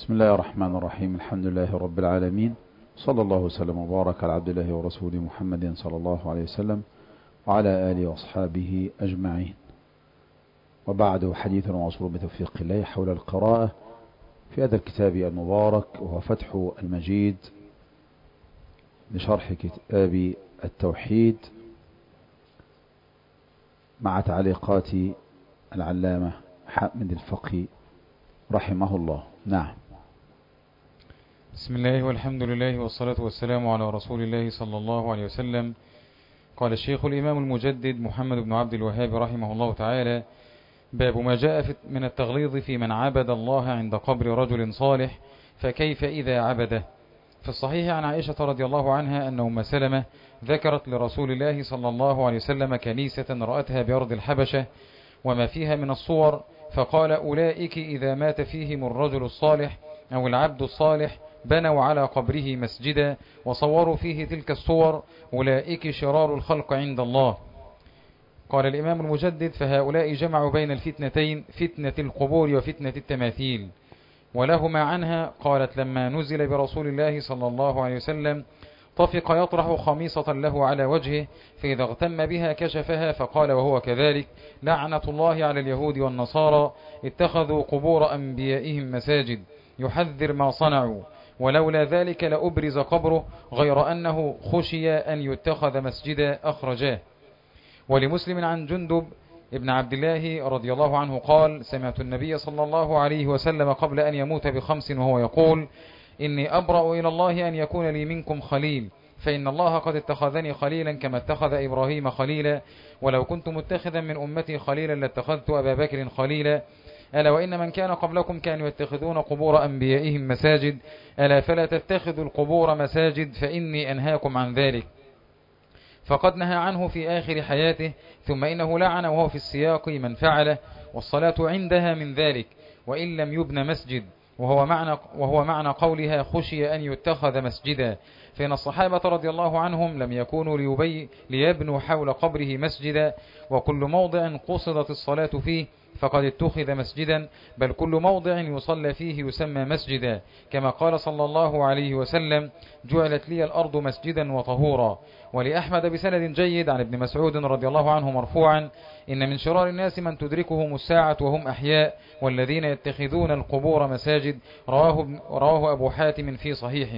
بسم الله الرحمن الرحيم. الحمد لله رب العالمين، صلى الله وسلم وبارك على عبد الله ورسوله محمد صلى الله عليه وسلم وعلى آله وأصحابه أجمعين. وبعد، حديث وصول بتوفيق الله حول القراءة في هذا الكتاب المبارك، وهو فتح المجيد لشرح كتاب التوحيد مع تعليقات العلامة حامد الفقي رحمه الله. نعم. بسم الله والحمد لله والصلاة والسلام على رسول الله صلى الله عليه وسلم. قال الشيخ الإمام المجدد محمد بن عبد الوهاب رحمه الله تعالى: باب ما جاء من التغليظ في من عبد الله عند قبر رجل صالح، فكيف إذا عبده. في الصحيح عن عائشة رضي الله عنها أن أم سلمة ذكرت لرسول الله صلى الله عليه وسلم كنيسة رأتها بأرض الحبشة وما فيها من الصور، فقال: أولئك إذا مات فيهم الرجل الصالح أو العبد الصالح بنوا على قبره مسجدا وصوروا فيه تلك الصور، أولئك شرار الخلق عند الله. قال الإمام المجدد: فهؤلاء جمعوا بين الفتنتين، فتنة القبور وفتنة التماثيل. ولهما عنها قالت: لما نزل برسول الله صلى الله عليه وسلم طفق يطرح خميصة له على وجهه، فإذا اغتم بها كشفها، فقال وهو كذلك: لعنة الله على اليهود والنصارى اتخذوا قبور أنبيائهم مساجد، يحذر ما صنعوا، ولولا ذلك لأبرز قبره، غير أنه خشي أن يتخذ مسجدا، أخرجاه. ولمسلم عن جندب ابن عبد الله رضي الله عنه قال: سمعت النبي صلى الله عليه وسلم قبل أن يموت ب5 وهو يقول: إني أبرأ إلى الله أن يكون لي منكم خليل، فإن الله قد اتخذني خليلا كما اتخذ إبراهيم خليلا، ولو كنت متخذا من أمتي خليلا لاتخذت أبا بكر خليلا. ألا وإن من كان قبلكم كانوا يتخذون قبور أنبيائهم مساجد، ألا فلا تتخذوا القبور مساجد، فإني أنهاكم عن ذلك. فقد نهى عنه في آخر حياته، ثم إنه لعن وهو في السياق من فعله، والصلاة عندها من ذلك، وإن لم يبن مسجد، وهو معنى قولها خشي أن يتخذ مسجدا، فإن الصحابة رضي الله عنهم لم يكونوا ليبنوا حول قبره مسجدا، وكل موضع قصدت الصلاة فيه فقد اتخذ مسجدا، بل كل موضع يصلى فيه يسمى مسجدا، كما قال صلى الله عليه وسلم: جعلت لي الأرض مسجدا وطهورا. ولأحمد بسند جيد عن ابن مسعود رضي الله عنه مرفوعا: إن من شرار الناس من الساعة وهم أحياء، والذين يتخذون القبور مساجد. رواه أبو حاتم في صحيحه.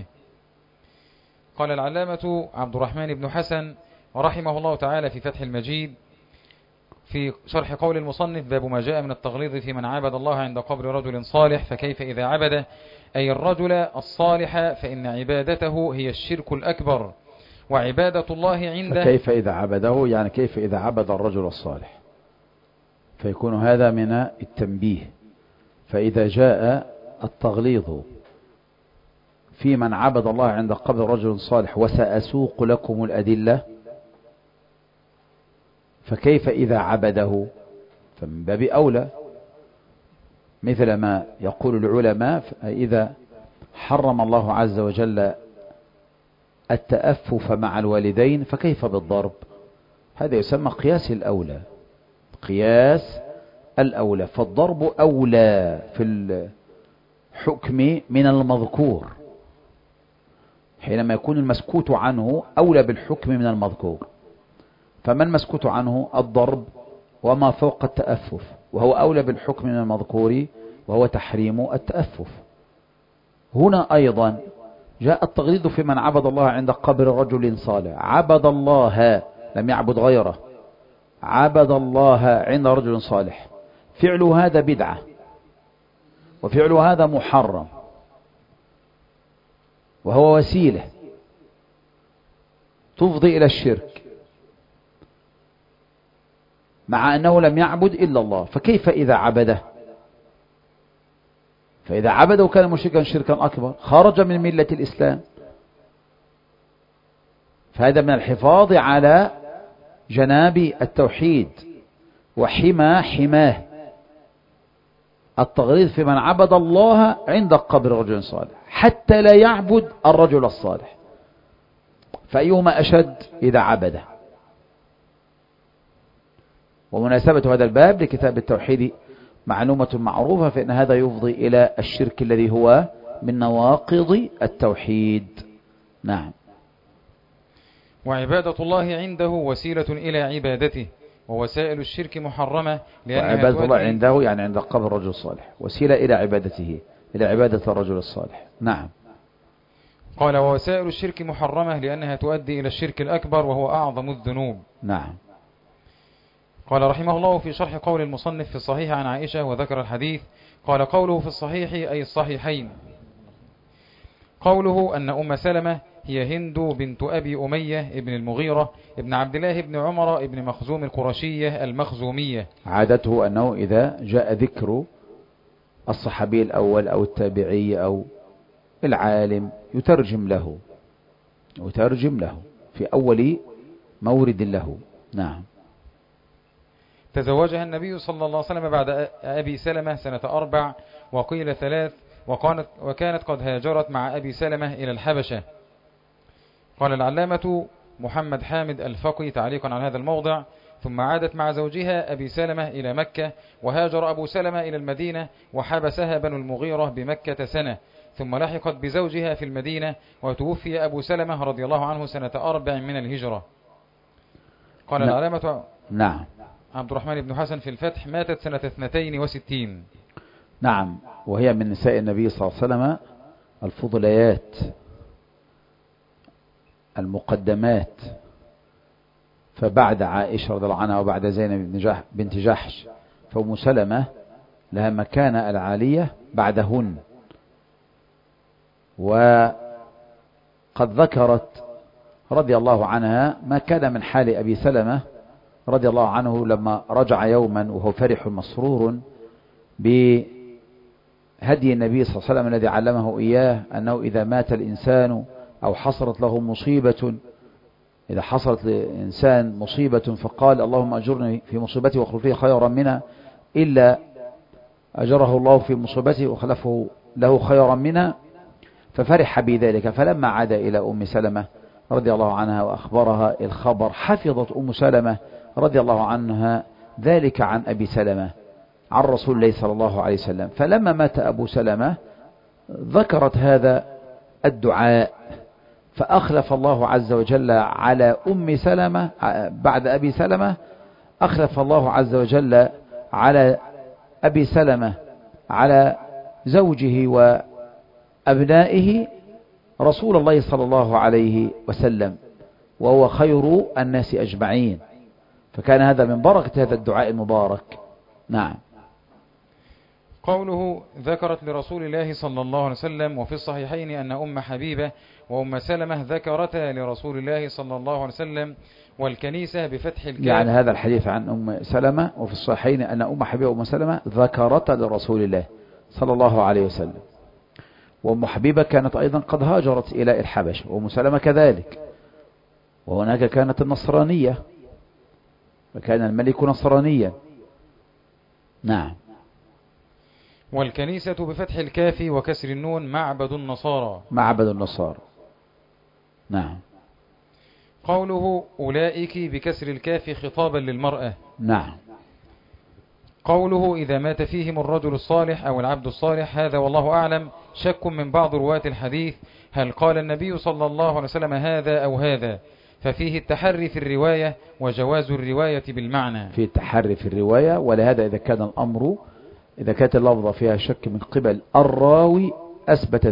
قال العلامة عبد الرحمن بن حسن رحمه الله تعالى في فتح المجيد في شرح قول المصنف: باب ما جاء من التغليظ في من عبد الله عند قبر رجل صالح، فكيف إذا عبده، أي الرجل الصالح، فإن عبادته هي الشرك الأكبر، وعبادة الله عنده. فكيف إذا عبده، يعني كيف إذا عبد الرجل الصالح، فيكون هذا من التنبيه. فإذا جاء التغليظ في من عبد الله عند قبر رجل صالح، وسأسوق لكم الأدلة، فكيف إذا عبده، فمن باب أولى، مثل ما يقول العلماء: إذا حرم الله عز وجل التأفف مع الوالدين فكيف بالضرب. هذا يسمى قياس الأولى، قياس الأولى، فالضرب أولى في الحكم من المذكور، حينما يكون المسكوت عنه أولى بالحكم من المذكور. فما المسكوت عنه؟ الضرب وما فوق التأفف، وهو أولى بالحكم من المذكور، وهو تحريم التأفف. هنا أيضا جاء التغليظ في من عبد الله عند قبر رجل صالح، عبد الله، لم يعبد غيره، عبد الله عند رجل صالح، فعل هذا بدعة، وفعل هذا محرم، وهو وسيلة تفضي إلى الشرك، مع أنه لم يعبد إلا الله. فكيف إذا عبده؟ فإذا عبده كان مشركا شركا أكبر، خرج من ملة الإسلام. فهذا من الحفاظ على جناب التوحيد حماه. التغليظ في من عبد الله عند قبر رجل صالح حتى لا يعبد الرجل الصالح. فأيهما أشد إذا عبده؟ ومناسبة هذا الباب لكتاب التوحيد معلومة معروفة، فإن هذا يفضي إلى الشرك الذي هو من نواقض التوحيد. نعم. وعبادة الله عنده وسيلة إلى عبادته، ووسائل الشرك محرمة لأنها وعبادة الله عنده يعني عند قبر الرجل الصالح، وسيلة إلى عبادته، إلى عبادة الرجل الصالح. نعم. قال ووسائل الشرك محرمة لأنها تؤدي إلى الشرك الأكبر وهو أعظم الذنوب. نعم. قال رحمه الله في شرح قول المصنف في الصحيح عن عائشة وذكر الحديث، قال قوله في الصحيح أي الصحيحين، قوله أن أم سلمة هي هند بنت أبي أمية ابن المغيرة ابن عبد الله ابن عمر ابن مخزوم القرشية المخزومية. عادته أنه إذا جاء ذكر الصحابي الأول أو التابعي أو العالم يترجم له في أول مورد له. نعم. تزوجها النبي صلى الله عليه وسلم بعد أبي سلمة سنة 4 وقيل 3، وكانت قد هاجرت مع أبي سلمة إلى الحبشة. قال العلامة محمد حامد الفقي تعليقا على هذا الموضع: ثم عادت مع زوجها أبي سلمة إلى مكة، وهاجر أبو سلمة إلى المدينة، وحبسها بنو المغيرة بمكة سنة، ثم لحقت بزوجها في المدينة، وتوفي أبو سلمة رضي الله عنه سنة 4 من الهجرة. قال العلامة نعم عبد الرحمن بن حسن في الفتح: ماتت سنة 62. نعم. وهي من نساء النبي صلى الله عليه وسلم الفضليات المقدمات، فبعد عائشة رضي الله عنها وبعد زينب بنت جحش فأم سلمة لها مكانة العالية بعدهن. وقد ذكرت رضي الله عنها ما كان من حال أبي سلمة رضي الله عنه لما رجع يوما وهو فرح مسرور بهدي النبي صلى الله عليه وسلم الذي علمه إياه أنه إذا مات الإنسان أو حصلت له مصيبة، إذا حصلت لإنسان مصيبة فقال اللهم أجرني في مصيبتي واخلف لي خيرا منها، إلا أجره الله في مصيبته وخلفه له خيرا منها، ففرح بذلك. فلما عاد إلى أم سلمة رضي الله عنها وأخبرها الخبر، حفظت أم سلمة رضي الله عنها ذلك عن أبي سلمة عن رسول الله صلى الله عليه وسلم. فلما مات أبو سلمة ذكرت هذا الدعاء، فأخلف الله عز وجل على أم سلمة بعد أبي سلمة، أخلف الله عز وجل على أبي سلمة على زوجه وأبنائه رسول الله صلى الله عليه وسلم، وهو خير الناس أجمعين. فكان هذا من بركة هذا الدعاء المبارك. نعم. قوله ذكرت لرسول الله صلى الله عليه وسلم، وفي الصحيحين أن أم حبيبة وأم سلمة ذكرتا لرسول الله صلى الله عليه وسلم، والكنيسة بفتح الكاف. يعني هذا الحديث عن أم سلمة، وفي الصحيحين أن أم حبيبة وأم سلمة ذكرتا لرسول الله صلى الله عليه وسلم. وأم حبيبة كانت أيضا قد هاجرت إلى الحبشة، وأم سلمة كذلك، وهناك كانت النصرانية، وكان الملك نصرانيا. نعم. والكنيسة بفتح الكاف وكسر النون معبد النصارى. معبد النصارى. نعم. قوله أولئك بكسر الكاف خطابا للمرأة. نعم. قوله إذا مات فيهم الرجل الصالح أو العبد الصالح، هذا والله أعلم شك من بعض رواة الحديث هل قال النبي صلى الله عليه وسلم هذا أو هذا، ففيه التحري في الرواية وجواز الرواية بالمعنى. في التحري في الرواية، ولهذا إذا كان الأمر، إذا كانت اللفظة فيها شك من قبل الراوي أثبت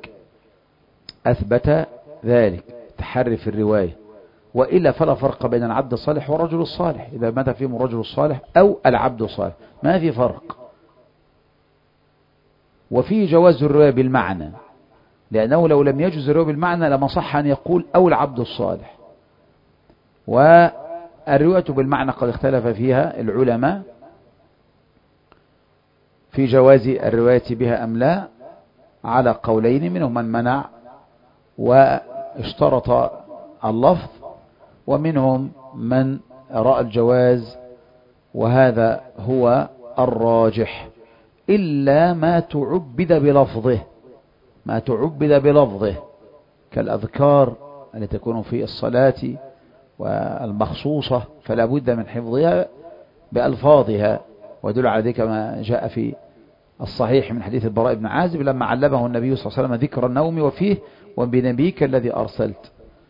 ذلك تحري في الرواية، وإلا فلا فرق بين العبد الصالح والرجل الصالح. إذا مات فيهم الرجل الصالح أو العبد الصالح ما في فرق. وفي جواز الرواية بالمعنى، لأنه لو لم يجوز الرواية بالمعنى لما صح أن يقول أو العبد الصالح. والرواية بالمعنى قد اختلف فيها العلماء في جواز الرواية بها أم لا، على قولين، منهم من منع واشترط اللفظ، ومنهم من رأى الجواز، وهذا هو الراجح، إلا ما تعبد بلفظه كالأذكار التي تكون في الصلاة والمخصوصة، فلا بد من حفظها بألفاظها ودل على ذلك ما جاء في الصحيح من حديث البراء بن عازب لما علمه النبي صلى الله عليه وسلم ذكر النوم وفيه وبنبيك الذي أرسلت،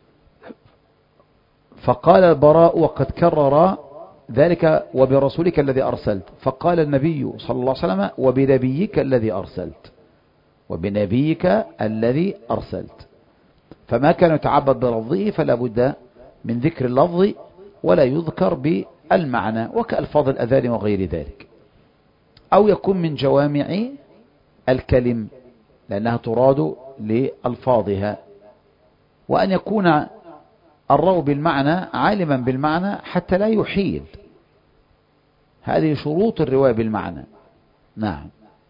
فقال البراء وقد كرر ذلك وبرسولك الذي أرسلت، فقال النبي صلى الله عليه وسلم وبنبيك الذي أرسلت، وبنبيك الذي أرسلت. فما كان يتعبد بلفظه فلا بد من ذكر اللفظ ولا يذكر بالمعنى، وكألفاظ الأذان وغير ذلك، أو يكون من جوامع الكلم لأنها تراد لألفاظها، وأن يكون الراوي بالمعنى عالما بالمعنى حتى لا يحيل. هذه شروط الرواية بالمعنى. نعم.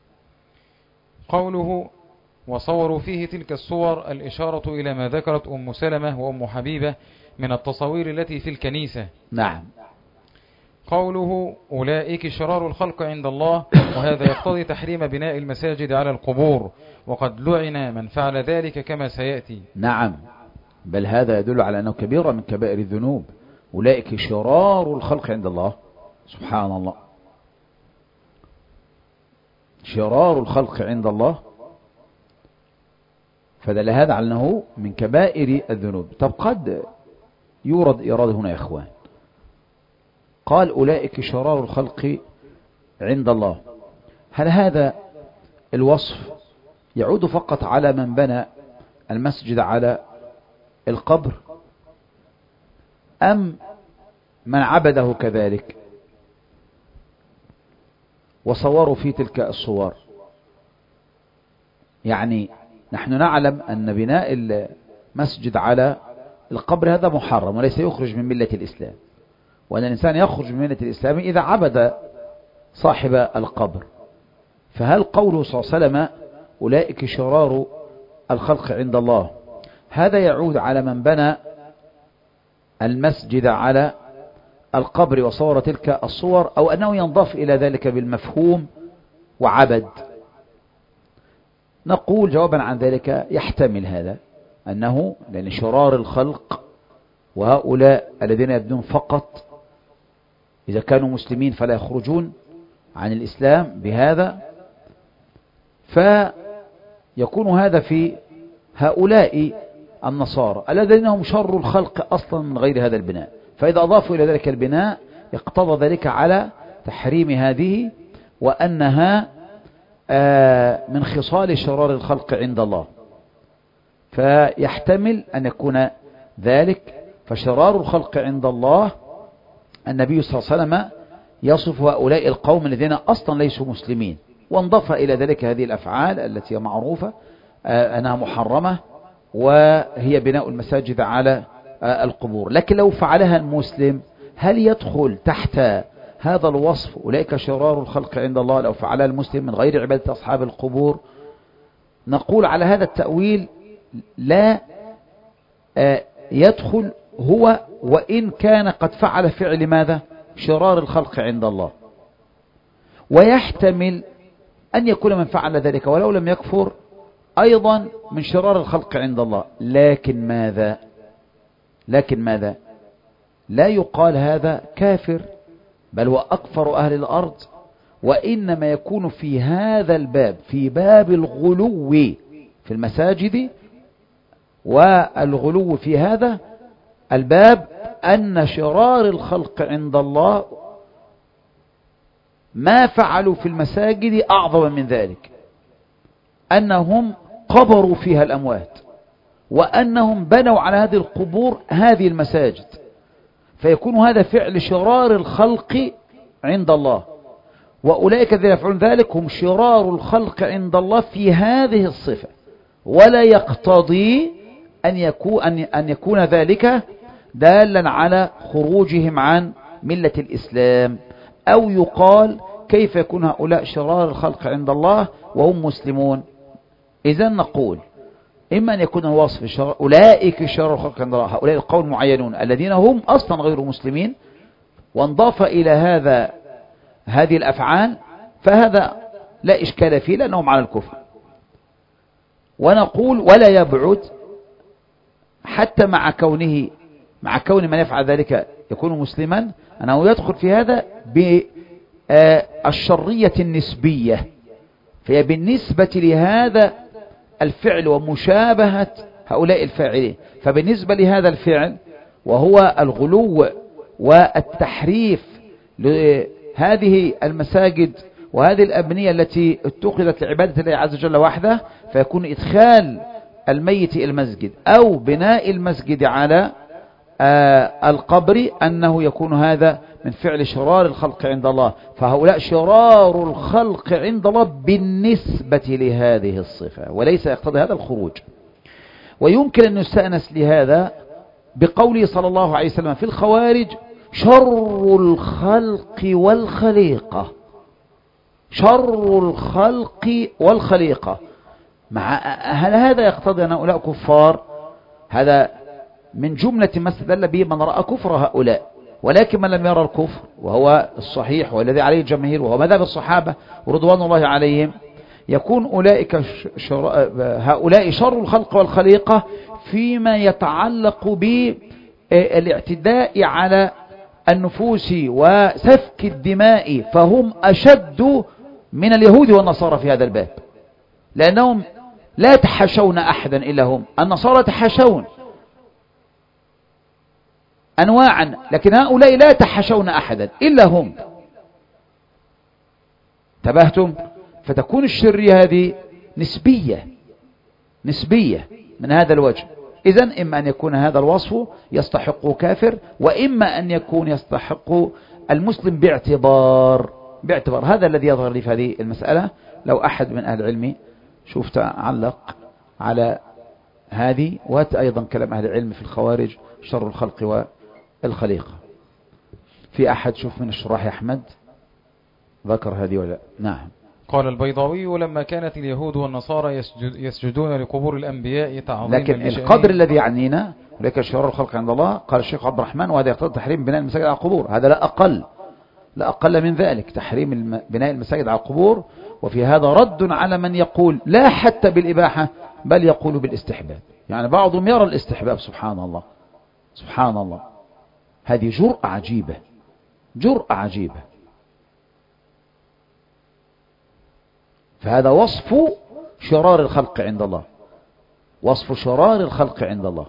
قوله وصوروا فيه تلك الصور الإشارة إلى ما ذكرت أم سلمة وأم حبيبة من التصاوير التي في الكنيسة. نعم. قوله أولئك شرار الخلق عند الله، وهذا يقتضي تحريم بناء المساجد على القبور، وقد لعن من فعل ذلك كما سيأتي. نعم، بل هذا يدل على أنه كبيرة من كبائر الذنوب. أولئك شرار الخلق عند الله، سبحان الله، شرار الخلق عند الله، فدل هذا على أنه من كبائر الذنوب. طب قد يورد إيراد هنا يا إخوان، قال أولئك شرار الخلق عند الله، هل هذا الوصف يعود فقط على من بنى المسجد على القبر أم من عبده كذلك وصوروا في تلك الصور؟ يعني نحن نعلم أن بناء المسجد على القبر هذا محرم وليس يخرج من ملة الإسلام، وأن الإنسان يخرج من ملة الإسلام إذا عبد صاحب القبر. فهل قوله صلى الله عليه وسلم أولئك شرار الخلق عند الله هذا يعود على من بنى المسجد على القبر وصور تلك الصور، أو أنه ينضاف إلى ذلك بالمفهوم وعبد؟ نقول جوابا عن ذلك يحتمل هذا، أنه لأن شرار الخلق وهؤلاء الذين يبدون فقط إذا كانوا مسلمين فلا يخرجون عن الإسلام بهذا، فيكون هذا في هؤلاء النصارى الذين هم شر الخلق أصلا من غير هذا البناء، فإذا أضافوا إلى ذلك البناء اقتضى ذلك على تحريم هذه، وأنها من خصال شرار الخلق عند الله. فيحتمل أن يكون ذلك. فشرار الخلق عند الله النبي صلى الله عليه وسلم يصف هؤلاء القوم الذين أصلا ليسوا مسلمين، وانضاف إلى ذلك هذه الأفعال التي معروفة أنها محرمة، وهي بناء المساجد على القبور. لكن لو فعلها المسلم هل يدخل تحت هذا الوصف أولئك شرار الخلق عند الله لو فعلها المسلم من غير عبادة أصحاب القبور؟ نقول على هذا التأويل لا يدخل هو، وإن كان قد فعل فعل ماذا؟ شرار الخلق عند الله. ويحتمل أن يكون من فعل ذلك ولو لم يكفر أيضا من شرار الخلق عند الله. لكن ماذا؟ لا يقال هذا كافر، بل هو أكفر أهل الأرض، وإنما يكون في هذا الباب، في باب الغلو في المساجد والغلو في هذا الباب، أن شرار الخلق عند الله ما فعلوا في المساجد أعظم من ذلك، أنهم قبروا فيها الأموات، وأنهم بنوا على هذه القبور هذه المساجد، فيكون هذا فعل شرار الخلق عند الله. وأولئك الذين يفعلون ذلك هم شرار الخلق عند الله في هذه الصفة، ولا يقتضي أن يكون ذلك دالا على خروجهم عن ملة الإسلام، أو يقال كيف يكون هؤلاء شرار الخلق عند الله وهم مسلمون؟ إذن نقول إما أن يكون الوصف أولئك شرار الخلق عند الله هؤلاء القوم معينون الذين هم أصلا غير مسلمين، وانضاف إلى هذه الأفعال، فهذا لا إشكال فيه لأنهم على الكفر. ونقول ولا يبعد حتى مع كون من يفعل ذلك يكون مسلما أنه يدخل في هذا الشرية النسبية، فهي بالنسبة لهذا الفعل ومشابهة هؤلاء الفاعلين. فبالنسبة لهذا الفعل وهو الغلو والتحريف لهذه المساجد وهذه الأبنية التي اتخذت لعبادة الله عز وجل وحده، فيكون إدخال الميت إلى المسجد أو بناء المسجد على القبر أنه يكون هذا من فعل شرار الخلق عند الله. فهؤلاء شرار الخلق عند الله بالنسبة لهذه الصفة، وليس يقتضي هذا الخروج. ويمكن أن يستأنس لهذا بقوله صلى الله عليه وسلم في الخوارج: شر الخلق والخليقة. شر الخلق والخليقة. هل هذا يقتضي أن هؤلاء كفار؟ هذا من جملة ما استدل به من رأى كفر هؤلاء، ولكن من لم يرى الكفر وهو الصحيح والذي عليه الجماهير وهو مذهب الصحابة رضوان الله عليهم، يكون هؤلاء شر الخلق والخليقة فيما يتعلق بالاعتداء على النفوس وسفك الدماء، فهم أشد من اليهود والنصارى في هذا الباب، لأنهم لا يتحاشون أحدا إلا هم. النصارى يتحاشون أنواعا، لكن هؤلاء لا يتحاشون أحدا إلا هم. انتبهتم؟ فتكون الشرية هذه نسبية من هذا الوجه. إذن إما أن يكون هذا الوصف يستحق كافر، وإما أن يكون يستحق المسلم باعتبار. هذا الذي يظهر لي في هذه المسألة. لو أحد من أهل العلم شوف تعلق على هذه، وهات أيضا كلام أهل العلم في الخوارج شر الخلق والخليقة. في أحد شوف من الشراح يا أحمد ذكر هذه ولا؟ نعم. قال البيضاوي: لما كانت اليهود والنصارى يسجدون لقبور الأنبياء تعظيما لكن القدر الذي يعنينا ولكن شرار الخلق عند الله، قال الشيخ عبد الرحمن: وهذا يقتضي تحريم بناء المساجد على القبور. هذا لا أقل من ذلك، تحريم بناء المساجد على القبور. وفي هذا رد على من يقول لا حتى بالإباحة بل يقول بالاستحباب. يعني بعضهم يرى الاستحباب. سبحان الله، هذه جرأة عجيبة. فهذا وصف شرار الخلق عند الله.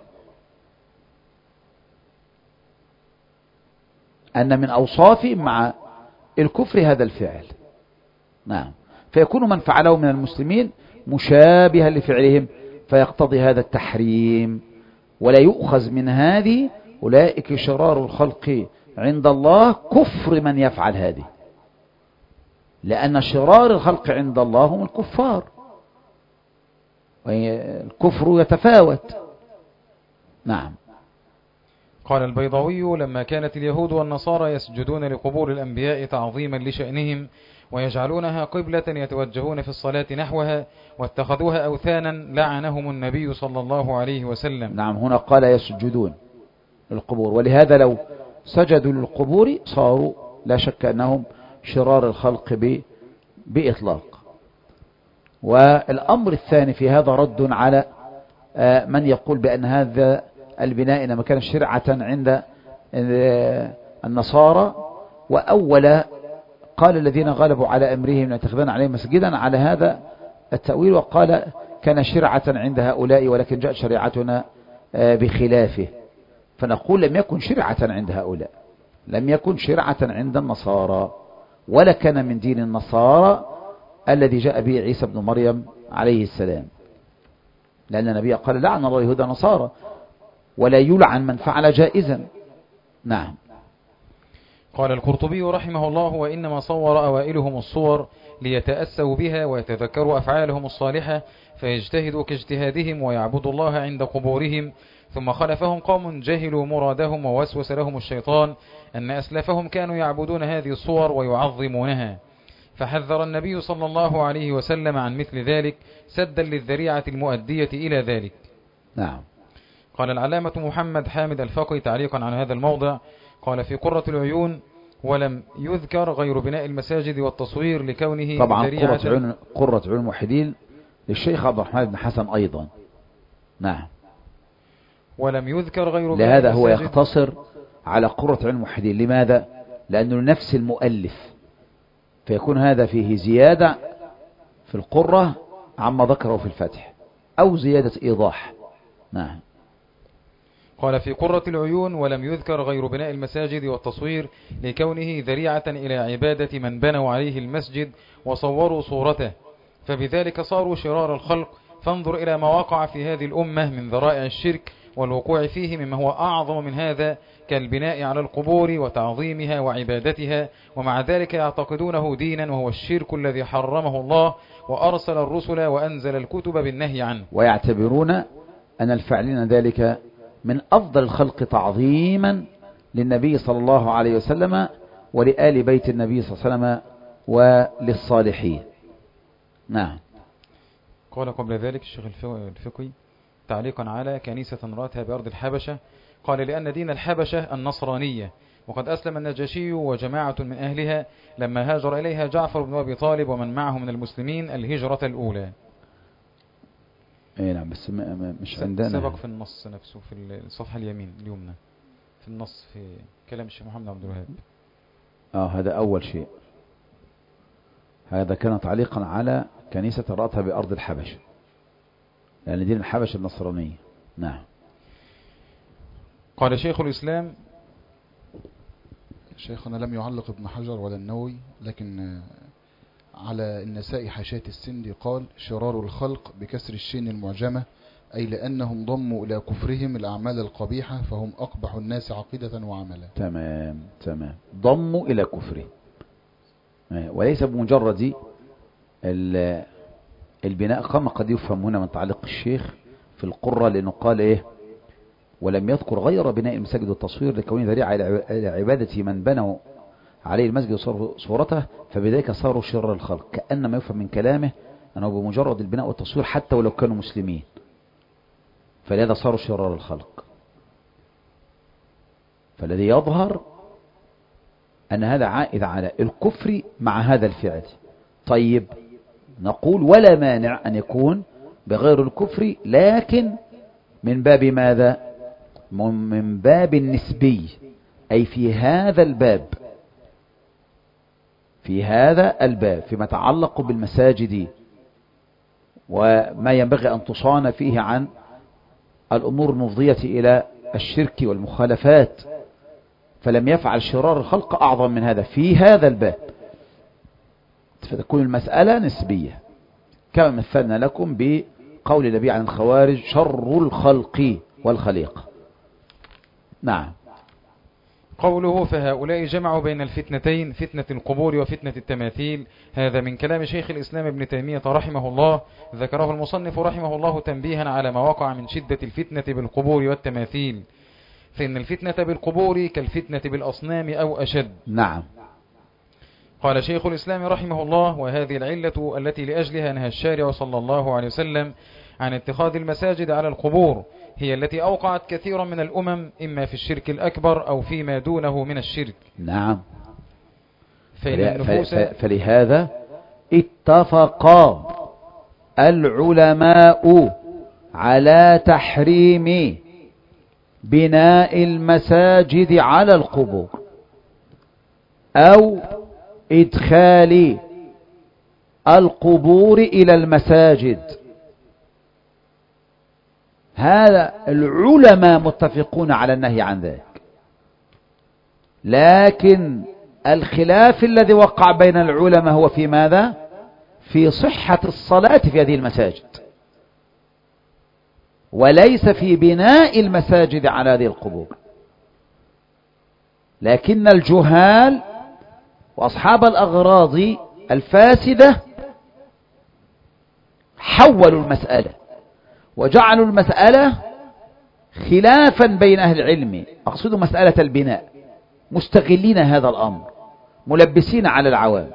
أن من أوصاف مع الكفر هذا الفعل. نعم. فيكون من فعله من المسلمين مشابها لفعلهم، فيقتضي هذا التحريم، ولا يؤخذ من هذه أولئك شرار الخلق عند الله كفر من يفعل هذه، لأن شرار الخلق عند الله هم الكفار، والكفر يتفاوت. نعم. قال البيضاوي: لما كانت اليهود والنصارى يسجدون لقبور الأنبياء تعظيما لشأنهم ويجعلونها قبلة يتوجهون في الصلاة نحوها واتخذوها أوثانا لعنهم النبي صلى الله عليه وسلم. نعم. هنا قال يسجدون للقبور، ولهذا لو سجدوا للقبور صاروا لا شك أنهم شرار الخلق بإطلاق. والأمر الثاني في هذا رد على من يقول بأن هذا البناء إنما كان شرعة عند النصارى، وأول قال الذين غلبوا على أمرهم ليتخذون عليه مسجدا على هذا التأويل، وقال كان شرعة عند هؤلاء ولكن جاءت شريعتنا بخلافه. فنقول لم يكن شرعة عند هؤلاء، لم يكن شرعة عند النصارى، ولا كان من دين النصارى الذي جاء به عيسى بن مريم عليه السلام، لأن النبي قال لعن الله اليهود والنصارى ولا يلعن من فعل جائزا. نعم. قال القرطبي رحمه الله: وإنما صور أوائلهم الصور ليتأسوا بها ويتذكروا أفعالهم الصالحة فيجتهدوا كاجتهادهم ويعبدوا الله عند قبورهم، ثم خلفهم قوم جهلوا مرادهم ووسوس لهم الشيطان أن أسلافهم كانوا يعبدون هذه الصور ويعظمونها، فحذر النبي صلى الله عليه وسلم عن مثل ذلك سدا للذريعة المؤدية إلى ذلك. نعم. قال العلامة محمد حامد الفقي تعليقا على هذا الموضع، قال في قرة العيون: ولم يذكر غير بناء المساجد والتصوير لكونه طبعا قرة عيون الموحدين للشيخ عبد الرحمن بن حسن أيضا. نعم. ولم يذكر غير بناء لهذا هو يقتصر على قرة عيون الموحدين. لماذا؟ لأنه نفس المؤلف فيكون هذا فيه زيادة في القرة عما ذكره في الفتح، أو زيادة إيضاح. نعم. قال في قرة العيون: ولم يذكر غير بناء المساجد والتصوير لكونه ذريعة إلى عبادة من بنوا عليه المسجد وصوروا صورته، فبذلك صاروا شرار الخلق. فانظر إلى ما وقع في هذه الأمة من ذرائع الشرك والوقوع فيه مما هو أعظم من هذا، كالبناء على القبور وتعظيمها وعبادتها، ومع ذلك يعتقدونه دينا، وهو الشرك الذي حرمه الله وأرسل الرسل وأنزل الكتب بالنهي عنه. ويعتبرون أن الفاعلين ذلك من أفضل الخلق تعظيما للنبي صلى الله عليه وسلم ولآل بيت النبي صلى الله عليه وسلم وللصالحين. نعم. قال قبل ذلك الشيخ الفقهي تعليقا على كنيسة رأتها بأرض الحبشة، قال: لأن دين الحبشة النصرانية، وقد أسلم النجاشي وجماعة من أهلها لما هاجر إليها جعفر بن أبي طالب ومن معه من المسلمين الهجرة الأولى. اي نعم، بس مش عندنا. سبق في النص نفسه في الصفحة اليمنى في النص في كلام الشيخ محمد عبد الوهاب. هذا أول شيء. هذا كان تعليقا على كنيسة رأتها بأرض الحبشة، لأن دين الحبشة النصرانية. نعم. قال شيخ الإسلام: شيخنا لم يعلق ابن حجر ولا النووي، لكن على النساء حاشية السندي قال: شرار الخلق بكسر الشين المعجمة، أي لأنهم ضموا إلى كفرهم الأعمال القبيحة، فهم أقبح الناس عقيدة وعملا. تمام تمام، ضموا إلى كفره، وليس بمجرد البناء كما قد يفهم هنا من تعليق الشيخ في القرة، لأنه قال إيه: ولم يذكر غير بناء المساجد والتصوير لكونه ذريعة إلى عبادة من بنوا عليه المسجد وصورته، فبذلك صاروا شر الخلق. كأنما يفهم من كلامه أنه بمجرد البناء والتصوير حتى ولو كانوا مسلمين فلهذا صاروا شرار الخلق. فالذي يظهر أن هذا عائد على الكفر مع هذا الفعل. طيب، نقول ولا مانع أن يكون بغير الكفر، لكن من باب ماذا؟ من باب النسبي، أي في هذا الباب، في هذا الباب فيما يتعلق بالمساجد وما ينبغي أن تصان فيه عن الأمور المفضية إلى الشرك والمخالفات، فلم يفعل شرار الخلق أعظم من هذا في هذا الباب، فتكون المسألة نسبية، كما مثلنا لكم بقول النبي عن الخوارج: شر الخلق والخليقة. نعم. قوله: فهؤلاء جمعوا بين الفتنتين، فتنة القبور وفتنة التماثيل، هذا من كلام شيخ الإسلام ابن تيمية رحمه الله، ذكره المصنف رحمه الله تنبيها على ما وقع من شدة الفتنة بالقبور والتماثيل، فإن الفتنة بالقبور كالفتنة بالأصنام أو أشد. نعم. قال شيخ الإسلام رحمه الله: وهذه العلة التي لأجلها نهى الشارع صلى الله عليه وسلم عن اتخاذ المساجد على القبور هي التي أوقعت كثيرا من الأمم، إما في الشرك الأكبر أو فيما دونه من الشرك. نعم. فلهذا اتفق العلماء على تحريم بناء المساجد على القبور أو إدخال القبور إلى المساجد. هذا العلماء متفقون على النهي عن ذلك، لكن الخلاف الذي وقع بين العلماء هو في ماذا؟ في صحة الصلاة في هذه المساجد، وليس في بناء المساجد على هذه القبور. لكن الجهال وأصحاب الأغراض الفاسدة حولوا المسألة وجعلوا المسألة خلافا بين أهل العلم، أقصد مسألة البناء، مستغلين هذا الأمر، ملبسين على العوام،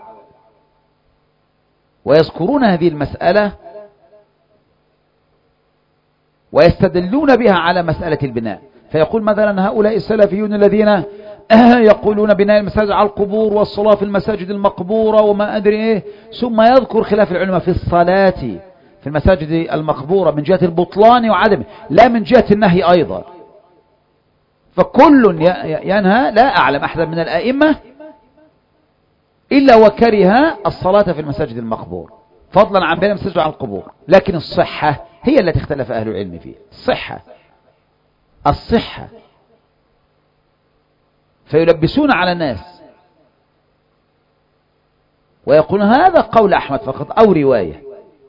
ويذكرون هذه المسألة ويستدلون بها على مسألة البناء. فيقول مثلا هؤلاء السلفيون الذين يقولون بناء المساجد على القبور والصلاة في المساجد المقبورة وما أدري إيه، ثم يذكر خلاف العلماء في الصلاة في المساجد المقبورة من جهة البطلان وعدمه، لا من جهة النهي أيضا. فكل ينهى، لا أعلم أحد من الأئمة إلا وكره الصلاة في المساجد المقبور، فضلا عن بين المساجد على القبور. لكن الصحة هي التي اختلف أهل العلم فيها. الصحة فيلبسون على الناس ويقولون هذا قول أحمد فقط أو رواية.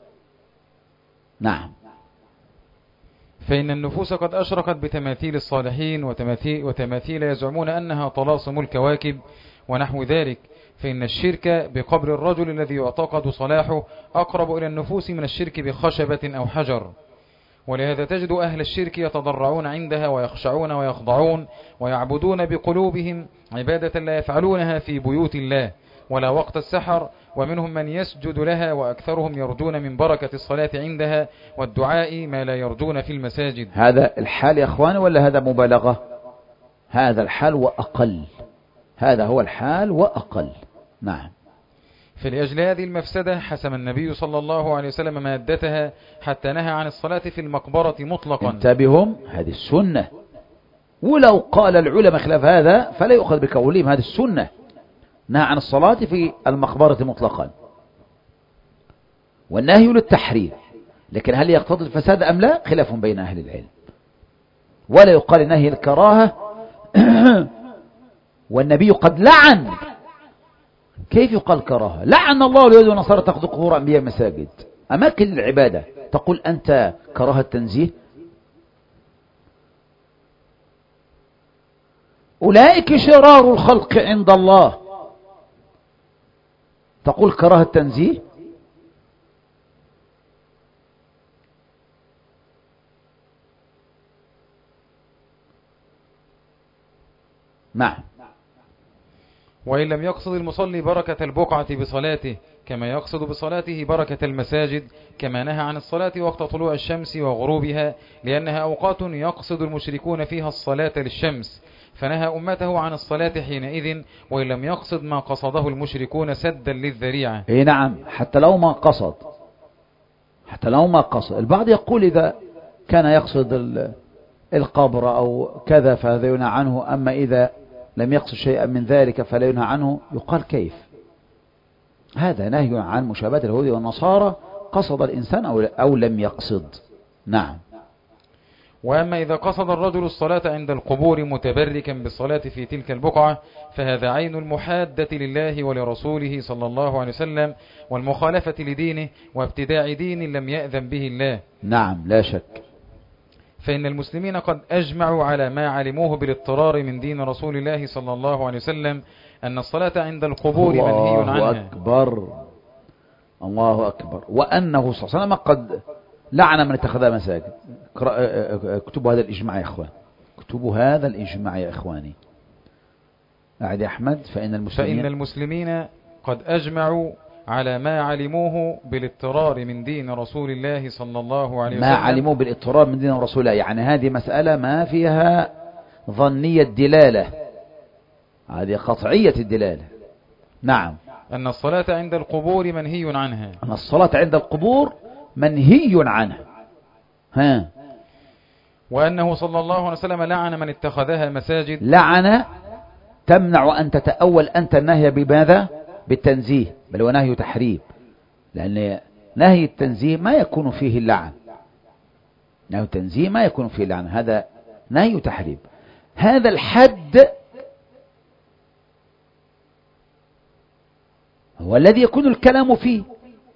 نعم. فإن النفوس قد أشرقت بتماثيل الصالحين وتماثيل يزعمون أنها طلاسم الكواكب ونحو ذلك، فإن الشرك بقبر الرجل الذي يعتقد صلاحه أقرب إلى النفوس من الشرك بخشبة أو حجر. ولهذا تجد أهل الشرك يتضرعون عندها ويخشعون ويخضعون ويعبدون بقلوبهم عبادة لا يفعلونها في بيوت الله ولا وقت السحر، ومنهم من يسجد لها، وأكثرهم يرجون من بركة الصلاة عندها والدعاء ما لا يرجون في المساجد. هذا الحال يا أخواني ولا هذا مبالغة؟ هذا الحال وأقل، هذا هو الحال وأقل. نعم. فلأجل هذه المفسدة حسم النبي صلى الله عليه وسلم مادتها حتى نهى عن الصلاة في المقبرة مطلقا. انتبهوا، هذه السنة، ولو قال العلماء خلاف هذا فلا يؤخذ بقولهم، هذه السنة، نهى عن الصلاة في المقبرة مطلقا، والنهي للتحريم. لكن هل يقتضي الفساد أم لا؟ خلاف بين أهل العلم، ولا يقال نهي الكراهة والنبي قد لعن. كيف يقال كراهة؟ لعن الله اليهود والنصارى تأخذ قبور أنبياء مساجد أماكن العبادة، تقول أنت كراهة تنزيه؟ أولئك شرار الخلق عند الله، تقول كراهة تنزيه؟ نعم. وإن لم يقصد المصلي بركة البقعة بصلاته كما يقصد بصلاته بركة المساجد، كما نهى عن الصلاة وقت طلوع الشمس وغروبها، لأنها أوقات يقصد المشركون فيها الصلاة للشمس، فنهى أمته عن الصلاة حينئذ، وإن لم يقصد ما قصده المشركون سدا للذريعة. إيه نعم، حتى لو ما قصد. البعض يقول إذا كان يقصد القبر أو كذا فهذا ينهى عنه، أما إذا لم يقصد شيئا من ذلك فلا ينهى عنه. يقال كيف؟ هذا نهي عن مشابهة اليهود والنصارى، قصد الإنسان أو لم يقصد. نعم. وأما إذا قصد الرجل الصلاة عند القبور متبركا بالصلاة في تلك البقعة، فهذا عين المحادة لله ولرسوله صلى الله عليه وسلم، والمخالفة لدينه، وابتداع دين لم يأذن به الله. نعم، لا شك. فإن المسلمين قد أجمعوا على ما علموه بالاضطرار من دين رسول الله صلى الله عليه وسلم أن الصلاة عند القبور منهي عنها. الله أكبر، الله أكبر. وأنه صلى الله عليه وسلم قد لعن من اتخذها مساجد. اكتبوا هذا الإجماع يا إخوان، اكتبوا هذا الإجماع يا إخواني. أعد يا أحمد. فإن المسلمين قد أجمعوا على ما علموه بالاضطرار من دين رسول الله صلى الله عليه وسلم. ما علموه بالاضطرار من دين رسول الله، يعني هذه مسألة ما فيها ظنية دلالة، هذه قطعية الدلالة. نعم. أن الصلاة عند القبور منهي عنها. أن الصلاة عند القبور منهي عنها. ها. وأنه صلى الله عليه وسلم لعن من اتخذها مساجد. لعن تمنع أن تتأول أنت النهي بماذا؟ بالتنزيه، بل هو نهي تحريم، لأن نهي التنزيه ما يكون فيه اللعن، نهي التنزيه ما يكون فيه اللعن، هذا نهي تحريم. هذا الحد هو الذي يكون الكلام فيه،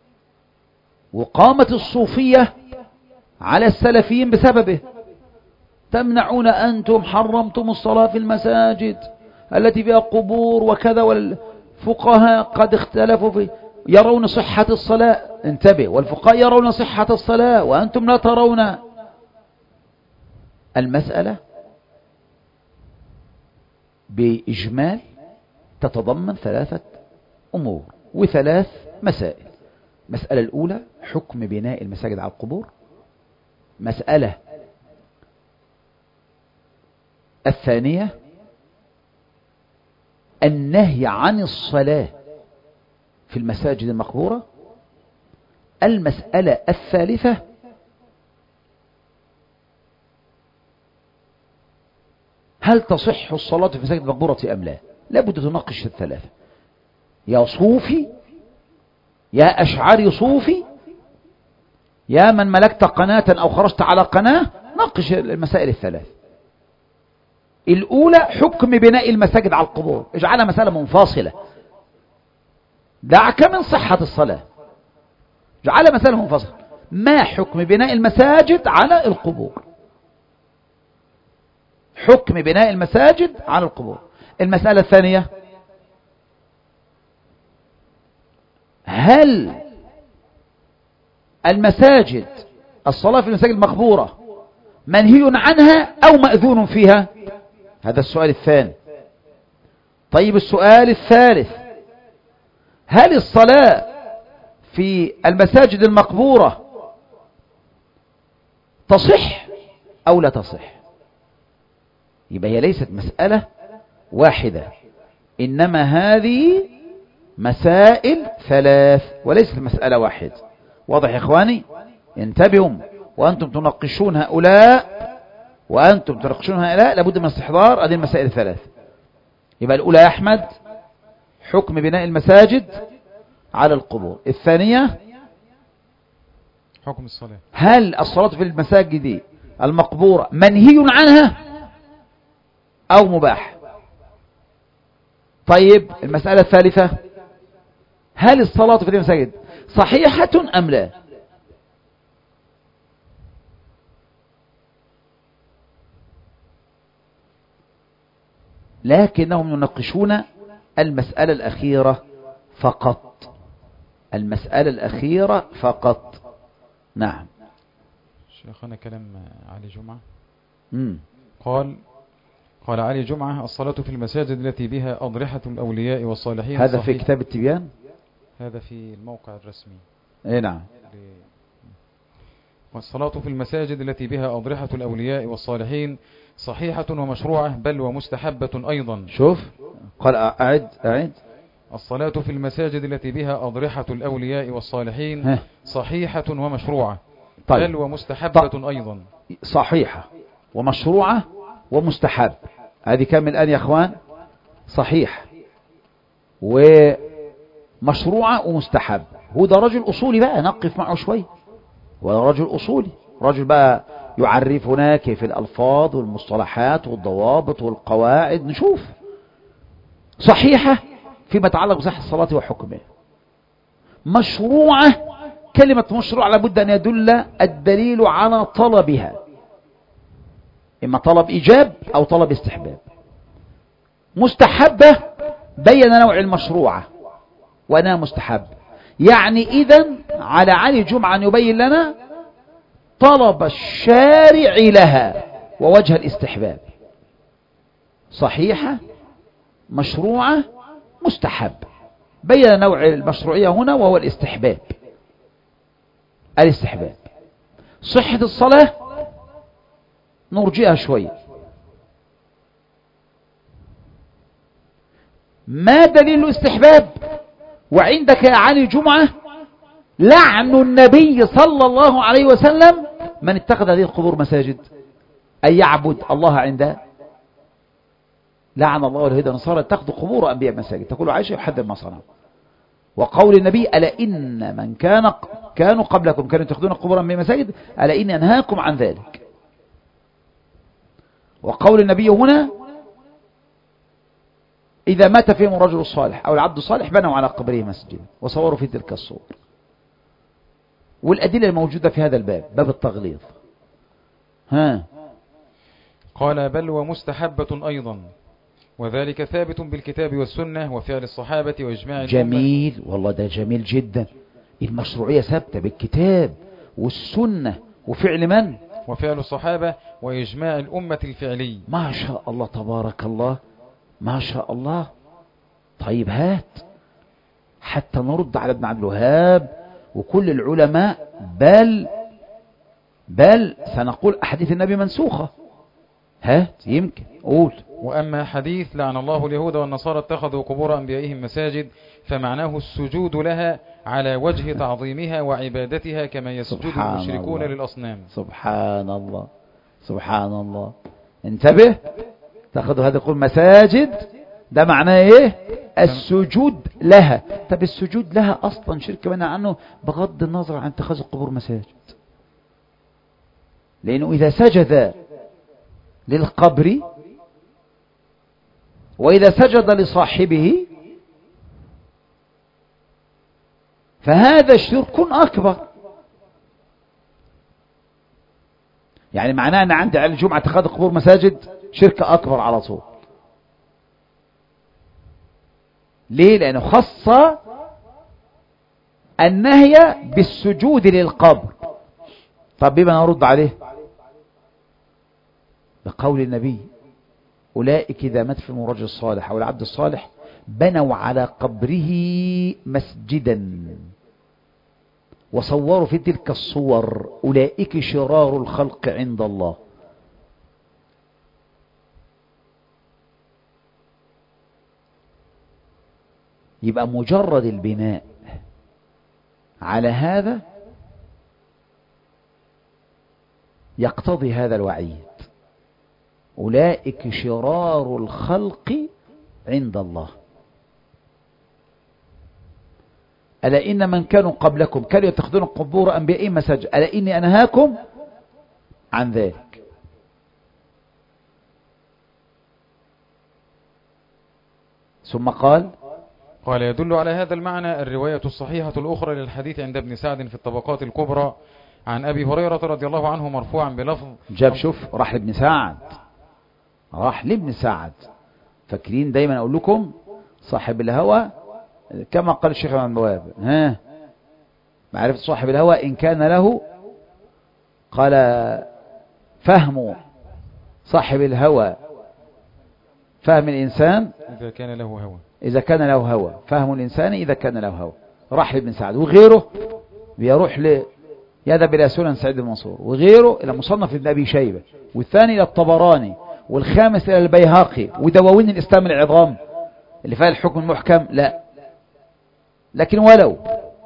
وقامت الصوفية على السلفيين بسببه. تمنعون أنتم حرمتم الصلاة في المساجد التي فيها قبور وكذا، والفقهاء قد اختلفوا في يرون صحة الصلاة. انتبه، والفقهاء يرون صحة الصلاة وأنتم لا ترون. المسألة بإجمال تتضمن 3 أمور و3 مسائل. مسألة الأولى حكم بناء المساجد على القبور. مسألة الثانية النهي عن الصلاة في المساجد المقبورة. المسألة الثالثة هل تصح الصلاة في مساجد المقبورة أم لا؟ لابد تناقش الثلاثة. يا صوفي، يا أشعري صوفي، يا من ملكت قناة أو خرجت على قناة، ناقش المسائل الثلاث. الأولى حكم بناء المساجد على القبور، اجعلها مسألة منفصلة، دعك من صحة الصلاة، اجعلها مسألة منفصلة. ما حكم بناء المساجد على القبور؟ حكم بناء المساجد على القبور. المسألة الثانية، هل المساجد، الصلاة في المساجد المقبورة منهي عنها أو مأذون فيها؟ هذا السؤال الثاني. طيب السؤال الثالث، هل الصلاة في المساجد المقبورة تصح أو لا تصح؟ يبقى هي ليست مسألة واحدة، إنما هذه مسائل ثلاث وليست مسألة واحدة. واضح يا إخواني؟ انتبهوا، وأنتم تناقشون هؤلاء لابد من استحضار هذه المسائل الثلاث. يبقى الأولى يا أحمد حكم بناء المساجد على القبور. الثانية حكم الصلاة، هل الصلاة في المساجد المقبورة منهي عنها أو مباح؟ طيب المسألة الثالثة، هل الصلاة في المساجد صحيحة أم لا؟ لكنهم يناقشون المسألة الأخيرة فقط، المسألة الأخيرة فقط. نعم. شيخنا كلام علي جمعة. قال علي جمعة: الصلاة في المساجد التي بها أضرحة الأولياء والصالحين. هذا في كتاب التبيان، هذا في الموقع الرسمي. اي نعم. والصلاة في المساجد التي بها أضرحة الأولياء والصالحين صحيحة ومشروعة بل ومستحبة أيضا. شوف قال أعد. الصلاة في المساجد التي بها أضرحة الأولياء والصالحين صحيحة ومشروعة بل ومستحبة أيضا. صحيحة ومشروعة ومستحب، هذه كم الآن يا أخوان؟ صحيح ومشروعة ومستحب. هو ده رجل أصولي بقى، نقف معه شوي، ورجل أصولي، رجل بقى يعرفنا كيف الألفاظ والمصطلحات والضوابط والقواعد. نشوف صحيحة فيما يتعلق بصحة الصلاة وحكمها. مشروعة، كلمة مشروع لابد أن يدل الدليل على طلبها، إما طلب إيجاب أو طلب استحباب. مستحبة بين نوع المشروعة وأنها مستحب، يعني إذن على علي جمعة أن يبين لنا طلب الشارع لها ووجه الاستحباب. صحيحة، مشروعة، مستحب، بين نوع المشروعية هنا وهو الاستحباب. صحة الصلاة نرجئها شوي. ما دليل الاستحباب؟ وعندك يا علي جمعة لعن النبي صلى الله عليه وسلم من اتخذ هذه القبور مساجد، أي يعبد الله عندها. لعن الله اليهود والنصارى اتخذوا قبور أنبياء مساجد، تقول عائشة يحذر ما صنعوا. وقول النبي: ألا إن من كانوا قبلكم كانوا يتخذون قبور أنبياء مساجد، ألا إني أنهاكم عن ذلك. وقول النبي هنا: إذا مات فيهم الرجل الصالح أو العبد الصالح بنوا على قبره مسجدا وصوروا في تلك الصور. والأدلة الموجودة في هذا الباب، باب التغليظ. قال: بل ومستحبة أيضا، وذلك ثابت بالكتاب والسنة وفعل الصحابة وإجماع الأمة. جميل والله، ده جميل جدا. المشروعية ثابتة بالكتاب والسنة وفعل من؟ وفعل الصحابة وإجماع الأمة الفعلي. ما شاء الله، تبارك الله، ما شاء الله. طيب هات حتى نرد على ابن عبد الوهاب وكل العلماء، بل سنقول أحاديث النبي منسوخة. هات يمكن قول. وأما حديث لعن الله اليهود والنصارى اتخذوا قبور أنبيائهم مساجد فمعناه السجود لها على وجه تعظيمها وعبادتها كما يسجد المشركون للأصنام. سبحان الله، سبحان الله. انتبه، تأخذوا هذا يقول مساجد، ده معناه ايه؟ السجود لها. طب السجود لها أصلا شرك منع عنه بغض النظر عن اتخاذ القبور مساجد، لأنه إذا سجد للقبر وإذا سجد لصاحبه فهذا شرك أكبر. يعني معناه أن عندي على الجمعة اتخاذ القبور مساجد شرك أكبر على طول. ليه؟ لأنه خص النهي بالسجود للقبر. طب بما نرد عليه؟ بقول النبي أولئك إذا مات فيهم الرجل الصالح أو العبد الصالح بنوا على قبره مسجدا وصوروا في تلك الصور أولئك شرار الخلق عند الله. يبقى مجرد البناء على هذا يقتضي هذا الوعيد، أولئك شرار الخلق عند الله. ألا إن من كانوا قبلكم كانوا يتخذون قبور أنبيائهم مساجد ألا إني أنهاكم عن ذلك. ثم قال يدل على هذا المعنى الرواية الصحيحة الأخرى للحديث عند ابن سعد في الطبقات الكبرى عن أبي هريرة رضي الله عنه مرفوعا بلفظ جاب شوف راح لابن سعد. فاكرين دايما أقول لكم صاحب الهوى كما قال الشيخ ابن بواب معرفة صاحب الهوى إن كان له قال فهم صاحب الهوى فهم الإنسان إذا كان له هوى فهم الإنسان إذا كان له هوى. راح لابن سعد وغيره بيروح يذهب إلى سنن سعيد بن منصور وغيره إلى مصنف ابن أبي شيبة والثاني إلى الطبراني والخامس إلى البيهقي ودواوين الإسلام العظام اللي فيها الحكم المحكم لا. لكن ولو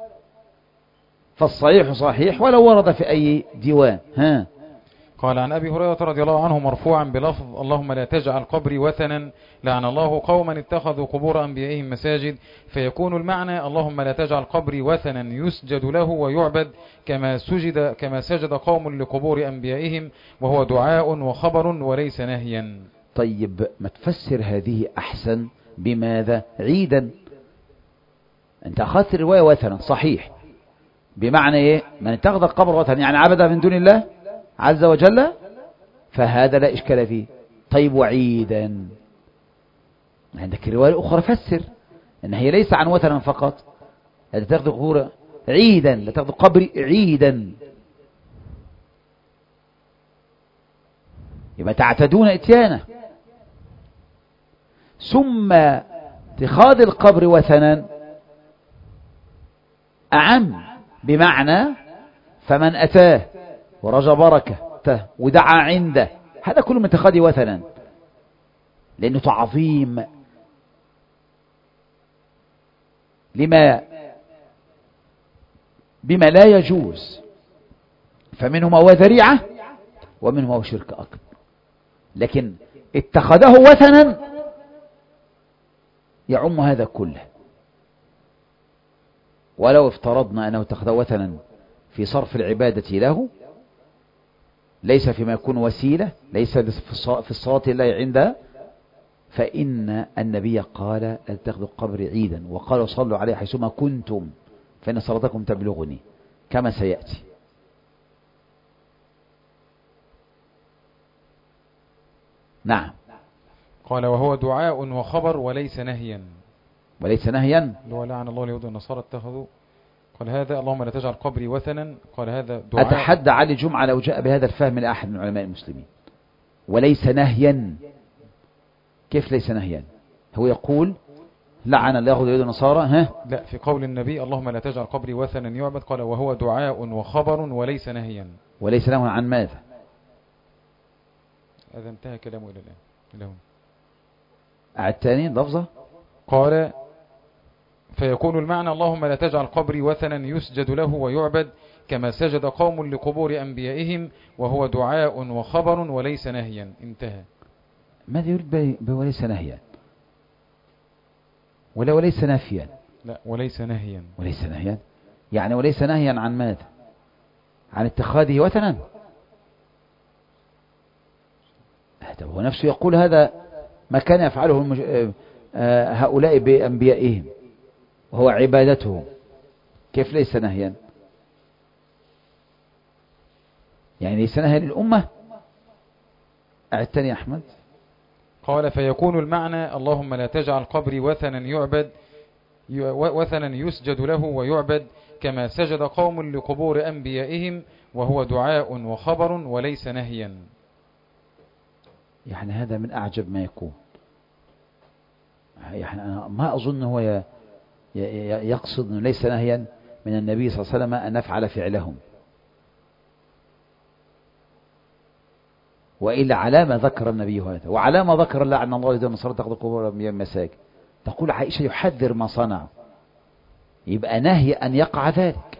فالصحيح صحيح ولو ورد في أي ديوان. قال عن أبي هريرة رضي الله عنه مرفوعا بلفظ اللهم لا تجعل قبري وثنا لعن الله قوما اتخذوا قبور أنبيائهم مساجد. فيكون المعنى اللهم لا تجعل قبري وثنا يسجد له ويعبد كما سجد قوم لقبور أنبيائهم وهو دعاء وخبر وليس نهيا. طيب ما تفسر هذه أحسن بماذا؟ عيدا. انت أخذت الرواية وثنا صحيح بمعنى ايه؟ من اتخذ القبر وثنا يعني عبد من دون الله عز وجل فهذا لا إشكال فيه. طيب وعيدا عندك الرواية الأخرى فسر إن هي ليس عن وثنا فقط لا تاخذ قبور عيدا لا تاخذ قبري عيدا يبقى تعتدون اتيانه. ثم اتخاذ القبر وثنا أعم بمعنى فمن أتاه ورجى بركته ودعا عنده هذا كله من اتخاذه وثنا لأنه تعظيم بما لا يجوز. فمنه ما هو ذريعة ومنه ما هو شرك أكبر. لكن اتخذه وثنا يعم هذا كله. ولو افترضنا أنه اتخذه وثنا في صرف العبادة له ليس فيما يكون وسيلة ليس في الصلاة الله عندها فإن النبي قال لا تتخذوا قبري عيدا وقال صلوا عليه حيثما كنتم فإن صلاتكم تبلغني كما سيأتي. نعم. قال وهو دعاء وخبر وليس نهيا. لعن الله اليهود والنصارى اتخذوا. قال هذا اللهم لا تجعل قبري وثنا. قال هذا دعاء. أتحدى علي جمعة لو جاء بهذا الفهم لأحد من علماء المسلمين وليس نهيا. كيف ليس نهيا؟ هو يقول لعن الله اليهود والنصارى لا في قول النبي اللهم لا تجعل قبري وثنا يعبد قال وهو دعاء وخبر وليس نهيا. وليس نهيا عن ماذا؟ هذا انتهى كلامه إلى الآن. أعد تاني لفظة. قال فيكون المعنى اللهم لا تجعل قبري وثنا يسجد له ويعبد كما سجد قوم لقبور أنبيائهم وهو دعاء وخبر وليس نهيا. انتهى. ماذا يريد وليس نهيا؟ ولا وليس نافيا؟ لا وليس نهيا. وليس نهيا يعني وليس نهيا عن ماذا؟ عن اتخاذه وثنا. هذا هو نفسه يقول هذا ما كان يفعله هؤلاء بأنبيائهم وهو عبادتهم، كيف ليس نهيا؟ يعني ليس نهيا للأمة. أعدتني يا أحمد. قال فيكون المعنى اللهم لا تجعل قبري وثنا يعبد وثنا يسجد له ويعبد كما سجد قوم لقبور أنبيائهم، وهو دعاء وخبر وليس نهيا. يعني هذا من أعجب ما يكون. يعني أنا ما أظن هو يقصد أنه ليس نهيا من النبي صلى الله عليه وسلم أن نفعل فعلهم، وإلا على ما ذكر النبي هذا، وعلى ما ذكر الله أن الله يدعو النصارى تأخذ قبور الأنبياء مساجد. تقول عائشة يحذر ما صنع، يبقى نهي أن يقع ذلك،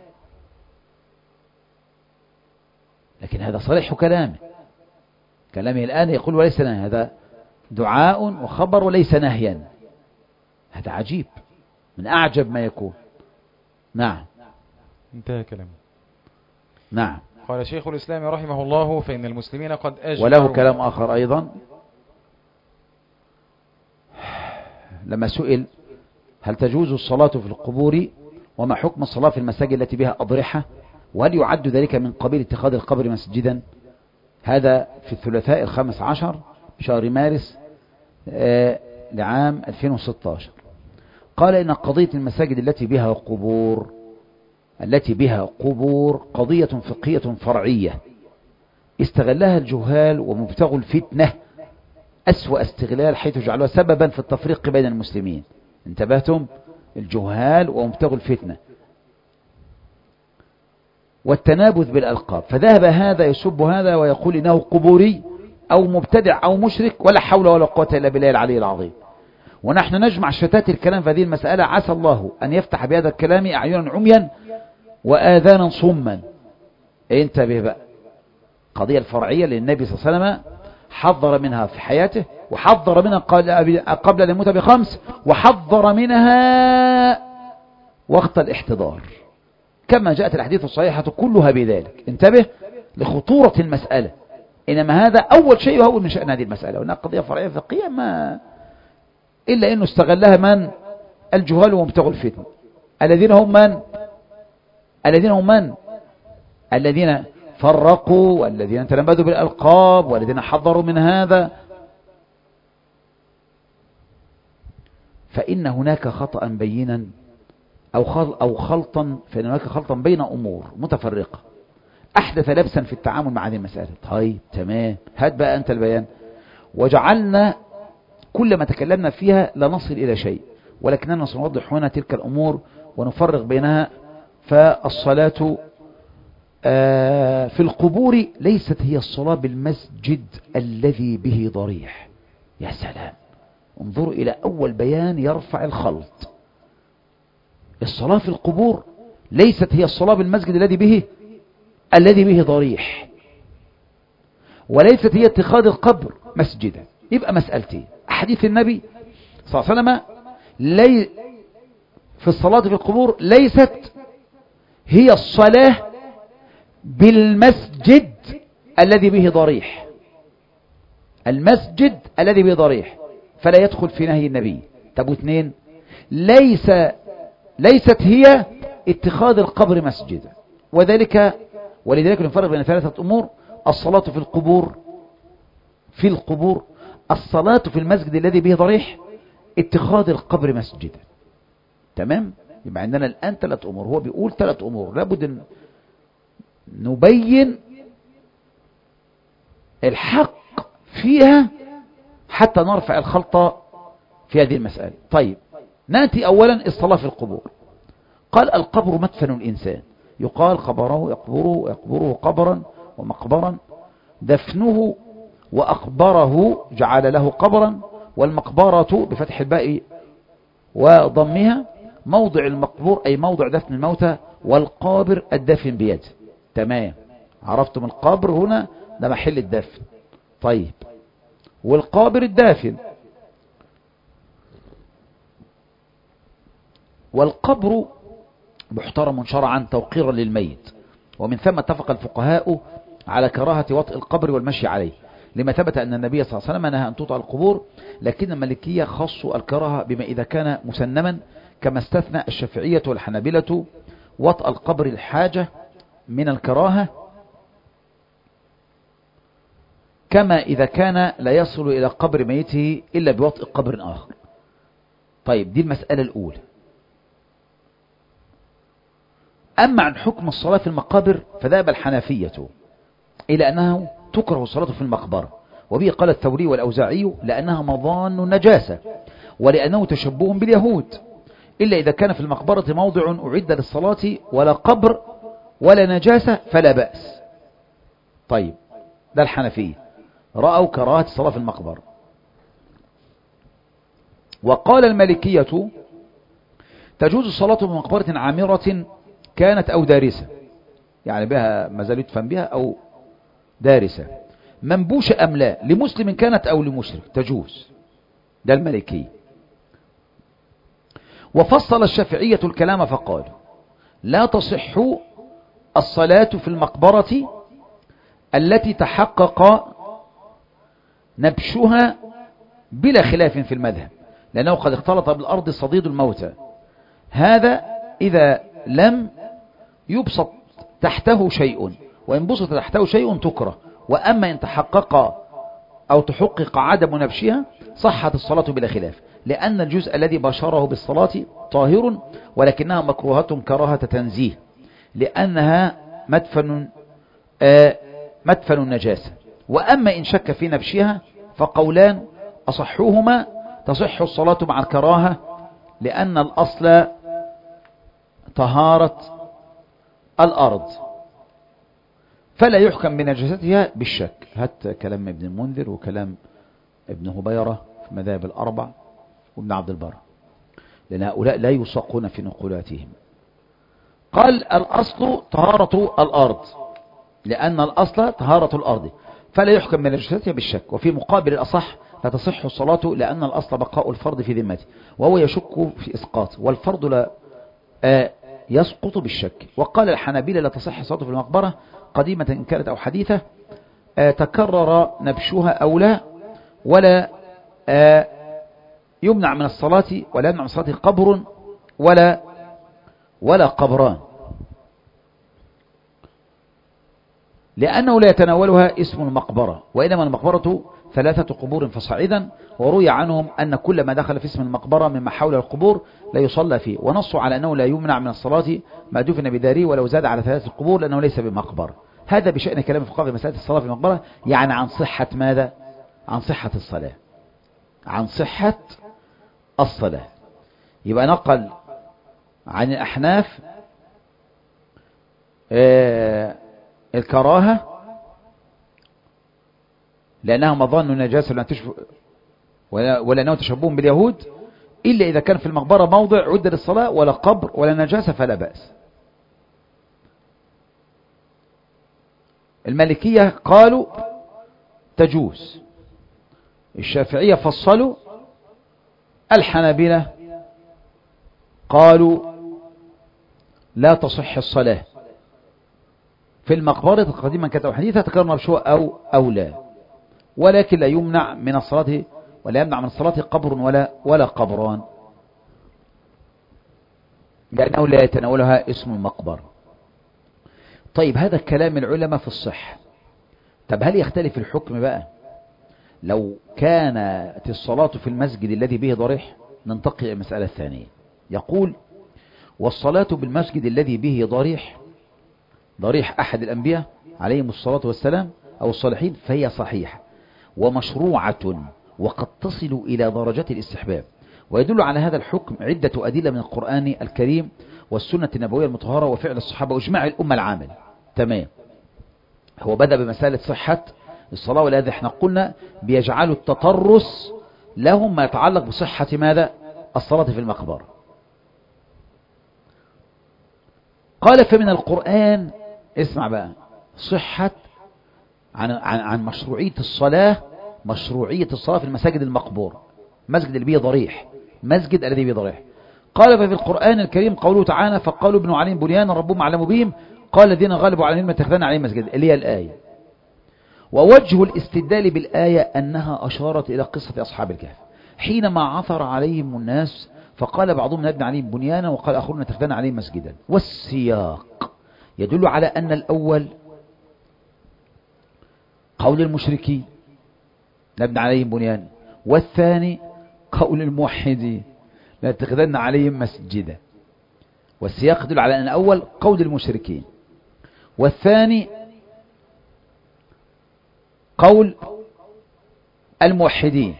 لكن هذا صريح كلامه الآن يقول وليس نهي، هذا دعاء وخبر وليس نهيا. هذا عجيب، من أعجب ما يكون. نعم انتهى كلامه. نعم. قال شيخ الإسلام رحمه الله فإن المسلمين قد أجمعوا. وله كلام آخر أيضا لما سئل هل تجوز الصلاة في القبور وما حكم الصلاة في المساجد التي بها أضرحة، وهل يعد ذلك من قبيل اتخاذ القبر مسجدا؟ هذا في الثلاثاء 15 شهر مارس لعام 2016. قال إن قضية المساجد التي بها قبور قضية فقهية فرعية استغلها الجهال ومبتغوا الفتنة أسوأ استغلال، حيث جعلوها سببا في التفريق بين المسلمين. انتبهتم؟ الجهال ومبتغوا الفتنة والتنابذ بالألقاب، فذهب هذا يسب هذا ويقول إنه قبوري أو مبتدع أو مشرك، ولا حول ولا قوة إلا بالله العلي العظيم. ونحن نجمع شتات الكلام في هذه المسألة، عسى الله أن يفتح بهذا الكلام أعينا عميا وآذانا صما. انتبه بقى، قضية الفرعية للنبي صلى الله عليه وسلم حذر منها في حياته، وحذر منها قبل أن يموت ب5، وحذر منها وقت الاحتضار، كما جاءت الحديث الصحيحة كلها بذلك. انتبه لخطورة المسألة، إنما هذا أول شيء يهون من شأن هذه المسألة، وأنها قضية فرعية فقهية ما إلا أنه استغلها من؟ الجهال ومبتغوا الفتن، الذين هم من؟ الذين فرقوا، والذين تنبذوا بالألقاب، والذين حذروا من هذا. فإن هناك خطأ بينا أو خلطا، فإن هناك خلطا بين أمور متفرقة أحدث لبسا في التعامل مع هذه المسألة. طيب تمام، هات بقى أنت البيان. وجعلنا كل ما تكلمنا فيها لا نصل إلى شيء، ولكننا سنوضح هنا تلك الأمور ونفرق بينها. فالصلاة في القبور ليست هي الصلاة بالمسجد الذي به ضريح. يا سلام، انظروا إلى أول بيان يرفع الخلط. الصلاة في القبور ليست هي الصلاة بالمسجد الذي به ضريح، وليست هي اتخاذ القبر مسجدا. يبقى مسألتين: حديث النبي صلى الله عليه وسلم في الصلاة في القبور ليست هي الصلاة بالمسجد الذي به ضريح، المسجد الذي به ضريح فلا يدخل في نهي النبي. طب واثنين، ليست هي اتخاذ القبر مسجدا، ولذلك نفرق بين ثلاثة أمور: الصلاة في القبور، الصلاة في المسجد الذي به ضريح، اتخاذ القبر مسجدا. تمام؟ يبقى عندنا الآن 3 أمور. هو بيقول 3 أمور لابد أن نبين الحق فيها حتى نرفع الخلطة في هذه المسألة. طيب، نأتي أولا الصلاة في القبور. قال: القبر مدفن الإنسان، يقال يقبره قبرا ومقبرا، دفنه وأقبره جعل له قبرا، والمقبرة بفتح الباء وضمها موضع المقبور أي موضع دفن الموتى، والقابر الدفن بيده. تمام، عرفتم القبر هنا ده محل الدفن. طيب، والقابر الدافن. والقبر محترم شرعا توقيرا للميت، ومن ثم اتفق الفقهاء على كراهة وطئ القبر والمشي عليه، لما ثبت أن النبي صلى الله عليه وسلم نهى أن تطأ القبور، لكن المالكية خصوا الكراهة بما إذا كان مسنما، كما استثنى الشافعية والحنابلة وطأ القبر الحاجة من الكراهة، كما إذا كان لا يصل إلى قبر ميته إلا بوطئ قبر آخر. طيب، دي المسألة الأولى. أما عن حكم الصلاة في المقابر فذهب الحنفية إلى أنه تكره الصلاة في المقبرة، وبه قال الثوري والأوزاعي لأنها مظان نجاسة، ولأنه تشبه باليهود، إلا إذا كان في المقبرة موضع أعد للصلاة ولا قبر ولا نجاسة فلا بأس. طيب، ده الحنفية رأوا كراهة الصلاة في المقبرة. وقال المالكية تجوز الصلاة في مقبرة عامرة كانت أو دارسة، يعني بها ما زال يدفن بها أو دارسة، منبوشة أم لا، لمسلم كانت أو لمشرك، تجوز. ده المالكي. وفصل الشافعية الكلام فقالوا لا تصح الصلاة في المقبرة التي تحقق نبشها بلا خلاف في المذهب، لأنه قد اختلط بالأرض صديد الموتى، هذا إذا لم يبسط تحته شيء، وإن بسط تحته شيء تكره، وأما إن تحقق أو تحقق عدم نبشها صحت الصلاة بلا خلاف، لأن الجزء الذي بشره بالصلاة طاهر، ولكنها مكروهة كراهة تنزيه، لأنها مدفن النجاسة. وأما إن شك في نبشها فقولان أصحوهما تصح الصلاة مع الكراهة، لأن الأصل طهارة الأرض، فلا يحكم بنجاستها بالشك. هات كلام ابن المنذر وكلام ابن هبيرة في مذاهب الأربع وابن عبد البر، لأن هؤلاء لا يساقون في نقولاتهم. قال الأصل طهارة الأرض، لأن الأصل طهارة الأرض فلا يحكم بنجاستها بالشك. وفي مقابل الأصح لا تصح الصلاة، لأن الأصل بقاء الفرض في ذمته، وهو يشك في إسقاط، والفرض لا يسقط بالشك. وقال الحنابلة لا تصح الصلاة في المقبرة قديمة إن كانت أو حديثة، تكرر نبشها أو لا، ولا يمنع من الصلاة، ولا يمنع من الصلاة قبر ولا قبران، لأنه لا يتناولها اسم المقبرة، وإنما المقبرة 3 قبور فصاعدا. وروي عنهم أن كل ما دخل في اسم المقبرة مما حول القبور لا يصلى فيه، ونصوا على أنه لا يمنع من الصلاة ما دفن بداره ولو زاد على 3 قبور، لأنه ليس بمقبرة. هذا بشأن كلام الفقهاء في مسألة الصلاة في المقبرة، يعني عن صحة ماذا؟ عن صحة الصلاة، عن صحة الصلاة. يبقى نقل عن الأحناف الكراهة لأنها مظان نجاسة ولأنه تشبه باليهود، إلا إذا كان في المقبرة موضع عد للصلاة ولا قبر ولا نجاسة فلا بأس. المالكية قالوا تجوز، الشافعية فصلوا، الحنابلة قالوا لا تصح الصلاة في المقبرة قديما كانت أو حديثة، تكرر نبشها أو لا، ولكن لا يمنع من الصلاة، ولا يمنع من الصلاة قبر ولا قبران، لأنه لا يتناولها اسم المقبرة. طيب، هذا كلام العلماء في الصحة. طب هل يختلف الحكم بقى لو كانت الصلاة في المسجد الذي به ضريح؟ ننتقل إلى المسألة الثانية. يقول والصلاة بالمسجد الذي به ضريح أحد الأنبياء عليهم الصلاة والسلام أو الصالحين فهي صحيحة ومشروعة، وقد تصل إلى درجة الاستحباب. ويدل على هذا الحكم عدة أدلة من القرآن الكريم والسنة النبوية المطهرة وفعل الصحابة وإجماع الأمة العامل. تمام. هو بدأ بمسألة صحة الصلاة، ولهذا احنا قلنا بيجعلوا التطرس لهم ما يتعلق بصحة ماذا؟ الصلاة في المقبرة. قال فمن القرآن، اسمع بقى، صحة عن مشروعية الصلاة في المساجد المقبورة، مسجد اللي بيه ضريح، مسجد الذي بيه ضريح. قال ففي القرآن الكريم قوله تعالى فقالوا ابنوا عليهم بنيانا ربهم أعلم بهم قال الذين غلبوا على علم اتخذنا عليهم مسجدا، اللي هي الآية. ووجه الاستدلال بالآية أنها أشارت إلى قصة أصحاب الكهف حينما عثر عليهم الناس فقال بعضهم نبني عليهم بنيانا وقال آخرون اتخذنا عليهم مسجدا. والسياق يدل على أن الأول قول المشركين نبني عليهم بنيانا، والثاني قول الموحدين لاتخذن عليهم مسجدا. والسياق يدل على أن الأول قول المشركين والثاني قول الموحدين.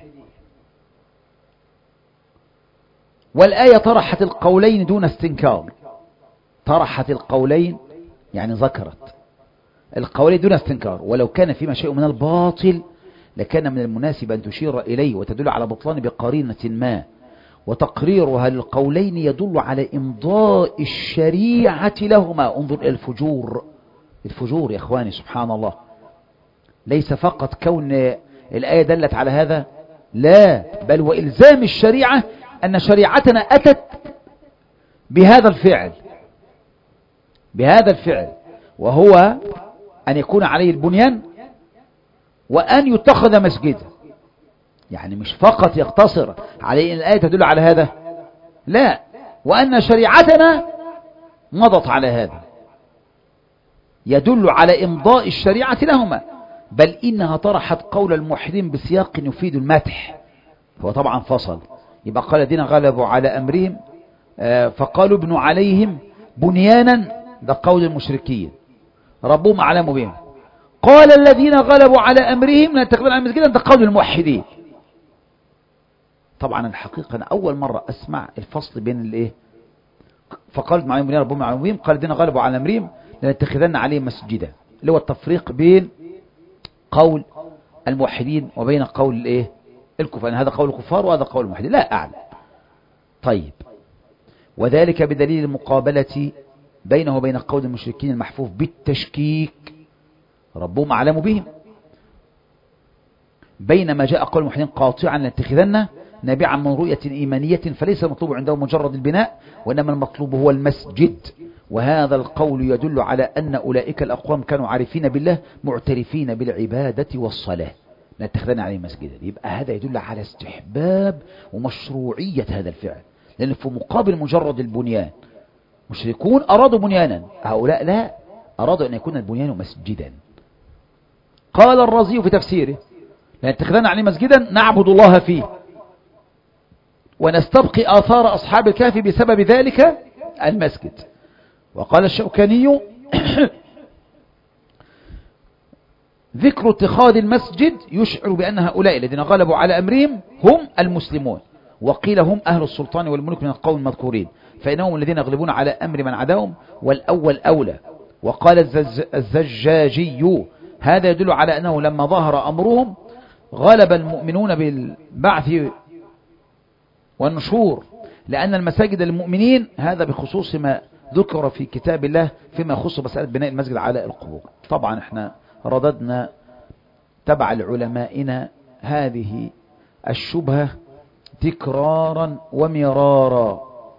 والآية طرحت القولين دون استنكار، طرحت القولين يعني ذكرت القولين دون استنكار، ولو كان فيما شيء من الباطل لكان من المناسب أن تشير إليه وتدل على بطلان بقرينة ما، وتقريرها للقولين يدل على إمضاء الشريعة لهما. انظر إلى الفجور يا إخواني، سبحان الله، ليس فقط كون الآية دلت على هذا، لا، بل وإلزام الشريعة أن شريعتنا أتت بهذا الفعل وهو أن يكون عليه البنيان وأن يتخذ مسجدا. يعني مش فقط يقتصر عليه أن الآية تدل على هذا، لا، وأن شريعتنا مضت على هذا، يدل على إمضاء الشريعة لهما، بل إنها طرحت قول الموحدين بسياق يفيد المدح، هو طبعا فصل. يبقى قال الذين غلبوا على أمرهم فقالوا ابنوا عليهم بنيانا، ده قول المشركين ربهم أعلم بهم. قال الذين غلبوا على أمرهم لا تقبل على مسجدا، ده قول الموحدين. طبعا الحقيقة أنا أول مرة أسمع الفصل بين الإيه، فقالوا ابنوا عليهم بنيانا ربهم أعلم بهم، قال الذين غلبوا على أمرهم لنتخذن عليهم مسجدا، اللي هو التفريق بين قول الموحدين وبين قول الإيه الكفار، هذا قول الكفار وهذا قول الموحدين، لا أعلم. طيب، وذلك بدليل المقابلة بينه وبين قول المشركين المحفوف بالتشكيك ربهم أعلم بهم، بينما جاء قول الموحدين قاطعا لنتخذن نابعا من رؤية إيمانية، فليس المطلوب عنده مجرد البناء وإنما المطلوب هو المسجد. وهذا القول يدل على أن أولئك الأقوام كانوا عارفين بالله معترفين بالعبادة والصلاة، نتخذن عليه مسجدا. يبقى هذا يدل على استحباب ومشروعية هذا الفعل، لأن في مقابل مجرد البنيان مشركون أرادوا بنيانا، هؤلاء لا، أرادوا أن يكون البنيان مسجدا. قال الرازي في تفسيره لنتخذن عليه مسجدا نعبد الله فيه ونستبقي آثار أصحاب الكهف بسبب ذلك المسجد. وقال الشوكاني ذكر اتخاذ المسجد يشعر بأن هؤلاء الذين غلبوا على أمرهم هم المسلمون، وقيل هم أهل السلطان والملك من القوم المذكورين، فإنهم الذين يغلبون على أمر من عداهم، والأول أولى. وقال الزجاجي هذا يدل على أنه لما ظهر أمرهم غلب المؤمنون بالبعث والنشور، لأن المساجد للمؤمنين، هذا بخصوص ما ذكر في كتاب الله فيما يخص مسألة بناء المسجد على القبور. طبعا احنا رددنا تبع لعلمائنا هذه الشبهة تكرارا ومرارا،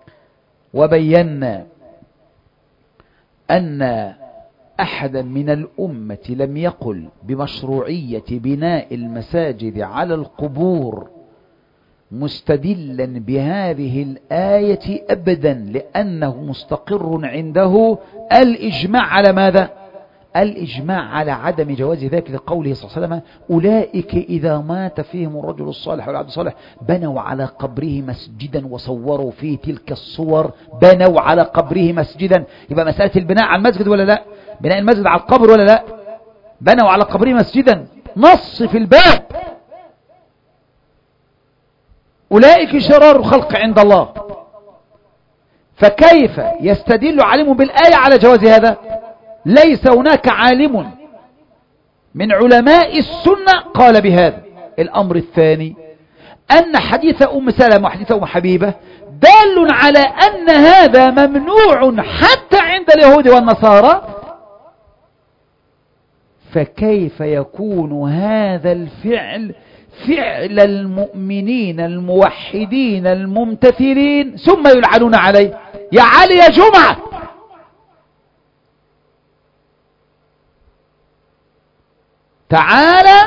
وبينا أن أحدا من الأمة لم يقل بمشروعية بناء المساجد على القبور مستدلا بهذه الآية أبدا، لأنه مستقر عنده الإجماع على ماذا؟ الإجماع على عدم جواز ذلك، لقوله صلى الله عليه وسلم أولئك إذا مات فيهم الرجل الصالح والعبد الصالح بنوا على قبره مسجدا وصوروا فيه تلك الصور، بنوا على قبره مسجدا. يبقى مسألة البناء على المسجد ولا لا؟ بناء المسجد على القبر ولا لا؟ بنوا على قبره مسجدا، نص في الباب. أولئك شرار الخلق عند الله، فكيف يستدل عليهم بالآية على جواز هذا؟ ليس هناك عالم من علماء السنة قال بهذا. الأمر الثاني أن حديث أم سلمة وحديث أم حبيبة دال على أن هذا ممنوع حتى عند اليهود والنصارى، فكيف يكون هذا الفعل فعل المؤمنين الموحدين الممتثلين ثم يلعنون عليه. يا علي يا جمعة، تعالى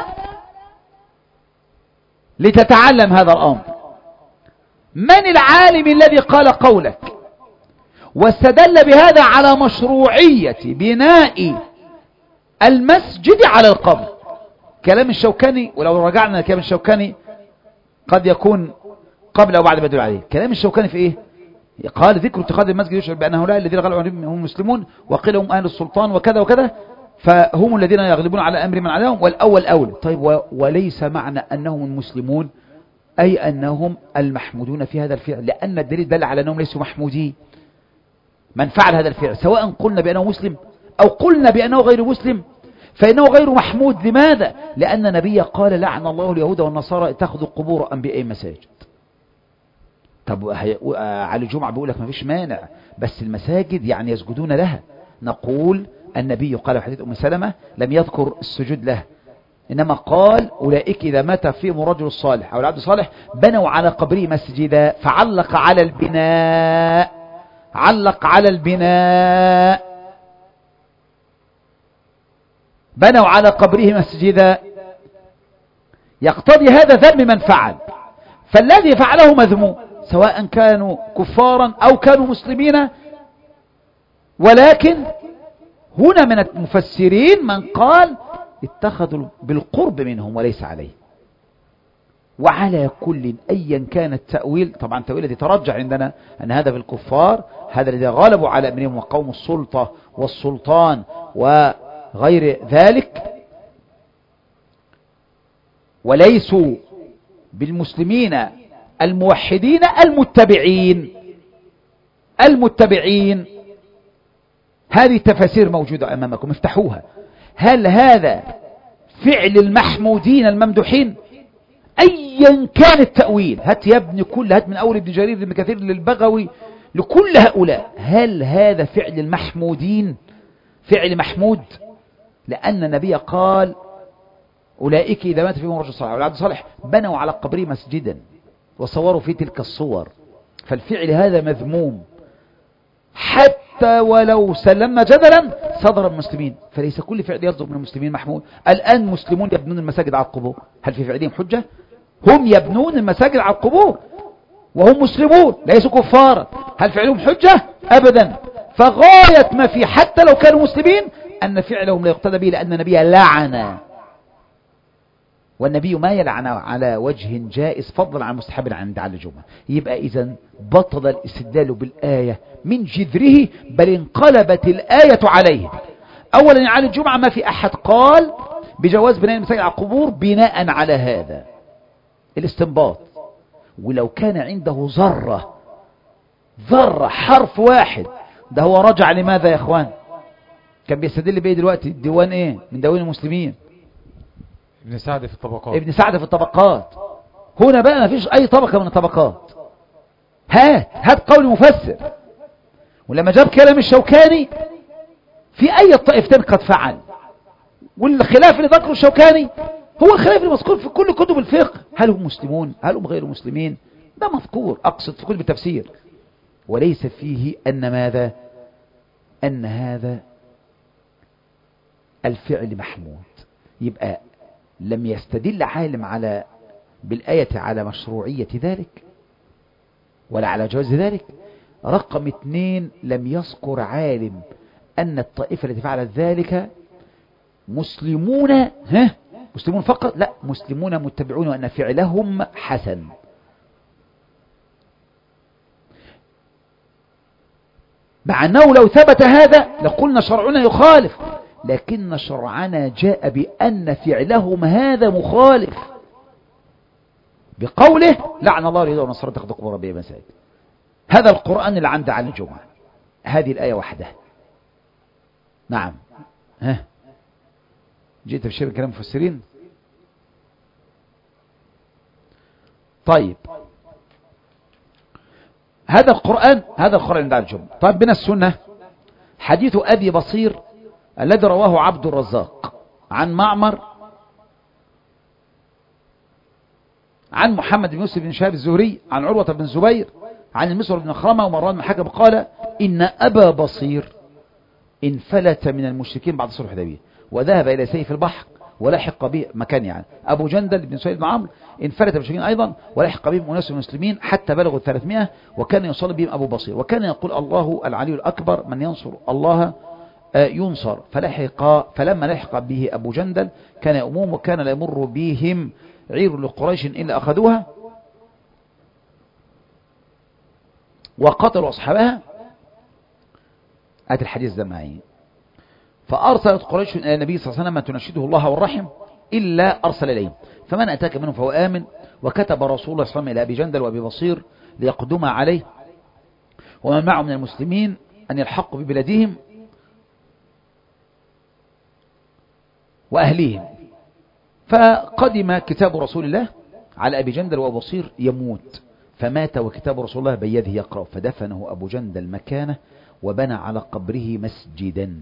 لتتعلم هذا الأمر. من العالم الذي قال قولك واستدل بهذا على مشروعية بناء المسجد على القبر؟ كلام الشوكاني، ولو رجعنا لكلام الشوكاني قد يكون قبل أو بعد ما يدل عليه. كلام الشوكاني في إيه؟ قال ذكر اتخاذ المسجد يشعر بأن هؤلاء الذين غلبوا عليهم هم المسلمون وقيل هم أهل السلطان وكذا وكذا، فهم الذين يغلبون على أمر من عليهم والأول أولى. طيب وليس معنى أنهم المسلمون أي أنهم المحمودون في هذا الفعل، لأن الدليل دل على أنهم ليسوا محمودين. من فعل هذا الفعل سواء قلنا بأنه مسلم أو قلنا بأنه غير مسلم فإنه غير محمود. لماذا؟ لأن النبي قال لعن الله اليهود والنصارى اتخذوا قبور أنبيائهم مساجد. طب على الجمعة بيقول لك ما فيش مانع، بس المساجد يعني يسجدون لها. نقول النبي قال في حديث أم سلمة لم يذكر السجود له، إنما قال أولئك إذا مات فيهم الرجل الصالح أو العبد الصالح بنوا على قبره مسجدا، فعلق على البناء، علق على البناء، بنوا على قبره مسجدا، يقتضي هذا ذم من فعل. فالذي فعله مذموم سواء كانوا كفارا أو كانوا مسلمين. ولكن هنا من المفسرين من قال اتخذوا بالقرب منهم وليس عليه. وعلى كل أيا كان التأويل، طبعا التأويل الذي ترجح عندنا أن هذا في الكفار، هذا الذي غالبوا على أمرهم وقوم السلطة والسلطان وغير ذلك، وليسوا بالمسلمين الموحدين المتبعين. هذه التفاسير موجودة أمامكم، افتحوها. هل هذا فعل المحمودين الممدوحين أيا كان التأويل؟ هات يا ابن كل، هات من أول ابن جرير ابن كثير للبغوي لكل هؤلاء، هل هذا فعل المحمودين فعل محمود؟ لأن النبي قال أولئك إذا مات فيهم رجل صالح والعبد صالح بنوا على قبره مسجدا وصوروا فيه تلك الصور. فالفعل هذا مذموم حتى ولو سلمنا جدلا صدر المسلمين، فليس كل فعل يصدر من المسلمين محمود. الآن مسلمون يبنون المساجد على القبور، هل في فعلهم حجة؟ هم يبنون المساجد على القبور وهم مسلمون ليسوا كفارا، هل فعلهم حجة؟ أبدا. فغاية ما في حتى لو كانوا مسلمين أن فعلهم لا يقتدى به، لأن النبي لعن، والنبي ما يلعن على وجه جائز فضلا عن مستحب عند على الجمعة. يبقى إذن بطل الاستدلال بالآية من جذره، بل انقلبت الآية عليه. أولا على الجمعة ما في أحد قال بجواز بناء المساجد على القبور بناء على هذا الاستنباط. ولو كان عنده ذرة حرف واحد، ده هو رجع لماذا يا اخوان؟ كان بيستدل بيه دلوقتي الديوان ايه من دواوين المسلمين، ابن سعد في الطبقات، ابن سعد في الطبقات. هنا بقى ما فيش اي طبقة من الطبقات. هات قول مفسر. ولما جاب كلام الشوكاني في اي الطائفتين قد فعل، والخلاف اللي ذكره الشوكاني هو الخلاف المذكور في كل كتب الفقه، هل هم مسلمون هل هم غير مسلمين، ده مذكور اقصد في كتب التفسير، وليس فيه ان ماذا، ان هذا الفعل محمود. يبقى لم يستدل عالم على بالآية على مشروعية ذلك ولا على جواز ذلك. رقم 2، لم يذكر عالم أن الطائفة التي فعلت ذلك مسلمون، مسلمون فقط، لا، مسلمون متبعون، وأن فعلهم حسن. مع أنه لو ثبت هذا لقلنا شرعنا يخالف، لكن شرعنا جاء بأن فعلهم هذا مخالف بقوله لعن الله اليهود والنصارى اتخذوا قبور أنبيائهم مساجد. هذا القرآن اللي عند على الجمعة، هذه الآية وحدها. نعم. جئت تفسير كلام المفسرين. طيب هذا القرآن عند على الجمعة. طيب من السنة حديث أبي بصير الذي رواه عبد الرزاق عن معمر عن محمد بن يوسف بن شهاب الزهري عن عروة بن الزبير عن المسور بن خرمة ومروان بن حكم قال إن أبا بصير انفلت من المشركين بعد صلح الحديبية وذهب إلى سيف البحر ولحق به مكان يعني أبو جندل بن سعيد بن عمرو انفلت من المشركين أيضا ولحق بهم أناس المسلمين حتى بلغوا 300 وكان يصلي بهم أبو بصير وكان يقول الله العلي الأكبر من ينصر الله ينصر فلما لحق به أبو جندل كان يؤمهم وكان لا يمر بهم عير لقريش إلا أخذوها وقتلوا أصحابها. الحديث ده معي. فأرسلت قريش إلى النبي صلى الله عليه وسلم تنشده الله والرحم إلا أرسل إليهم فمن أتاك منهم فهو آمن. وكتب رسول الله صلى الله عليه وسلم إلى أبي جندل وأبي بصير ليقدما عليه ومن معه من المسلمين أن يلحقوا ببلادهم وأهليهم. فقدم كتاب رسول الله على أبي جندل وأبو بصير يموت فمات وكتاب رسول الله بيده يقرأ فدفنه أبو جندل مكانه وبنى على قبره مسجدا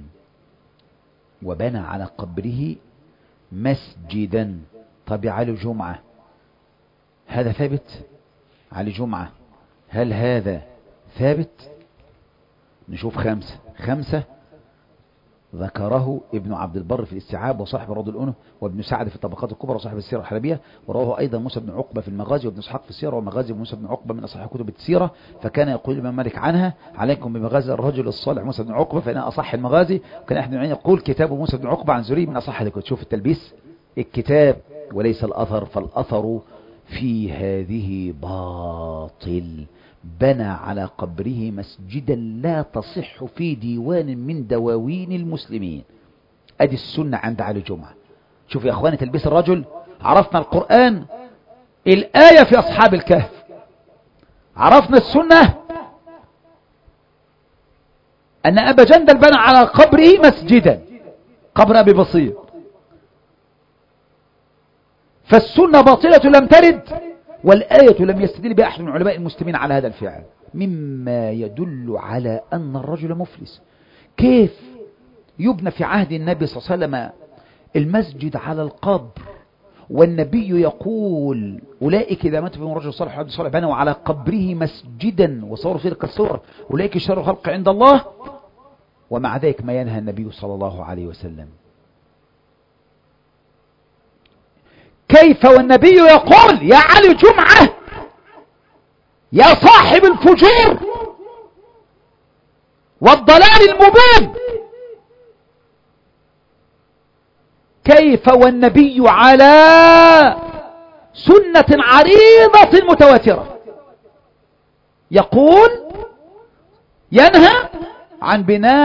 طب علي جمعة هذا ثابت؟ علي جمعة هل هذا ثابت؟ نشوف خمسة ذكره ابن عبد البر في الاستيعاب وصاحب الروض الأنف وابن سعد في الطبقات الكبرى وصاحب السيرة الحلبية ورواه أيضا موسى بن عقبة في المغازي وابن اسحاق في السيرة ومغازي موسى بن عقبة من أصح كتب السيرة. فكان يقول الإمام مالك عنها عليكم بمغازي الرجل الصالح موسى بن عقبة فإنها أصح المغازي. وكان أحد المعين يقول كتاب موسى بن عقبة عن زهري من أصح الكتب. شوف التلبيس الكتاب وليس الأثر فالأثر في هذه باطل بنى على قبره مسجدا لا تصح في ديوان من دواوين المسلمين. ادي السنة عند علي جمعة. شوف يا اخواني تلبيس الرجل. عرفنا القرآن الآية في أصحاب الكهف عرفنا السنة أن أبا جندل بنى على قبره مسجدا قبر أبي بصير فالسنة باطلة لم ترد والآية لم يستدل بأحد من علماء المسلمين على هذا الفعل مما يدل على أن الرجل مفلس. كيف يبنى في عهد النبي صلى الله عليه وسلم المسجد على القبر والنبي يقول أولئك إذا مات بهم رجل صالح وعبد صالح بنوا على قبره مسجدا وصوروا فيه كالصور أولئك شر خلق عند الله ومع ذلك ما ينهى النبي صلى الله عليه وسلم. كيف والنبي يقول يا علي جمعة يا صاحب الفجور والضلال المبين كيف والنبي على سنة عريضة متواترة يقول ينهى عن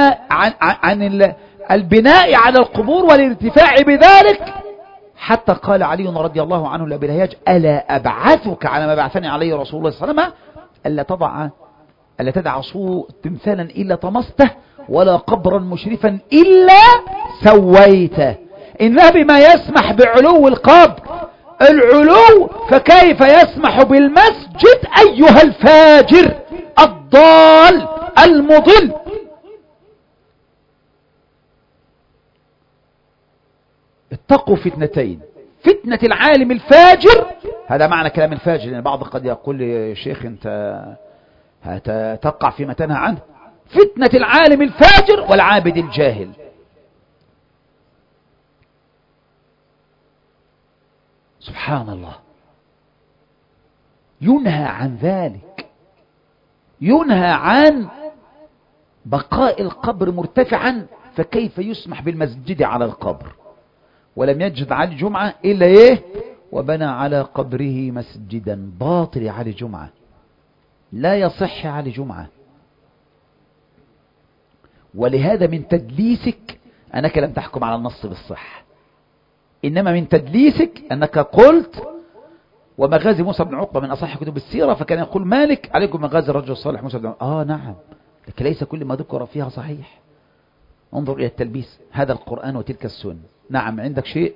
البناء على القبور والارتفاع بذلك حتى قال علي رضي الله عنه لأبي الهياج ألا أبعثك على ما بعثني عليه رسول الله صلى الله عليه وسلم ألا تدع تمثالا إلا طمسته ولا قبرا مشرفا إلا سويته. إنه بما يسمح بعلو القبر العلو فكيف يسمح بالمسجد أيها الفاجر الضال المضل. اتقوا فتنتين فتنة العالم الفاجر هذا معنى كلام الفاجر لأن بعض قد يقول لي شيخ أنت هتقع فيما تنهى عنه. فتنة العالم الفاجر والعابد الجاهل. سبحان الله ينهى عن ذلك ينهى عن بقاء القبر مرتفعا فكيف يسمح بالمسجد على القبر. ولم يجد علي جمعة إلا إيه وبنى على قبره مسجدا. باطل علي جمعة لا يصح علي جمعة. ولهذا من تدليسك أنك لم تحكم على النص بالصح إنما من تدليسك أنك قلت ومغازي موسى بن عقبة من أصح كتب السيرة فكان يقول مالك عليكم مغازي الرجل الصالح موسى بن عقبة. نعم لكن ليس كل ما ذكر فيها صحيح. انظر إلى التلبيس. هذا القرآن وتلك السنة. نعم عندك شيء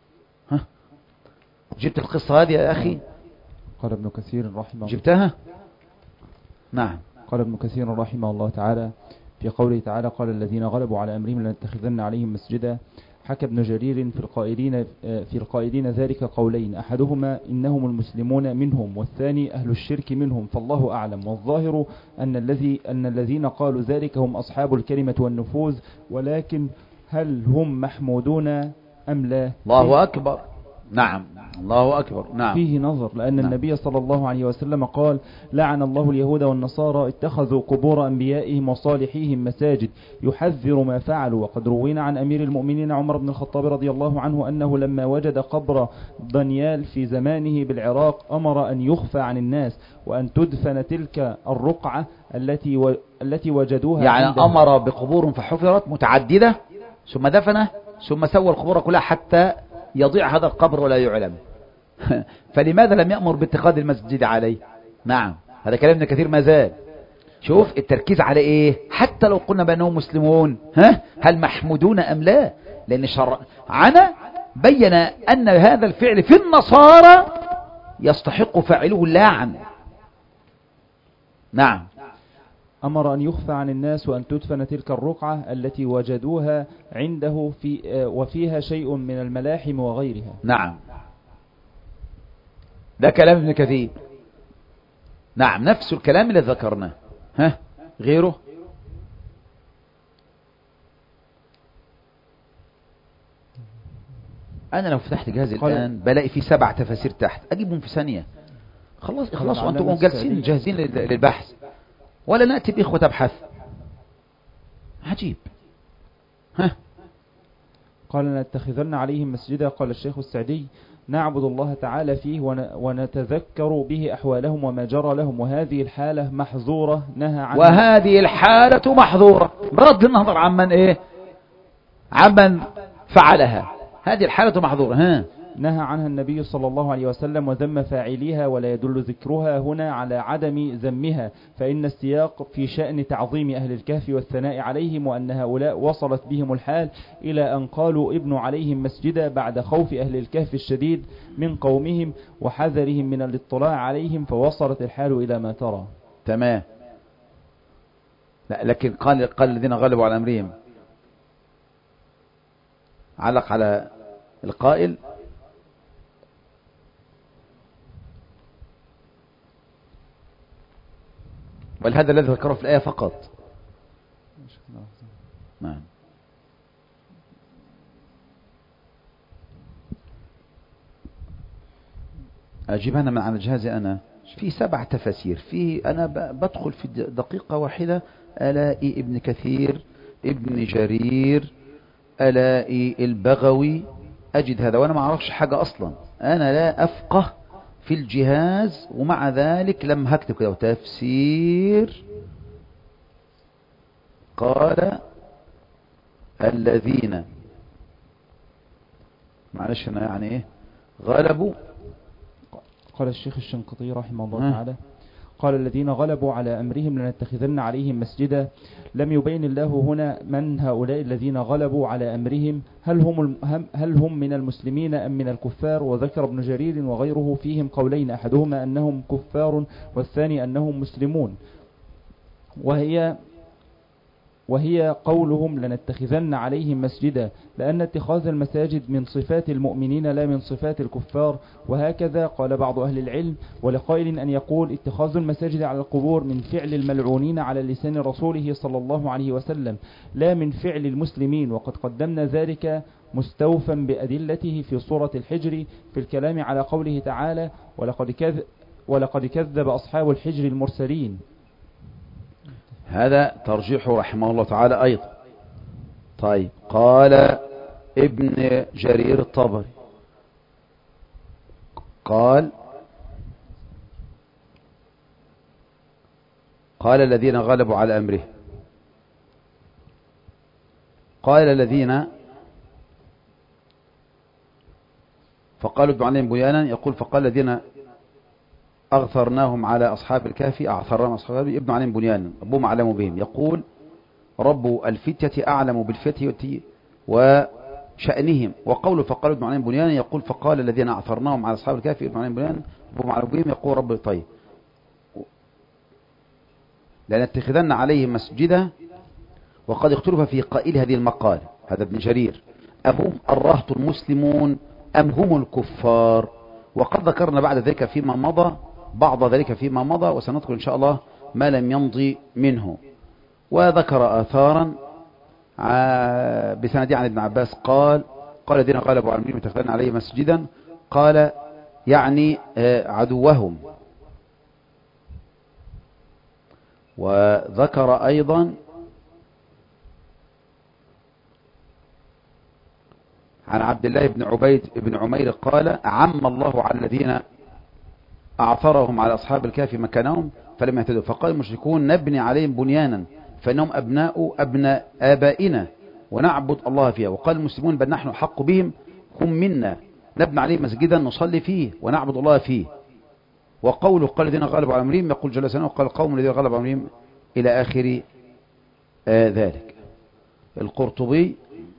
جبت القصة هذه يا أخي؟ قال ابن كثير رحمه الله جبتها؟ نعم. قال ابن كثير رحمه الله تعالى في قوله تعالى قال الذين غلبوا على أمرهم لنتخذن عليهم مسجدا حكى ابن جرير في القائلين ذلك قولين، أحدهما إنهم المسلمون منهم، والثاني أهل الشرك منهم، فالله أعلم. والظاهر أن الذين قالوا ذلك هم أصحاب الكلمة والنفوذ، ولكن هل هم محمودون أم لا؟ الله أكبر. نعم، الله أكبر. نعم. فيه نظر، لأن النبي صلى الله عليه وسلم قال: لعن الله اليهود والنصارى اتخذوا قبور أنبيائهم وصالحيهم مساجد، يحذر ما فعلوا. وقد روينا عن أمير المؤمنين عمر بن الخطاب رضي الله عنه أنه لما وجد قبر دانيال في زمانه بالعراق أمر أن يخفى عن الناس، وأن تدفن تلك الرقعة التي وجدوها يعني عنده. أمر بقبور فحفرت متعددة، ثم دفنه، ثم سوى القبور كلها حتى يضيع هذا القبر ولا يعلم. فلماذا لم يأمر باتخاذ المسجد عليه؟ نعم، هذا كلام ابن كثير ما زال. شوف التركيز على ايه؟ حتى لو قلنا بأنهم مسلمون، هل محمودون أم لا؟ لأن شرعنا بين أن هذا الفعل في النصارى يستحق فاعله اللعن. نعم. أمر أن يخفى عن الناس، وأن تدفن تلك الرقعة التي وجدوها عنده وفيها شيء من الملاحم وغيرها. نعم، ده كلام ابن كثير. نعم، نفس الكلام اللي ذكرناه. غيره؟ أنا لو فتحت جهازي الآن بلاقي فيه 7 تفاسير تحت، أجيبهم في ثانية. خلاص وأنتم جالسين جاهزين للبحث، ولا نأتي بإخوة تبحث. عجيب. قال: لنتخذن عليهم مسجدا. قال الشيخ السعدي: نعبد الله تعالى فيه ونتذكر به أحوالهم وما جرى لهم، وهذه الحالة محظورة نهى عنها. وهذه الحالة محظورة بغض النظر عمن فعلها. هذه الحالة محظورة. نهى عنها النبي صلى الله عليه وسلم وذم فاعليها، ولا يدل ذكرها هنا على عدم ذمها، فإن السياق في شأن تعظيم أهل الكهف والثناء عليهم، وأن هؤلاء وصلت بهم الحال إلى أن قالوا ابنوا عليهم مسجدا بعد خوف أهل الكهف الشديد من قومهم وحذرهم من الاطلاع عليهم، فوصلت الحال إلى ما ترى. تمام. لا، لكن قال الذين غلبوا على أمرهم، علق على القائل: بل هذا الذي ذكره في الآية فقط. نعم. أجيب أنا من على جهازي أنا في 7 تفاسير. أنا بدخل في دقيقة واحدة ألاقي ابن كثير، ابن جرير، ألاقي البغوي، أجد هذا وأنا ما أعرفش حاجة أصلا. أنا لا أفقه في الجهاز، ومع ذلك لم هكتب كده تفسير قال الذين، معلش أنا يعني إيه، غلبوا. قال الشيخ الشنقيطي رحمه الله تعالى: قال الذين غلبوا على أمرهم لنتخذن عليهم مسجدا. لم يبين الله هنا من هؤلاء الذين غلبوا على أمرهم، هل هم من المسلمين أم من الكفار. وذكر ابن جرير وغيره فيهم قولين، أحدهما أنهم كفار، والثاني أنهم مسلمون، وهي قولهم لنتخذن عليهم مسجدا، لأن اتخاذ المساجد من صفات المؤمنين لا من صفات الكفار. وهكذا قال بعض أهل العلم. ولقائل أن يقول: اتخاذ المساجد على القبور من فعل الملعونين على لسان رسوله صلى الله عليه وسلم، لا من فعل المسلمين. وقد قدمنا ذلك مستوفا بأدلته في سورة الحجر في الكلام على قوله تعالى: ولقد كذب أصحاب الحجر المرسلين. هذا ترجيحه رحمه الله تعالى أيضا. طيب، قال ابن جرير الطبري قال الذين غلبوا على أمره، قال الذين فقالوا ابن عليهم بنيانا، يقول فقال الذين أغثرناهم على أصحاب الكهف، أعثرنا أصحاب الكهف ابن عليهم بنيانا ربهم أعلم بهم، يقول رب الفتية أعلم بالفتية وشأنهم. وقوله فقالوا ابن عليهم بنيانا، يقول فقال الذين أعثرناهم على أصحاب الكهف ابن عليهم بنيانا ربهم أعلم بهم، يقول رب طيب لنتخذن عليهم مسجدا. وقد اختلف في قائل هذه المقالة، هذا ابن جرير، أهم الرهط المسلمون أم هم الكفار؟ وقد ذكرنا بعد ذلك فيما مضى بعض ذلك فيما مضى، وسنذكر إن شاء الله ما لم يمضي منه. وذكر آثارا بسند عن ابن عباس قال الذين غلبوا على المؤمنين واتخذنا عليه مسجدا، قال يعني عدوهم. وذكر أيضا عن عبد الله بن عبيد بن عمير قال عم الله على الذين أعثرهم على أصحاب الكهف مكانهم فلم يهتدوا، فقال المشركون نبني عليهم بنيانا فإنهم أبناء آبائنا ونعبد الله فيها. وقال المسلمون بل نحن حق بهم هم منا نبني عليهم مسجدا نصلي فيه ونعبد الله فيه. وقوله قال الذين غلبوا على أمرهم يقول جل وعلا وقال القوم الذين غلبوا على أمرهم إلى آخر ذلك. القرطبي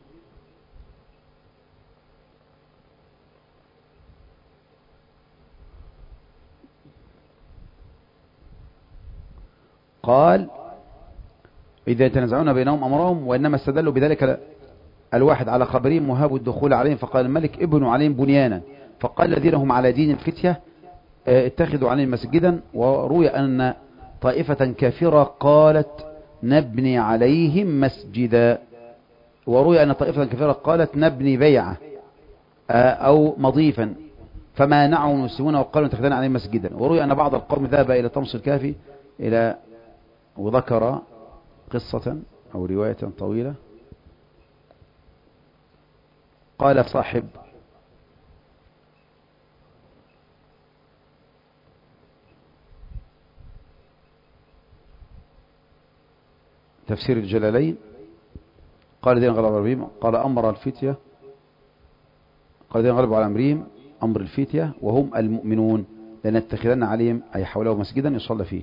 قال إذا يتنازعون بينهم أمرهم، وإنما استدلوا بذلك الواحد على خبرهم وهابوا الدخول عليهم، فقال الملك ابنوا عليهم بنيانا، فقال الذين هم على دين الفتية اتخذوا عليهم مسجدا. وروي أن طائفة كافرة قالت نبني عليهم مسجدا، وروي أن طائفة كافرة قالت نبني بيعة أو مضيفا فمانعوا المسلمون وقالوا اتخذنا عليهم مسجدا. وروي أن بعض القوم ذهب إلى طمس الكافي وذكر قصة أو رواية طويلة. قال صاحب تفسير الجلالين قال الذين غلبوا على أمرهم قال أمر الفتية قال الذين غلبوا على أمرهم أمر الفتية وهم المؤمنون لنتخذن عليهم أي حوله مسجدا يصلى فيه.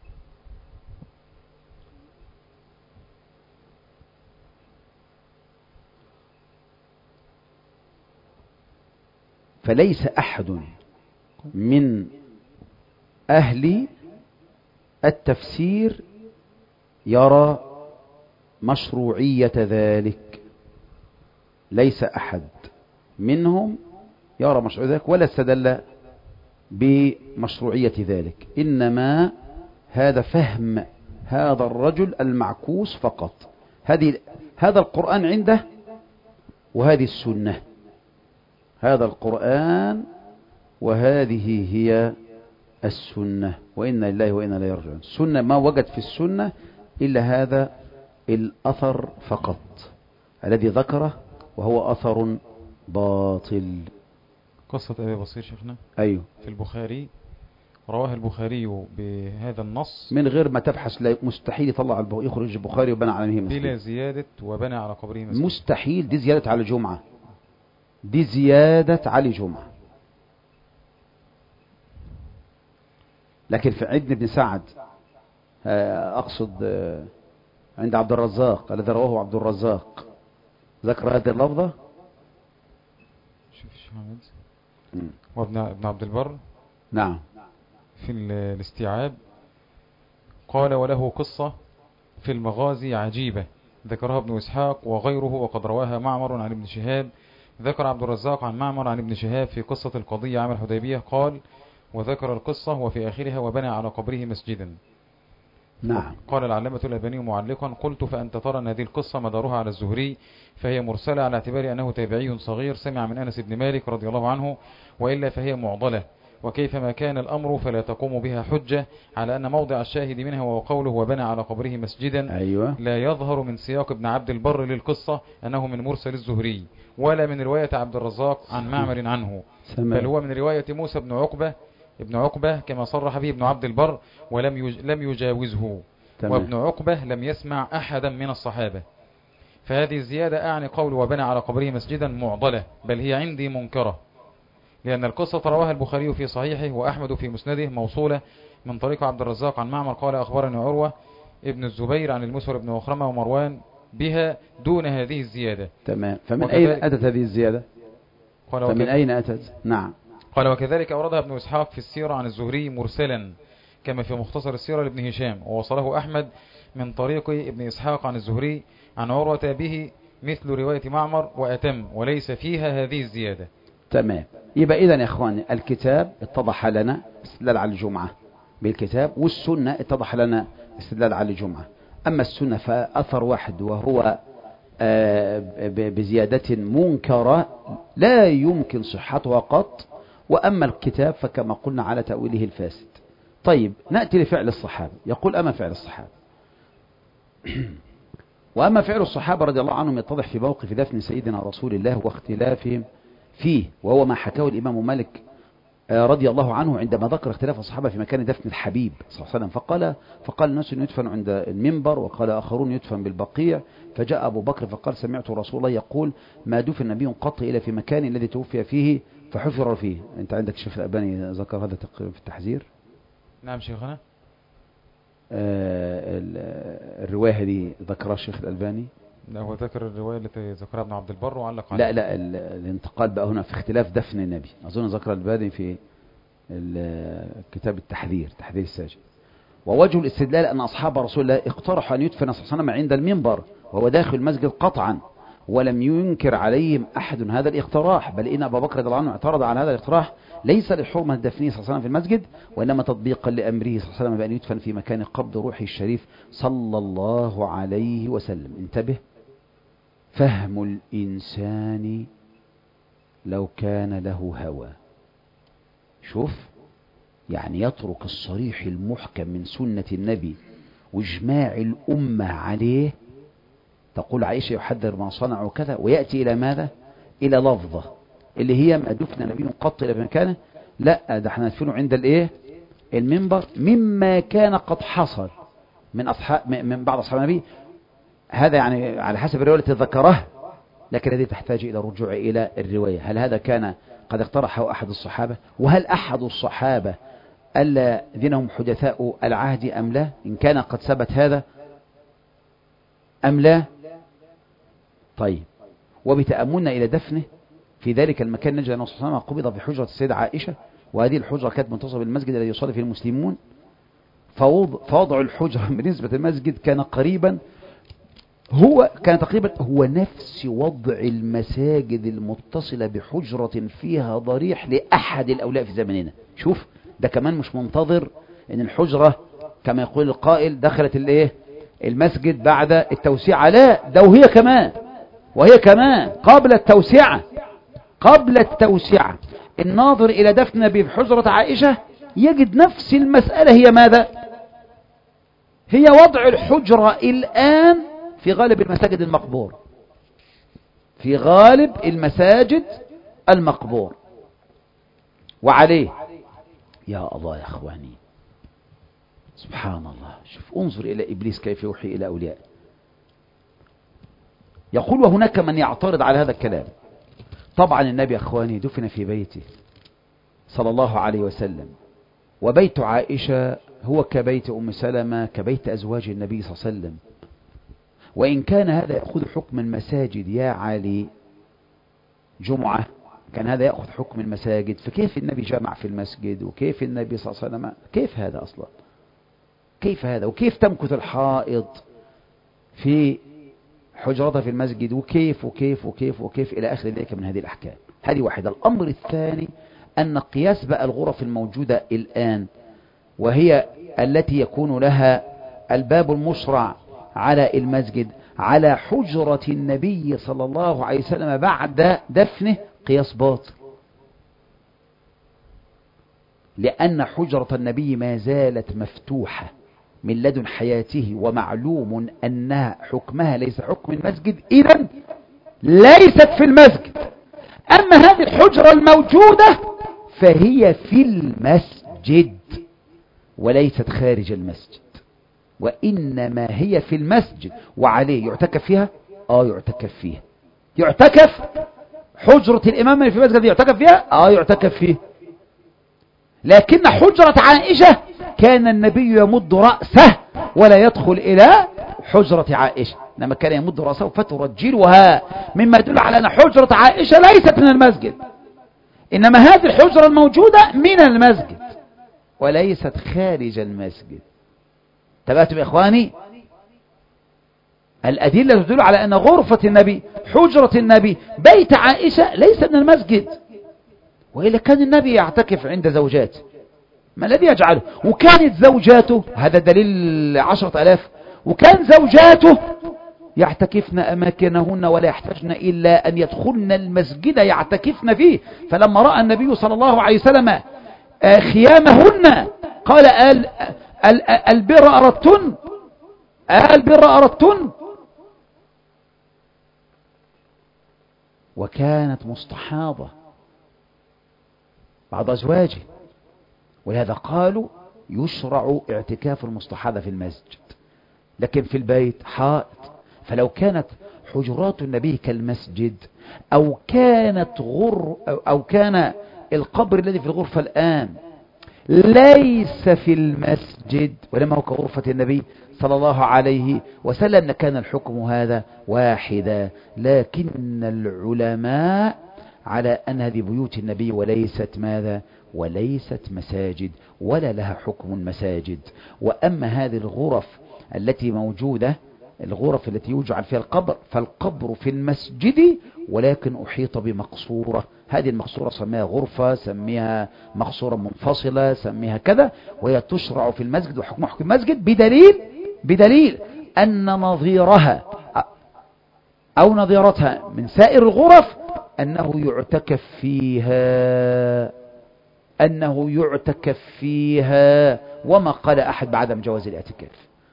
فليس أحد من أهل التفسير يرى مشروعية ذلك، ليس أحد منهم يرى مشروعية ذلك ولا استدل بمشروعية ذلك، إنما هذا فهم هذا الرجل المعكوس فقط. هذا القرآن عنده وهذه السنة، هذا القرآن وهذه هي السنة، وإنا لله وإنا إليه راجعون. السنة ما وجد في السنة إلا هذا الأثر فقط الذي ذكره وهو أثر باطل. قصة أبي بصير شيخنا أيوه في البخاري، رواه البخاري بهذا النص من غير ما تبحث، لا مستحيل يخرج البخاري وبنى على مسجد بلا زيادة وبنى على قبره مسجد. مستحيل، دي زيادة على جمعة، دي زيادة على جمعة. لكن في عند ابن سعد أقصد عند عبد الرزاق الذي رواه عبد الرزاق ذكر هذه اللفظة. شوف الشيخ محمد وابن عبد البر نعم في الاستيعاب قال وله قصة في المغازي عجيبة ذكرها ابن إسحاق وغيره وقد رواها معمر عن ابن شهاب. ذكر عبد الرزاق عن معمر عن ابن شهاب في قصة القضية عام الحديبية قال وذكر القصة وفي آخرها وبنى على قبره مسجدا. نعم. قال العلامة الألباني معلقا قلت فأنت ترى أن هذه القصة مدارها على الزهري فهي مرسلة على اعتبار أنه تابعي صغير سمع من أنس بن مالك رضي الله عنه، وإلا فهي معضلة، وكيفما كان الأمر فلا تقوم بها حجة على أن موضع الشاهد منها وهو قوله وبنى على قبره مسجدا. أيوة. لا يظهر من سياق ابن عبد البر للقصة أنه من مرسل الزهري ولا من رواية عبد الرزاق عن معمر عنه، بل هو من رواية موسى ابن عقبة كما صرح به ابن عبد البر ولم يجاوزه. تمام. وابن عقبة لم يسمع أحدا من الصحابة، فهذه الزيادة أعني قول وبنى على قبره مسجدا معضلة، بل هي عندي منكرة، لأن القصة رواها البخاري في صحيحه وأحمد في مسنده موصولة من طريق عبد الرزاق عن معمر قال أخبرني عروة ابن الزبير عن المسور بن مخرمة ومروان بها دون هذه الزيادة. تمام. فمن أين أتت هذه الزيادة؟ فمن أين أتت؟ نعم. قال وكذلك أوردها ابن إسحاق في السيرة عن الزهري مرسلا كما في مختصر السيرة لابن هشام، ووصله أحمد من طريق ابن إسحاق عن الزهري عن عروة به مثل رواية معمر وأتم وليس فيها هذه الزيادة. تمام. يبقى إذن يا إخواني الكتاب اتضح لنا استدلال على الجمعة بالكتاب، والسنة اتضح لنا استدلال على الجمعة. أما السنة فأثر واحد وهو بزيادة منكرة لا يمكن صحتها قط، وأما الكتاب فكما قلنا على تأويله الفاسد. طيب نأتي لفعل الصحابة. يقول أما فعل الصحابة وأما فعل الصحابة رضي الله عنهم يتضح في موقف دفن سيدنا رسول الله واختلافهم فيه، وهو ما حكاه الإمام مالك رضي الله عنه عندما ذكر اختلاف الصحابة في مكان دفن الحبيب صلى الله عليه وسلم. فقال الناس يدفن عند المنبر، وقال آخرون يدفن بالبقيع. فجاء أبو بكر فقال سمعت رسول الله يقول ما دفن نبي قط إلا في مكان الذي توفي فيه فحفر فيه. أنت عندك الشيخ الألباني ذكر هذا في التحذير. نعم شيخنا. الرواية هذه ذكرها الشيخ الألباني. لا هو ذكر الرواية التي ذكرها ابن عبد البر وعلق عليها. لا الانتقال بقى هنا في اختلاف دفن النبي. أظن ذكر الألباني في كتاب التحذير، تحذير الساجد. ووجه الاستدلال أن أصحاب رسول الله اقترحوا أن يدفن صلى الله عليه وسلم عند المنبر وهو داخل المسجد قطعا، ولم ينكر عليهم أحد هذا الاقتراح، بل إن أبا بكر رضي الله عنه اعترض على هذا الاقتراح ليس لحرمة دفنه صلى الله عليه وسلم في المسجد، وإنما تطبيقا لأمره صلى الله عليه وسلم بأن يدفن في مكان قبض روحه الشريف صلى الله عليه وسلم. انتبه، فهم الإنسان لو كان له هوى. شوف، يعني يترك الصريح المحكم من سنة النبي واجماع الأمة عليه. تقول عائشة يحذر ما صنعوا كذا، ويأتي إلى ماذا؟ إلى لفظة اللي هي ما دفن نبي قط إلى مكانه. لا، ده احنا ندفنه عند الايه؟ المنبر، مما كان قد حصل من بعض أصحاب النبي. هذا يعني على حسب الرواية التي ذكرها، لكن هذه تحتاج إلى الرجوع إلى الرواية. هل هذا كان قد اقترحه أحد الصحابة؟ وهل أحد الصحابة الذين هم حدثاء العهد أم لا؟ إن كان قد ثبت هذا أم لا؟ طيب، وبتأملنا إلى دفنه في ذلك المكان نجد أنه صلى الله عليه وسلم قبض في حجرة السيدة عائشة، وهذه الحجرة كانت منتصف المسجد الذي يصلي فيه المسلمون. فوضع الحجرة بالنسبة للمسجد كان تقريبا هو نفس وضع المساجد المتصلة بحجرة فيها ضريح لأحد الأولياء في زمننا. شوف، ده كمان مش منتظر ان الحجرة كما يقول القائل دخلت المسجد بعد التوسعة، لا، ده وهي كمان قبل التوسعة. الناظر إلى دفن النبي في حجرة عائشة يجد نفس المسألة هي ماذا؟ هي وضع الحجرة الآن في غالب المساجد المقبور. وعليه يا الله يا أخواني، سبحان الله، شوف، انظر إلى إبليس كيف يوحي إلى أولياء. يقول وهناك من يعترض على هذا الكلام. طبعا النبي أخواني دفن في بيته صلى الله عليه وسلم، وبيت عائشة هو كبيت أم سلمة، كبيت أزواج النبي صلى الله عليه وسلم. وإن كان هذا يأخذ حكم المساجد يا علي جمعة، كان هذا يأخذ حكم المساجد، فكيف النبي جمع في المسجد؟ وكيف النبي صلى الله عليه وسلم؟ كيف هذا أصلا؟ كيف هذا؟ وكيف تمكث الحائض في حجرتها في المسجد؟ وكيف وكيف وكيف وكيف إلى آخر ذلك من هذه الأحكام. هذه واحدة. الأمر الثاني أن قياس بقى الغرف الموجودة الآن، وهي التي يكون لها الباب المشرع على المسجد، على حجرة النبي صلى الله عليه وسلم بعد دفنه، قياس باطل، لأن حجرة النبي ما زالت مفتوحة من لدن حياته، ومعلوم أنها حكمها ليس حكم المسجد، إذن ليست في المسجد. أما هذه الحجرة الموجودة فهي في المسجد وليست خارج المسجد، وإنما هي في المسجد. وعليه يعتكف فيها؟ يعتكف فيها. يعتكف حجرة الإمام اللي في المسجد يعتكف فيها؟ يعتكف فيها. لكن حجرة عائشة كان النبي يمد رأسه ولا يدخل إلى حجرة عائشة، إنما كان يمد رأسه فترجلها، مما يدل على أن حجرة عائشة ليست من المسجد، إنما هذه الحجرة الموجودة من المسجد وليست خارج المسجد. تبعتم يا إخواني؟ الأدلة تدل على أن غرفة النبي، حجرة النبي، بيت عائشة ليس من المسجد، وإلا كان النبي يعتكف عند زوجاته، ما الذي يجعله؟ وكانت زوجاته، هذا دليل 10,000، وكان زوجاته يعتكفن أماكنهن ولا يحتاجن إلا أن يدخلن المسجد يعتكفن فيه. فلما رأى النبي صلى الله عليه وسلم خيامهن قال البر أردتن، البر أردتن. وكانت مستحاضة بعض أزواجه، ولهذا قالوا يشرع اعتكاف المستحاضة في المسجد، لكن في البيت حائط. فلو كانت حجرات النبي كالمسجد، أو كان القبر الذي في الغرفة الآن ليس في المسجد ولما هو كغرفة النبي صلى الله عليه وسلم، لكان الحكم هذا واحدا. لكن العلماء على أن هذه بيوت النبي وليست ماذا؟ وليست مساجد، ولا لها حكم المساجد. وأما هذه الغرف التي موجودة، الغرف التي يجعل فيها القبر، فالقبر في المسجد ولكن أحيط بمقصورة. هذه المقصورة سميها غرفة، سميها مقصورة منفصلة، سميها كذا، وهي تشرع في المسجد وحكم حكم المسجد بدليل أن نظيرها أو نظيرتها من سائر الغرف أنه يعتكف فيها، وما قال أحد بعدم جواز الاعتكاف.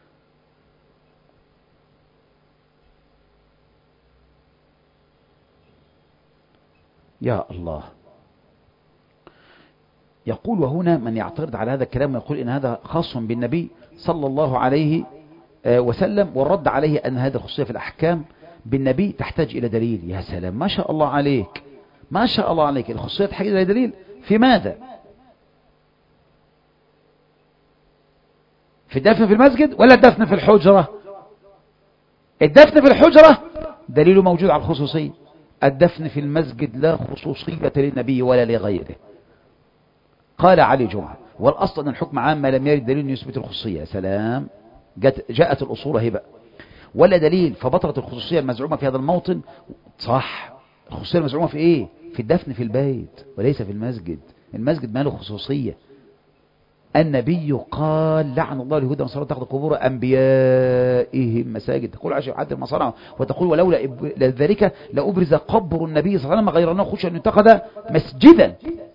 يا الله. يقول وهنا من يعترض على هذا الكلام ويقول إن هذا خاص بالنبي صلى الله عليه وسلم، والرد عليه أن هذه الخصوصية في الأحكام بالنبي تحتاج إلى دليل. يا سلام، ما شاء الله عليك، ما شاء الله عليك. الخصوصية تحتاج إلى دليل في ماذا؟ في الدفن في المسجد ولا الدفن في الحجرة؟ الدفن في الحجرة دليله موجود على الخصوصية. الدفن في المسجد لا خصوصية للنبي ولا لغيره. قال علي جمعة والأصل أن الحكم عام ما لم يرد دليل يثبت الخصوصية. سلام، جاءت الأصول هبة ولا دليل، فبطلت الخصوصية المزعومة في هذا الموطن. صح، الخصوصية المزعومة في إيه؟ في الدفن في البيت وليس في المسجد. المسجد ما له خصوصية. النبي قال لعن الله اليهود والنصارى تاخذ قبور انبيائهم مساجد. تقول عشان عد المصانع، وتقول ولولا ذلك لأبرز قبر النبي صلى الله عليه وسلم غير انه خشي ان يتخذ مسجدا.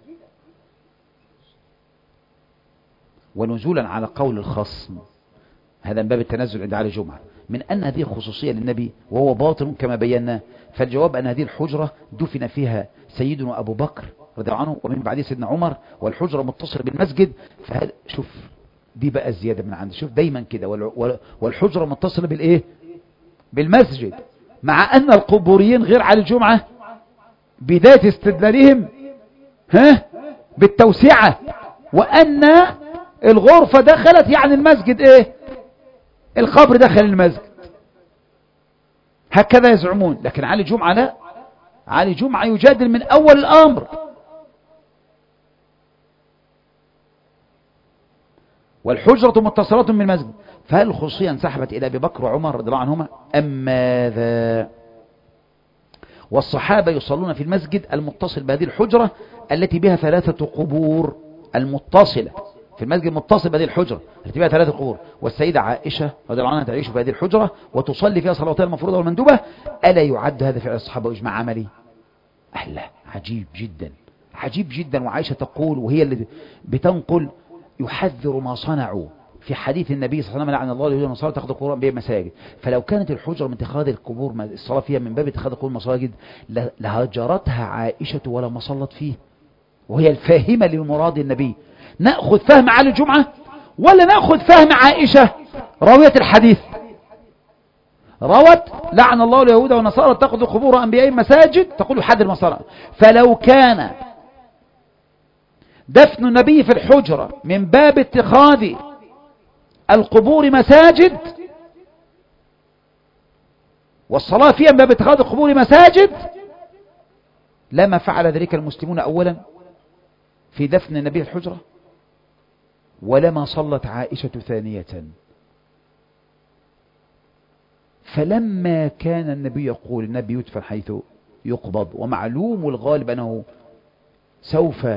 ونزولا على قول الخصم، هذا من باب التنزل عند علي جمعة، من أن هذه خصوصية للنبي وهو باطل كما بينا. فالجواب أن هذه الحجرة دفن فيها سيدنا أبو بكر رضي الله عنه ومن بعده سيدنا عمر، والحجرة متصلة بالمسجد. فهذا شوف دي بقى الزيادة من عندي، شوف دايما كده، والحجرة متصلة بالإيه؟ بالمسجد، مع أن القبوريين غير على الجمعة بداية استدلالهم بالتوسعة، وأن الغرفة دخلت يعني المسجد إيه؟ القبر دخل المسجد، هكذا يزعمون. لكن علي جمعة لا، علي جمعة يجادل من أول الأمر. والحجرة متصلة بالمسجد. فهل الخصوصية انسحبت إلى أبي بكر وعمر رضي الله عنهما أم ماذا؟ والصحابة يصلون في المسجد المتصل بهذه الحجرة التي بها 3 قبور، المتصلة في المسجد متصل بهذه الحجرة التي بها 3 قبور. والسيدة عائشة رضي الله عنها تعيش في هذه الحجرة وتصلي فيها صلواتها المفروضة والمندوبة. ألا يعد هذا فعل الصحابة وإجماع عملي؟ أهلا، عجيب جدا، عجيب جدا. وعائشة تقول وهي اللي بتنقل يحذر ما صنعوا في حديث النبي صلى الله عليه وسلم لعن الله اليهود والنصارى تاخذ قبور بها مساجد. فلو كانت الحجرة من اتخاذ القبور الصلاة فيها من باب اتخاذ قبور مساجد لهجرتها عائشة ولا ما صلت فيه، وهي الفاهمة للمراد النبي. نأخذ فهم علي الجمعة ولا نأخذ فهم عائشة راوية الحديث؟ روت لعن الله اليهود والنصارى تاخذ قبور أنبيائهم مساجد، تقول يحذر ما صنع. فلو كان دفن النبي في الحجرة من باب اتخاذ القبور مساجد والصلاة فيها من باب اتخاذ القبور مساجد لما فعل ذلك المسلمون أولا في دفن النبي في الحجرة، ولما صلت عائشة ثانية. فلما كان النبي يقول النبي يدفن حيث يقبض، ومعلوم الغالب أنه سوف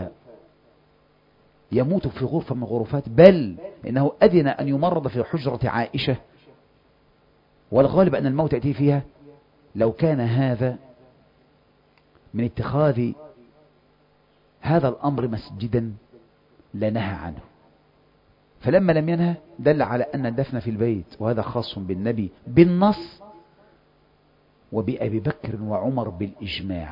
يموت في غرفة من غرفات، بل إنه أذن أن يمرض في حجرة عائشة، والغالب أن الموت يأتي فيها. لو كان هذا من اتخاذ هذا الأمر مسجدا لنهى عنه، فلما لم ينهى دل على أن الدفن في البيت، وهذا خاص بالنبي بالنص، وبأبي بكر وعمر بالإجماع،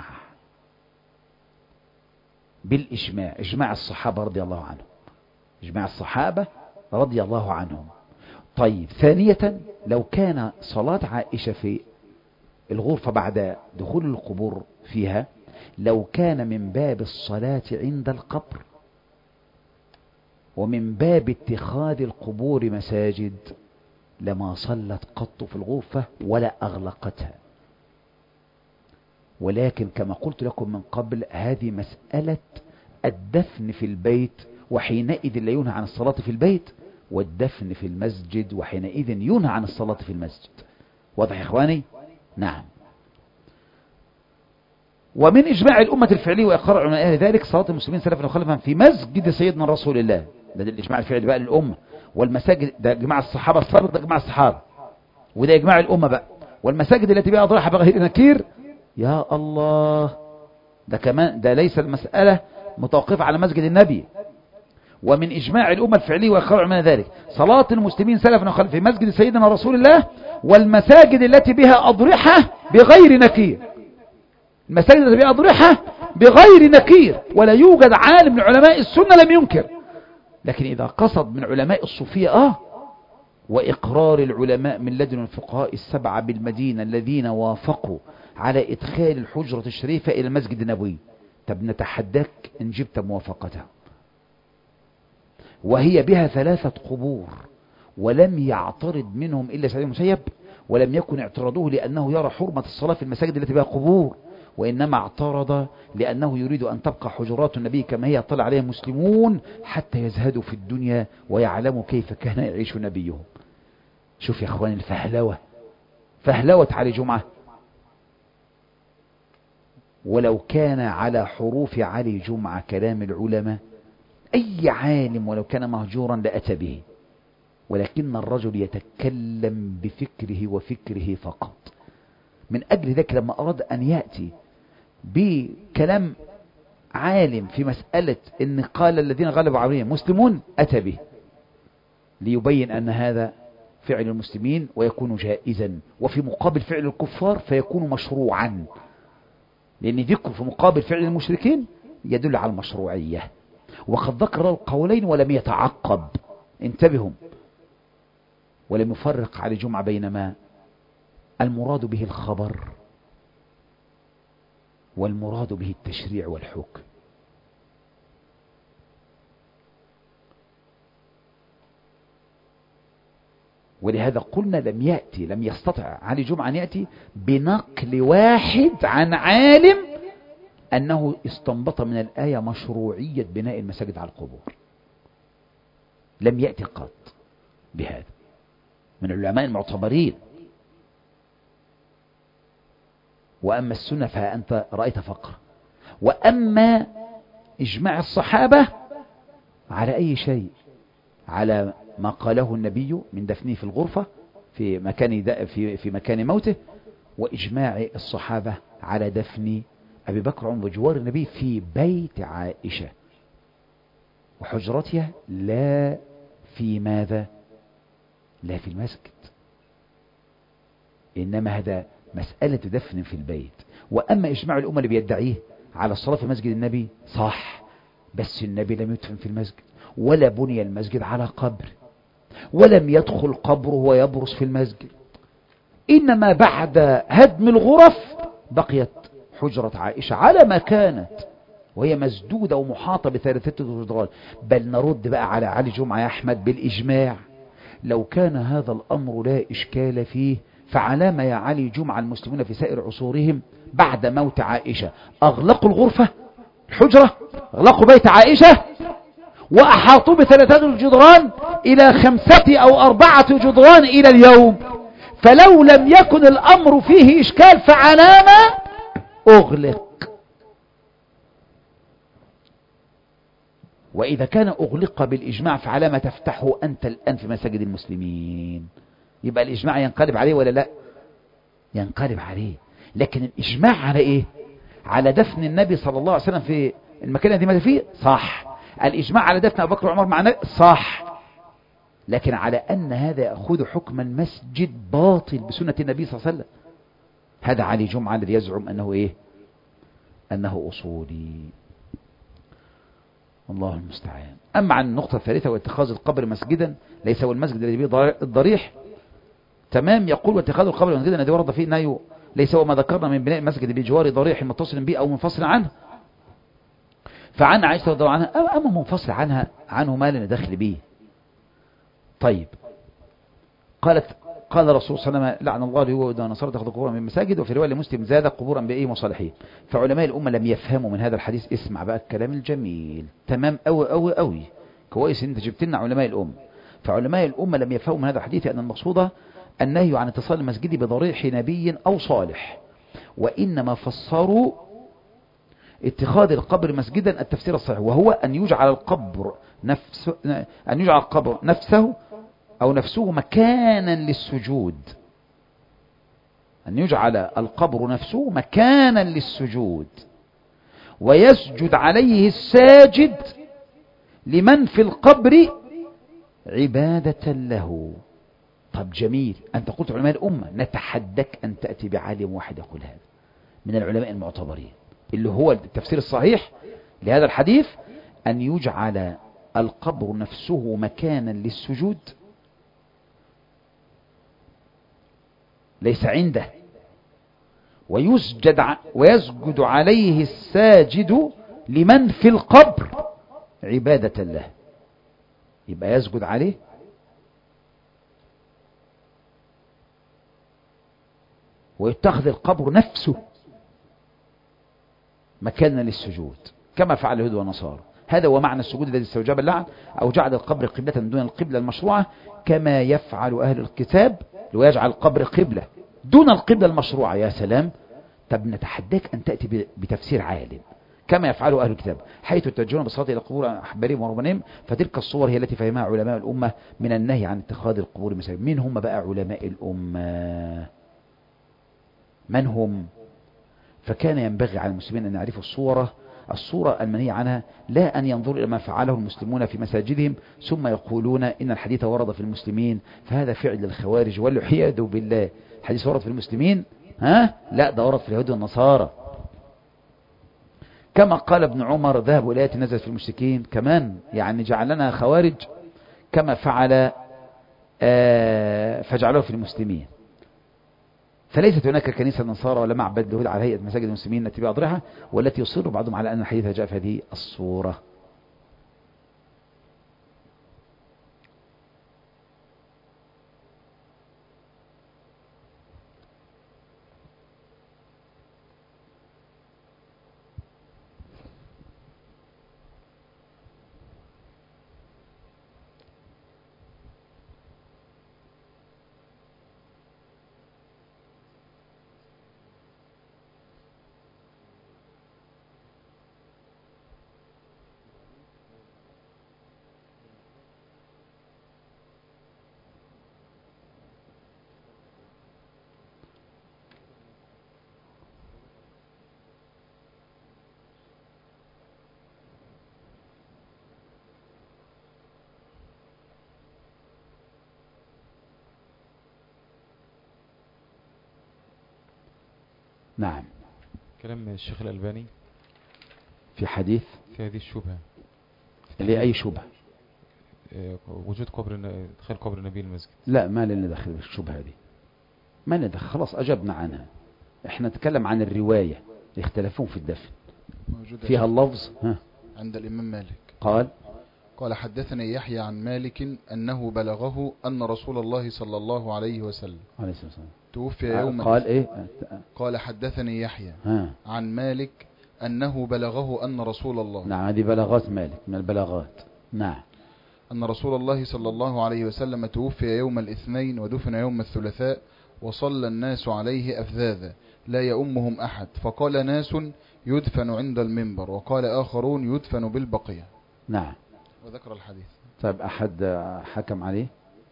إجماع الصحابة رضي الله عنهم، إجماع الصحابة رضي الله عنهم. طيب، ثانية، لو كان صلاة عائشة في الغرفة بعد دخول القبور فيها، لو كان من باب الصلاة عند القبر ومن باب اتخاذ القبور مساجد لما صلت قط في الغرفة ولا أغلقتها. ولكن كما قلت لكم من قبل، هذه مسألة الدفن في البيت، وحينئذ لا ينهى عن الصلاة في البيت، والدفن في المسجد وحينئذ ينهى عن الصلاة في المسجد. واضح يا إخواني؟ نعم. ومن إجماع الأمة الفعلي وإقرار علماء أهل ذلك صلاة المسلمين سلفا وخلفا في مسجد سيدنا رسول الله، ده الإجماع الفعلي بقى للأمة. والمساجد ده إجماع الصحابة الفرد، ده إجماع الصحابة، وده إجماع الأمة بقى. والمساجد التي بها أضرحة بغير نكير، يا الله، ده كمان ده ليس المسألة متوقفة على مسجد النبي. ومن إجماع الأمة الفعلي وإقرار علماء ذلك صلاة المسلمين سلفا وخلفا في مسجد سيدنا رسول الله والمساجد التي بها أضرحة بغير نكير. المساجد التي بها أضرحة بغير نكير، ولا يوجد عالم من علماء السنة لم ينكر. لكن إذا قصد من علماء الصوفية وإقرار العلماء من لدن الفقهاء السبعة بالمدينة الذين وافقوا على إدخال الحجرة الشريفة إلى المسجد النبوي، طب نتحداك إن جبت موافقتها، وهي بها 3 قبور، ولم يعترض منهم إلا سعيد المسيب، ولم يكن اعتراضه لأنه يرى حرمة الصلاة في المساجد التي بها قبور، وإنما اعترض لأنه يريد أن تبقى حجرات النبي كما هي طلع عليها المسلمون حتى يزهدوا في الدنيا ويعلموا كيف كان يعيش نبيهم. شوف يا أخواني الفهلوة، فهلوة علي جمعة. ولو كان على حروف علي جمعة كلام العلماء، أي عالم ولو كان مهجورا لأتى به، ولكن الرجل يتكلم بفكره وفكره فقط. من أجل ذلك لما أراد أن يأتي بكلام عالم في مسألة إن قال الذين غلبوا عليهم مسلمون، أتى به ليبين أن هذا فعل المسلمين ويكون جائزا، وفي مقابل فعل الكفار فيكون مشروعا، لأن ذكر في مقابل فعل المشركين يدل على المشروعية. وقد ذكر القولين ولم يتعقب، انتبهوا، ولم يفرق على جمعة بينما المراد به الخبر والمراد به التشريع والحكم. ولهذا قلنا لم يستطع علي جمعة أن يأتي بنقل واحد عن عالم أنه استنبط من الآية مشروعية بناء المساجد على القبور، لم يأتي قط بهذا من العلماء المعتبرين. وأما السنة فأنت رأيت فقر. وأما إجماع الصحابة على أي شيء؟ على ما قاله النبي من دفنه في الغرفة في مكان موته، وإجماع الصحابة على دفن أبي بكر وعمر وجوار النبي في بيت عائشة وحجرتها، لا في ماذا؟ لا في المسجد، إنما هذا مسألة دفن في البيت. وأما إجماع الأمة اللي بيدعيه على الصلاة في مسجد النبي صح، بس النبي لم يدفن في المسجد، ولا بني المسجد على قبر، ولم يدخل قبره ويبرز في المسجد، إنما بعد هدم الغرف بقيت حجرة عائشة على ما كانت، وهي مسدودة ومحاطة ب3 جدران. بل نرد بقى على علي جمعة يا أحمد بالإجماع، لو كان هذا الأمر لا إشكال فيه، فعلى ما يا علي جمعة المسلمون في سائر عصورهم بعد موت عائشة أغلقوا الغرفة الحجرة، أغلقوا بيت عائشة وأحاطوا ب3 جدران إلى 5 أو 4 جدران إلى اليوم. فلو لم يكن الأمر فيه إشكال فعلى ما أغلق. وإذا كان أغلق بالإجماع فعلى ما تفتحه أنت الآن في مساجد المسلمين. يبقى الإجماع ينقلب عليه ولا لا؟ ينقلب عليه. لكن الإجماع على إيه؟ على دفن النبي صلى الله عليه وسلم في المكان الذي مات فيه، صح. الإجماع على دفن أبو بكر وعمر مع النبي، صح. لكن على أن هذا يأخذ حكم المسجد باطل بسنة النبي صلى الله عليه وسلم. هذا علي جمعة الذي يزعم أنه إيه؟ أنه أصولي. الله المستعان. أما عن النقطة الثالثة واتخاذ القبر مسجدا، ليس هو المسجد الذي به الضريح، تمام. يقول واتخاذ القبر مسجدا الذي ورد فيه النهي ليس هو ما ذكرنا من بناء المسجد بجوار ضريح متصل به أو منفصل عنه. فعن عائشة رضي الله عنها أما منفصل عنه ما لنا دخل به. طيب، قال الرسول صلى الله عليه وسلم لعن الله اليهود والنصارى اتخذوا قبورا من مساجد، وفي رواية لمسلم زاد قبورا بأي مصالحين. فعلماء الأمة لم يفهموا من هذا الحديث. اسمع بقى الكلام الجميل، تمام أوي أوي أوي، كويس انت جبت لنا علماء الأمة. فعلماء الأمة لم يفهموا من هذا الحديث أن المقصود النهي عن اتصال المسجد بضريح نبي أو صالح، وإنما فسروا اتخاذ القبر مسجدا التفسير الصحيح، وهو أن يجعل القبر نفسه أو نفسه مكانا للسجود. أن يجعل القبر نفسه مكانا للسجود، ويسجد عليه الساجد لمن في القبر عبادة له. طب جميل، أنت قلت علماء الأمة، نتحدك أن تأتي بعالم واحد يقول هذا من العلماء المعتبرين، اللي هو التفسير الصحيح لهذا الحديث أن يجعل القبر نفسه مكانا للسجود، ليس عنده، ويسجد عليه الساجد لمن في القبر عبادة له. يبقى يسجد عليه ويتخذ القبر نفسه مكانا للسجود كما فعل اليهود والنصارى. هذا هو معنى السجود الذي استوجب اللعن، أو جعل القبر قبلة دون القبلة المشروعة كما يفعل أهل الكتاب، ويجعل القبر قبلة دون القبلة المشروعة. يا سلام. طب نتحداك أن تأتي بتفسير عالم كما يفعله أهل الكتاب، حيث يتوجهون بالصلاة إلى قبور أحبارهم ورهبانهم. فتلك الصور هي التي فهمها علماء الأمة من النهي عن اتخاذ القبور مساجد. مين هم بقى علماء الأمة؟ من هم؟ فكان ينبغي على المسلمين أن يعرفوا الصورة المنهي عنها، لا أن ينظروا إلى ما فعله المسلمون في مساجدهم ثم يقولون إن الحديث ورد في المسلمين، فهذا فعل الخوارج والعياذ بالله. الحديث ورد في المسلمين؟ لا، ده ورد في اليهود والنصارى. كما قال ابن عمر ذهبوا إلى آيات نزلت في المشركين، كمان يعني جعلنا خوارج كما فعل فجعلوه في المسلمين. فليست هناك كنيسة النصارى ولا معبد اليهود على هيئة مساجد المسلمين التي بأضرحة، والتي يصر بعضهم على أن الحديث جاء في هذه الصورة. نعم. كلام الشيخ الألباني في حديث في هذه الشبهة. لأي شبهة؟ وجود دخل قبر النبي المسجد. لا، ما لنا دخل بالشبهة دي، ما لنا دخل، خلاص أجبنا عنها. احنا نتكلم عن الرواية اختلفون في الدفن فيها اللفظ. عند الإمام مالك قال حدثني يحيى عن مالك أنه بلغه أن رسول الله صلى الله عليه وسلم توفي يوم قال إيه؟ قال حدثني يحيى عن مالك أنه بلغه أن رسول الله. نعم، هذه بلاغات مالك من البلاغات. نعم. أن رسول الله صلى الله عليه وسلم توفي يوم الاثنين ودفن يوم الثلاثاء، وصلى الناس عليه أفذاذا لا يؤمهم أحد، فقال ناس يدفن عند المنبر، وقال آخرون يدفن بالبقية. نعم. وذكر الحديث. طيب أحد حكم عليه؟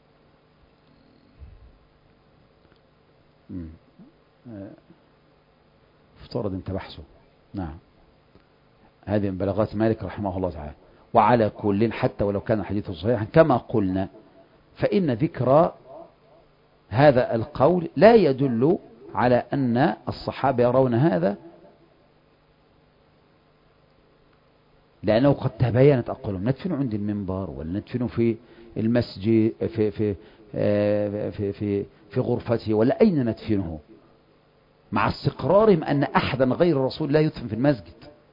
افترض انت بحثه. نعم. هذه من بلاغات مالك رحمه الله تعالى. وعلى كل حتى ولو كان الحديث صحيحا كما قلنا فإن ذكر هذا القول لا يدل على أن الصحابة يرون هذا، لأنه قد تبينت أقوالهم ندفن عند المنبر ولا ندفن في المسجد في غرفته ولا أين ندفنه، مع استقرارهم أن أحدا غير الرسول لا يدفن في المسجد.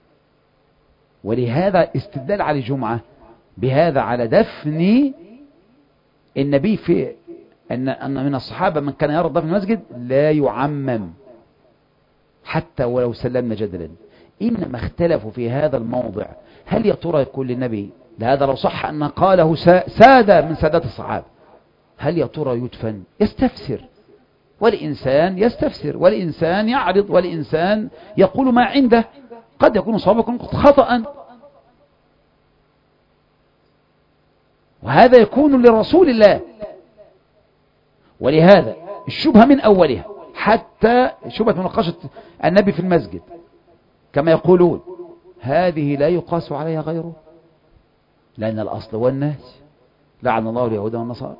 ولهذا استدلال على الجمعة بهذا على دفن النبي في أن من الصحابة من كان يرى دفن المسجد لا يعمم حتى ولو سلمنا جدلا. إنما اختلفوا في هذا الموضع، هل يا ترى يقول للنبي لهذا لو صح أن قاله سادة من سادات الصحابة، هل يا ترى يدفن؟ يستفسر، والإنسان يستفسر، والإنسان يعرض، والإنسان يقول ما عنده، قد يكون صوابا يكون خطأ، وهذا يكون لرسول الله. ولهذا الشبهة من أولها حتى شبهة مناقشة النبي في المسجد كما يقولون هذه لا يقاس عليها غيره، لأن الأصل والناس لعن الله اليهود والنصارى،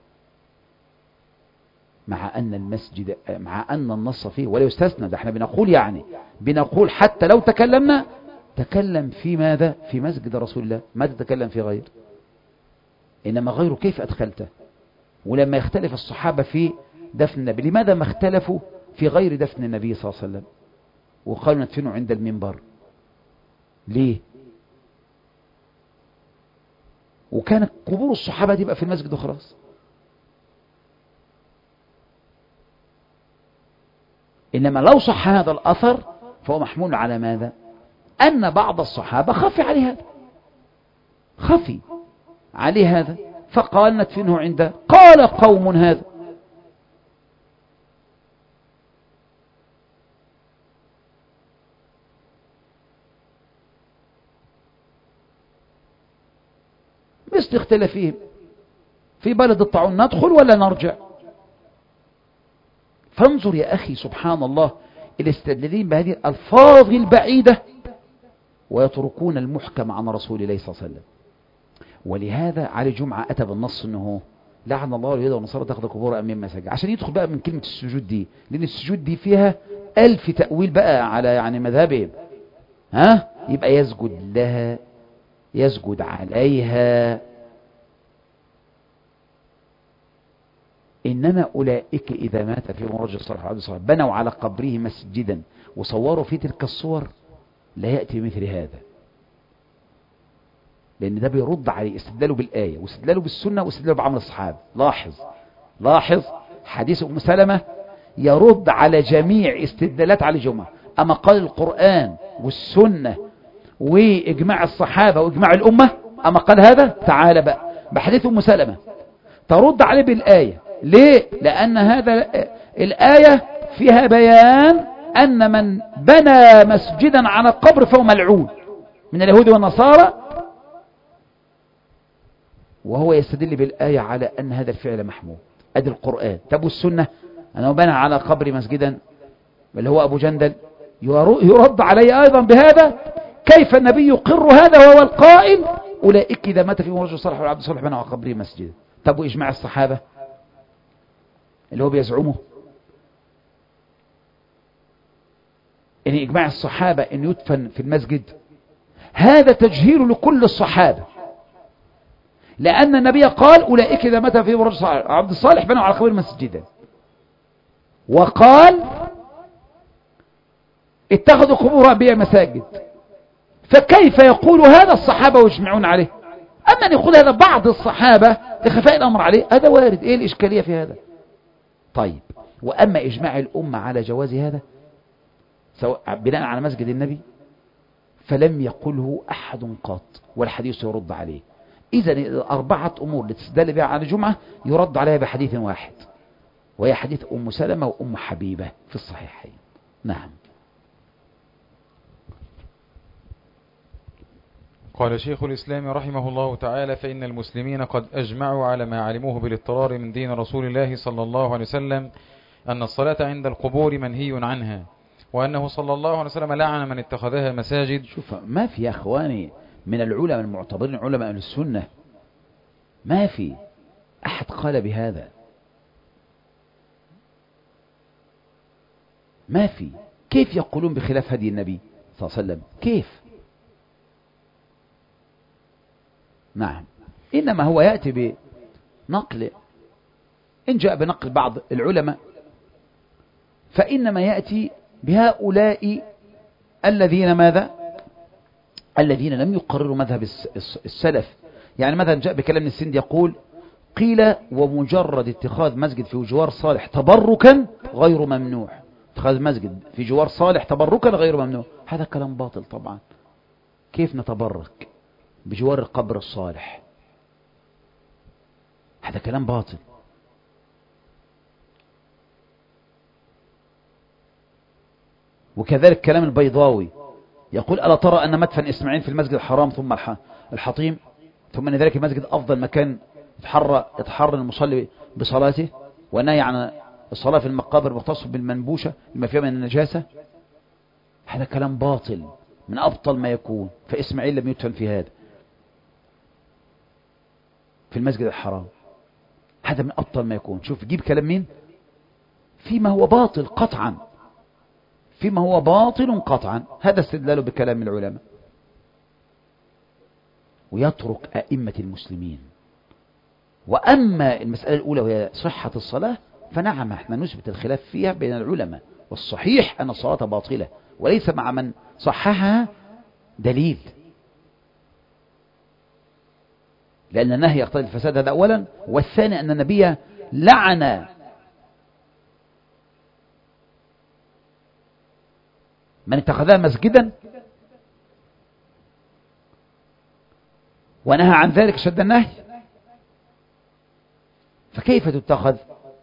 مع أن النص فيه ولا يستثنى. ده احنا بنقول حتى لو تكلمنا تكلم في ماذا؟ في مسجد رسول الله، ما تتكلم في غير. إنما غيره كيف أدخلته؟ ولما يختلف الصحابة في دفن النبي، لماذا ما اختلفوا في غير دفن النبي صلى الله عليه وسلم وقالوا ندفنه عند المنبر؟ ليه؟ وكانت قبور الصحابة تبقى في المسجد وخلاص. إنما لو صح هذا الأثر فهو محمول على ماذا؟ أن بعض الصحابة خفي عليه هذا فقال ندفنه عنده. قال قوم هذا، مثل اختلافهم في بلد الطاعون ندخل ولا نرجع. فانظر يا أخي سبحان الله الاستدلالين بهذه الألفاظ البعيدة ويتركون المحكم عن رسول الله صلى الله عليه وسلم. ولهذا علي جمعة أتى بالنص أنه لعن الله اليهود والنصارى تاخذ قبور أمام مساجد، عشان يدخل بقى من كلمة السجود دي، لأن السجود دي فيها 1000 تأويل بقى على يعني مذهبهم. يبقى يسجد لها، يسجد عليها. إنما أولئك إذا مات فيهم رجل صالح وعبد صالح بنوا على قبره مسجدا وصوروا في تلك الصور لا يأتي مثل هذا، لأن ده بيرد عليه استدلاله بالآية واستدلاله بالسنة واستدلاله بعمل الصحابة. لاحظ حديث أم سلمة يرد على جميع استدلالات علي جمعة. أما قال القرآن والسنة وإجماع الصحابة وإجماع الأمة، أما قال هذا تعالى بقى بحديث أم سلمة ترد عليه بالآية. ليه؟ لأن هذا الآية فيها بيان أن من بنى مسجدا على قبر فهو ملعون من اليهود والنصارى، وهو يستدل بالآية على أن هذا الفعل محمود. أدي القرآن. طب والسنة أنه بنى على قبر مسجدا اللي هو أبو جندل يرد عليه أيضا بهذا. كيف النبي يقر هذا وهو القائل أولئك إذا مات فيهم رجل صالح والعبد صالح بنى على قبره مسجدا؟ طب وإجماع الصحابة اللي هو بيزعمه إن إجماع الصحابة إن يدفن في المسجد، هذا تجهيل لكل الصحابة، لأن النبي قال أولئك إذا مات فيهم رجل صالح عبد الصالح بنوا على قبره مسجدا، وقال اتخذوا قبور أنبياء مساجد. فكيف يقول هذا الصحابة ويجمعون عليه؟ أما أن يقول هذا بعض الصحابة لخفاء الأمر عليه، هذا وارد. إيه الإشكالية في هذا؟ طيب، وأما إجماع الأمة على جواز هذا سواء بناء على مسجد النبي فلم يقله أحد قط والحديث يرد عليه. إذن 4 أمور لتستدل بها على الجمعة يرد عليها بحديث واحد. وهي حديث أم سلمة وأم حبيبة في الصحيحين. نعم. قال شيخ الإسلام رحمه الله تعالى: فإن المسلمين قد أجمعوا على ما علموه بالاضطرار من دين رسول الله صلى الله عليه وسلم أن الصلاة عند القبور منهي عنها، وأنه صلى الله عليه وسلم لعن من اتخذها مساجد. شوف، ما في يا أخواني من العلماء المعتبرين علماء أهل السنة ما في أحد قال بهذا، ما في. كيف يقولون بخلاف هدي النبي صلى الله عليه وسلم؟ كيف؟ نعم. إنما هو يأتي بنقل، إن جاء بنقل بعض العلماء فإنما يأتي بهؤلاء الذين ماذا؟ الذين لم يقرروا مذهب السلف. يعني مثلا جاء بكلام السند يقول: قيل ومجرد اتخاذ مسجد في جوار صالح تبركا غير ممنوع. اتخاذ مسجد في جوار صالح تبركا غير ممنوع. هذا كلام باطل طبعا. كيف نتبرك بجوار القبر الصالح؟ هذا كلام باطل. وكذلك كلام البيضاوي يقول: ألا ترى أن مدفن إسماعيل في المسجد الحرام ثم الحطيم، ثم أن ذلك المسجد أفضل مكان يتحرى المصلي بصلاته، ونهي عن الصلاة في المقابر مختص بالمنبوشة لما فيها من النجاسة. هذا كلام باطل من أبطل ما يكون. فإسماعيل لم يدفن في هذا، في المسجد الحرام. هذا من أبطل ما يكون. شوف جيب كلام مين فيما هو باطل قطعا، فيما هو باطل قطعا. هذا استدلاله بكلام العلماء. ويترك أئمة المسلمين. وأما المسألة الأولى وهي صحة الصلاة فنعم احنا نثبت الخلاف فيها بين العلماء، والصحيح أن الصلاة باطلة وليس مع من صححها دليل، لأن النهي يقتضي الفساد. هذا أولا. والثاني أن النبي لعن من اتخذها مسجدا ونهى عن ذلك شد النهي. فكيف تتخذ؟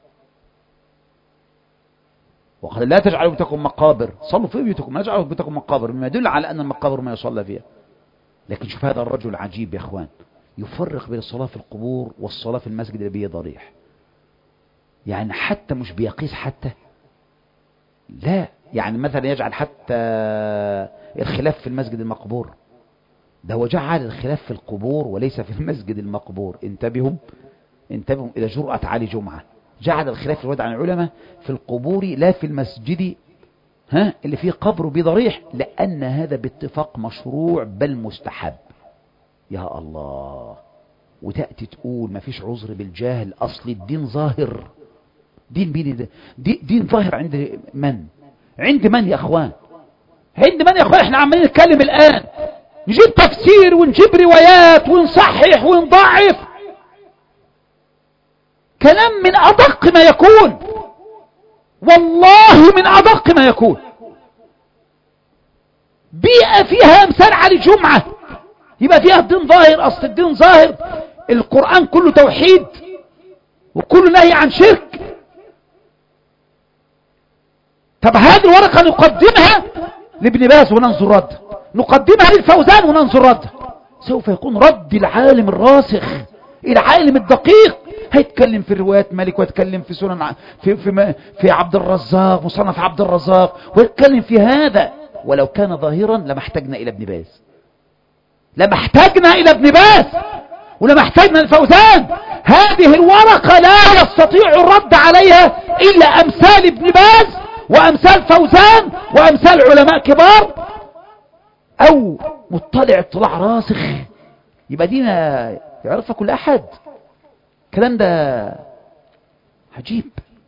وقال: لا تجعلوا بيوتكم مقابر، صلوا في بيوتكم، لا تجعلوا بيوتكم مقابر، مما يدل على أن المقابر ما يصلى فيها. لكن شوف هذا الرجل عجيب يا أخوان، يفرق بين الصلاة في القبور والصلاة في المسجد اللي بيه ضريح. يعني حتى مش بيقيس، حتى لا، يعني مثلا يجعل حتى الخلاف في المسجد المقبور، ده هو جعل الخلاف في القبور وليس في المسجد المقبور. انتبهوا إلى جرأة علي جمعة، جعل الخلاف في الوضع عن العلماء في القبور لا في المسجد اللي فيه قبر بضريح، لأن هذا باتفاق مشروع بل مستحب. يا الله. وتأتي تقول ما فيش عذر بالجهل، أصل الدين ظاهر. دين ظاهر عند من؟ عند من يا أخوان؟ عند من يا أخوان؟ احنا عمالين نتكلم الآن، نجيب تفسير ونجيب روايات ونصحح ونضعف، كلام من أدق ما يكون، والله من أدق ما يكون. بيئة فيها أمثال علي جمعة يبقى فيها الدين ظاهر. أصل الدين ظاهر، القرآن كله توحيد وكله نهي عن شرك. طب هذه الورقة نقدمها لابن باز وننظر رد، نقدمها للفوزان وننظر رد. سوف يكون رد العالم الراسخ، العالم الدقيق. هيتكلم في روايات مالك، ويتكلم في سنن في عبد الرزاق، مصنف عبد الرزاق، ويتكلم في هذا. ولو كان ظاهرا لما احتاجنا إلى ابن باز، لما احتاجنا إلى ابن باز، ولما احتاجنا الفوزان. هذه الورقة لا يستطيع الرد عليها إلا أمثال ابن باز وأمثال فوزان وأمثال علماء كبار، أو مطلع اطلاع راسخ. يبقى دينا يعرفها كل أحد. الكلام ده عجيب.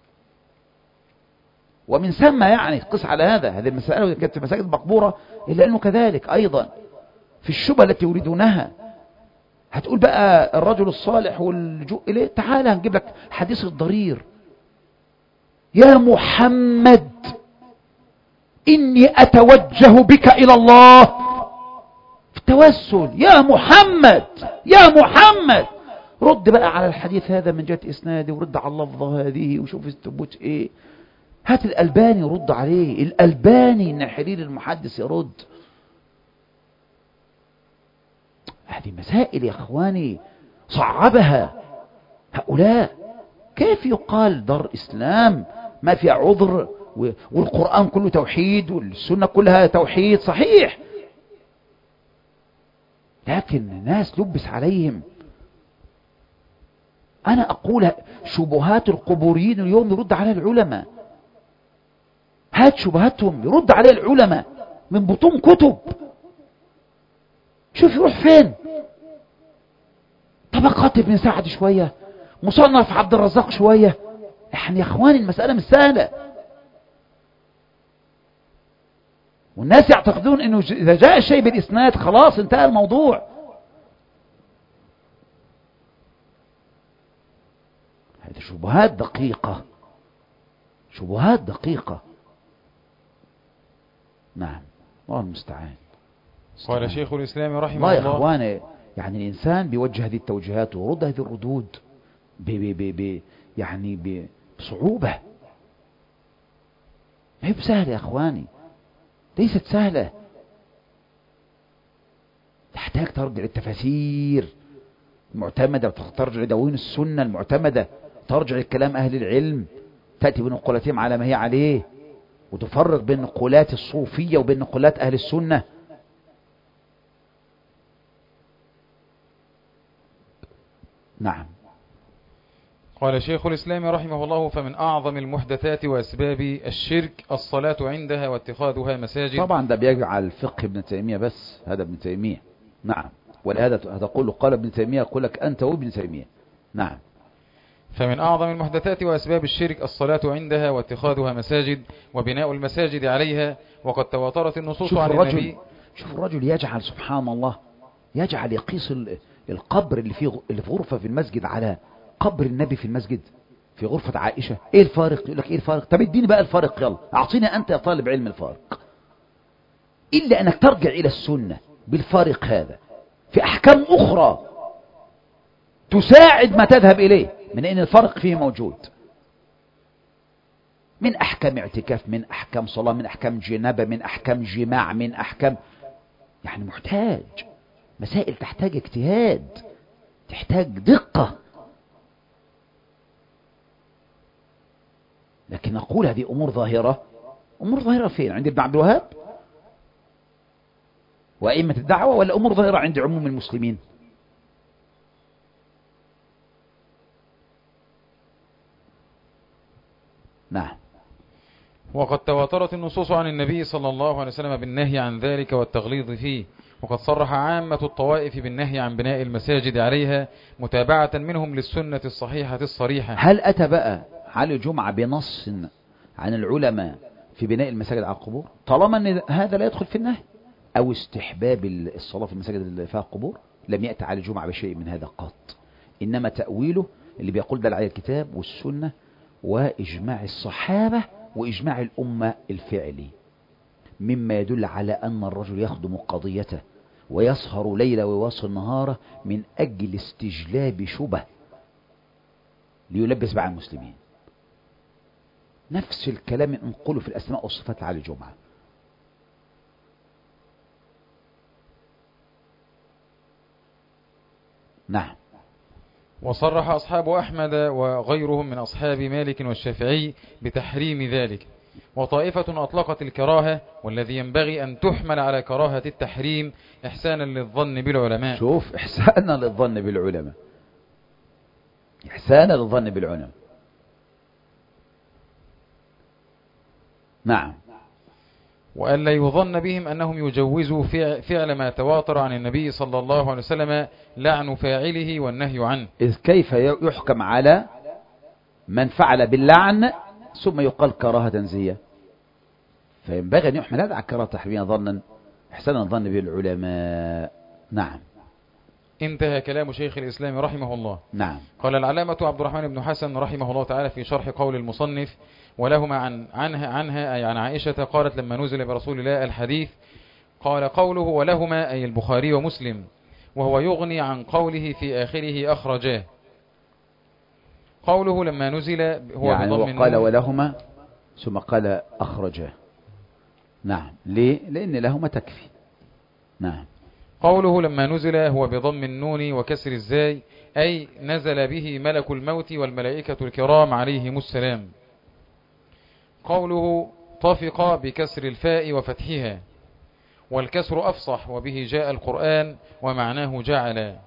ومن ثم يعني قس على هذه المسألة كانت في مساجد مقبورة، إلا أنه كذلك أيضا في الشبهة التي يريدونها. هتقول بقى الرجل الصالح واللجوء إليه، تعالى هنجيب لك حديث الضرير: يا محمد إني أتوجه بك إلى الله. في التوسل، يا محمد يا محمد رد بقى على الحديث هذا من جهة إسناده، ورد على اللفظة هذه، وشوف الثبوت إيه. هات الألباني رد عليه، الألباني النحرير المحدث يرد. هذه مسائل يا أخواني صعبها هؤلاء. كيف يقال دار إسلام ما فيها عذر والقرآن كله توحيد والسنة كلها توحيد؟ صحيح، لكن الناس لبس عليهم. أنا أقول شبهات القبوريين اليوم يرد عليها العلماء. هات شبهاتهم يرد عليها العلماء من بطون كتب. شوف يروح فين. طبقات ابن سعد شوية، مصنف عبد الرزاق شوية. احنا يا اخواني المسألة مش سهلة. والناس يعتقدون انه اذا جاء الشيء بالاسناد خلاص انتهى الموضوع. هذه شبهات دقيقة، شبهات دقيقة. نعم، الله المستعان. قال شيخ الإسلام رحمه الله. الله. يا اخواني يعني الانسان بيوجه هذه التوجيهات ويرد هذه الردود يعني بصعوبة. ما هي بسهلة يا اخواني، ليست سهلة. تحتاج ترجع للتفاسير المعتمدة، ترجع لدواوين السنة المعتمدة، ترجع لكلام أهل العلم، تأتي بنقولاتهم على ما هي عليه، وتفرق بين نقولات الصوفية وبين نقولات أهل السنة. نعم. قال شيخ الإسلام رحمه الله: فمن أعظم المحدثات وأسباب الشرك الصلاة عندها واتخاذها مساجد. طبعا ده بيجعل فقه ابن تيمية بس، هذا ابن تيمية. نعم، ولهذا تقول قال ابن تيمية، يقول لك أنت وابن تيمية. نعم. فمن أعظم المحدثات وأسباب الشرك الصلاة عندها واتخاذها مساجد وبناء المساجد عليها، وقد تواترت النصوص عن النبي. شوف الرجل يجعل سبحان الله، يجعل يقيس القبر اللي في غرفة في المسجد على قبر النبي في المسجد في غرفة عائشة. ايه الفارق؟ يقول لك ايه الفارق؟ طب اديني بقى الفارق، يلا اعطيني انت يا طالب علم الفارق. الا انك ترجع الى السنة بالفارق هذا في احكام اخرى تساعد ما تذهب اليه من ان الفرق فيه موجود، من احكام اعتكاف، من احكام صلاة، من احكام جنابة، من احكام جماع، من احكام، يعني محتاج مسائل تحتاج اجتهاد، تحتاج دقة. لكن نقول هذه أمور ظاهرة. أمور ظاهرة فين؟ عند ابن عبد الوهاب وأئمة الدعوة، ولا أمور ظاهرة عند عموم المسلمين؟ نعم. وقد تواترت النصوص عن النبي صلى الله عليه وسلم بالنهي عن ذلك والتغليظ فيه، وقد صرح عامة الطوائف بالنهي عن بناء المساجد عليها متابعة منهم للسنة الصحيحة الصريحة. هل أتى بقى علي جمعة بنص عن العلماء في بناء المساجد على القبور؟ طالما أن هذا لا يدخل في النهي أو استحباب الصلاة في المساجد اللي فيها قبور، لم يأتي علي جمعة بشيء من هذا قط. إنما تأويله اللي بيقول ده على الكتاب والسنة وإجماع الصحابة وإجماع الأمة الفعلي، مما يدل على أن الرجل يخدم قضيته ويسهر ليلة ويواصل نهاره من أجل استجلاب شبه ليلبس مع المسلمين. نفس الكلام نقوله في الأسماء والصفات على الجمعة. نعم. وصرح أصحاب أحمد وغيرهم من أصحاب مالك والشافعي بتحريم ذلك، وطائفة أطلقت الكراهة، والذي ينبغي أن تحمل على كراهة التحريم إحسانا للظن بالعلماء. شوف، إحسانا للظن بالعلماء، إحسانا للظن بالعلماء. نعم. وألا يظن بهم أنهم يجوزوا فعل ما تواتر عن النبي صلى الله عليه وسلم لعن فاعله والنهي عنه. إذ كيف يحكم على من فعل باللعن ثم يقال كراهة تنزيهية؟ فينبغي أن يحمل هذا على كراهة تحريمية ظنا، إحسانا الظن بالعلماء. نعم. انتهى كلام شيخ الإسلام رحمه الله. نعم. قال العلامة عبد الرحمن بن حسن رحمه الله تعالى في شرح قول المصنف: ولهما عنها أي عن عائشة قالت لما نزل برسول الله الحديث، قال قوله ولهما أي البخاري ومسلم، وهو يغني عن قوله في آخره أخرجاه. قوله لما نزل هو يعني هو بضم قال النون. ولهما ثم قال أخرجاه. نعم. ليه؟ لأن لهما تكفي. نعم. قوله لما نزل هو بضم النون وكسر الزاي، أي نزل به ملك الموت والملائكة الكرام عليهم السلام. قوله طفق بكسر الفاء وفتحها، والكسر أفصح وبه جاء القرآن ومعناه جعل.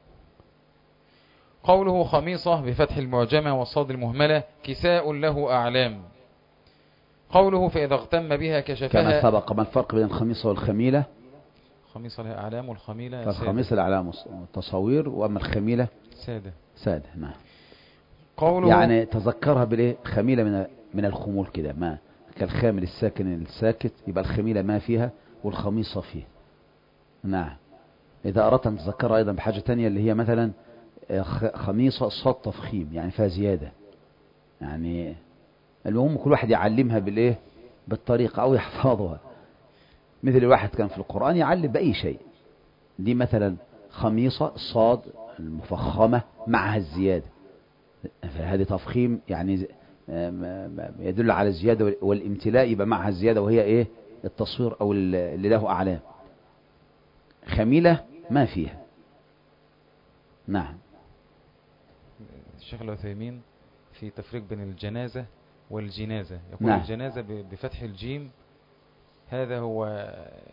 قوله خميصة بفتح المعجمة والصاد المهملة، كساء له أعلام. قوله فإذا اغتم بها كشفها. كما سبق. ما الفرق بين الخميصة والخميلة؟ خميصة لها أعلام والخميلة الخميصة الأعلام تصاوير، وأما الخميلة سادة. سادة. نعم. قوله يعني تذكرها بالايه؟ خميلة من الخمول كده، ما كالخامل الساكن الساكت، يبقى الخميلة ما فيها والخميصة فيه. نعم. إذا أردت أن تذكرها أيضا بحاجة تانية اللي هي مثلا خميصة صاد تفخيم، يعني فيها زيادة. يعني المهم كل واحد يعلمها بالايه؟ بالطريقة أو يحفظها. مثل الواحد كان في القرآن يعلم بأي شيء. دي مثلا خميصة صاد المفخمة معها الزيادة، فهذه تفخيم يعني يدل على الزيادة والامتلاء، يبقى معها الزيادة وهي ايه؟ التصوير او اللي له اعلام. خميلة ما فيها. نعم. الشيخ العثيمين في تفريق بين الجنازة والجنازة يقول نعم. الجنازة بفتح الجيم، هذا هو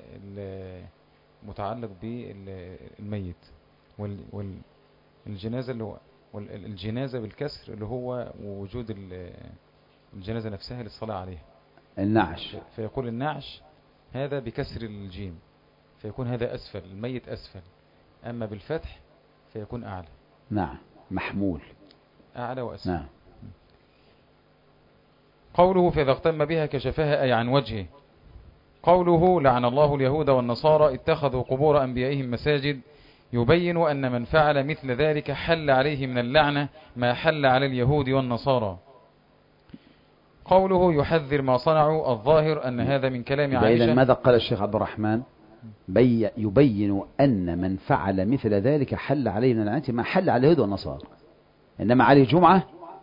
المتعلق بالميت، والجنازة اللي هو والجنازة بالكسر اللي هو وجود الجنازة نفسها للصلاة عليها. النعش. فيقول النعش هذا بكسر الجيم، فيكون هذا أسفل، الميت أسفل، أما بالفتح فيكون أعلى. نعم. محمول. أعلى وأسفل. نعم. قوله فإذا اغتم بها كشفها، أي عن وجهه. قوله لعن الله اليهود والنصارى اتخذوا قبور أنبيائهم مساجد، يبين أن من فعل مثل ذلك حل عليه من اللعنة ما حل على اليهود والنصارى. قوله يحذر ما صنعوا، الظاهر أن هذا من كلام عائشة. إذن ماذا قال الشيخ عبد الرحمن؟ يبين أن من فعل مثل ذلك حل عليه من اللعنة ما حل على اليهود والنصارى. إنما علي جمعة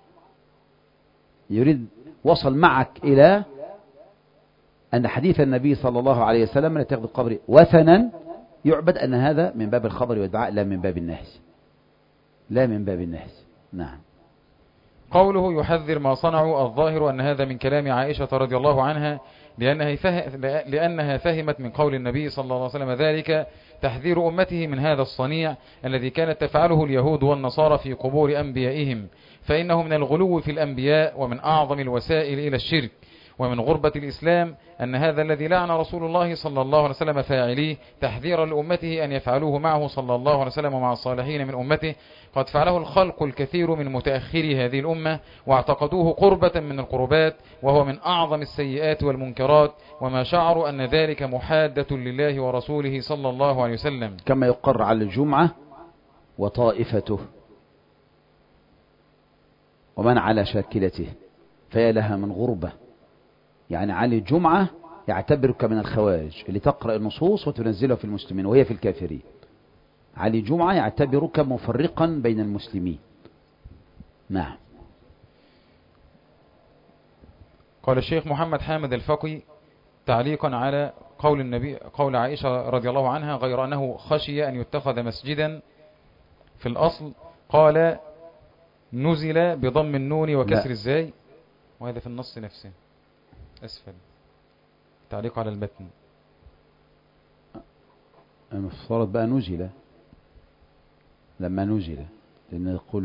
يريد وصل معك إلى أن حديث النبي صلى الله عليه وسلم لا تأخذ القبر وثنا يعبد، أن هذا من باب الخبر والدعاء لا من باب النهي. لا من باب النهي. نعم. قوله يحذر ما صنعوا، الظاهر أن هذا من كلام عائشة رضي الله عنها، لأنها فهمت من قول النبي صلى الله عليه وسلم ذلك تحذير أمته من هذا الصنيع الذي كانت تفعله اليهود والنصارى في قبور أنبيائهم، فإنه من الغلو في الأنبياء ومن أعظم الوسائل إلى الشرك. ومن غربة الإسلام أن هذا الذي لعن رسول الله صلى الله عليه وسلم فاعليه تحذيرا لأمته أن يفعلوه معه صلى الله عليه وسلم ومع الصالحين من أمته، قد فعله الخلق الكثير من متأخري هذه الأمة واعتقدوه قربة من القربات، وهو من أعظم السيئات والمنكرات، وما شعروا أن ذلك محادة لله ورسوله صلى الله عليه وسلم. كما يقر على الجمعة وطائفته ومن على شاكلته، فيا لها من غربة. يعني علي الجمعة يعتبرك من الخوارج اللي تقرأ النصوص وتنزلها في المسلمين وهي في الكافرين. علي الجمعة يعتبرك مفرقا بين المسلمين. نعم. قال الشيخ محمد حامد الفقي تعليقا على قول النبي قول عائشة رضي الله عنها، غير أنه خشي أن يتخذ مسجدا في الأصل، قال نزل بضم النون وكسر الزاي، وهذا في النص نفسه أسفل. تعليق على المتن. المفترض بقى نزل، لما نزل، لأن يقول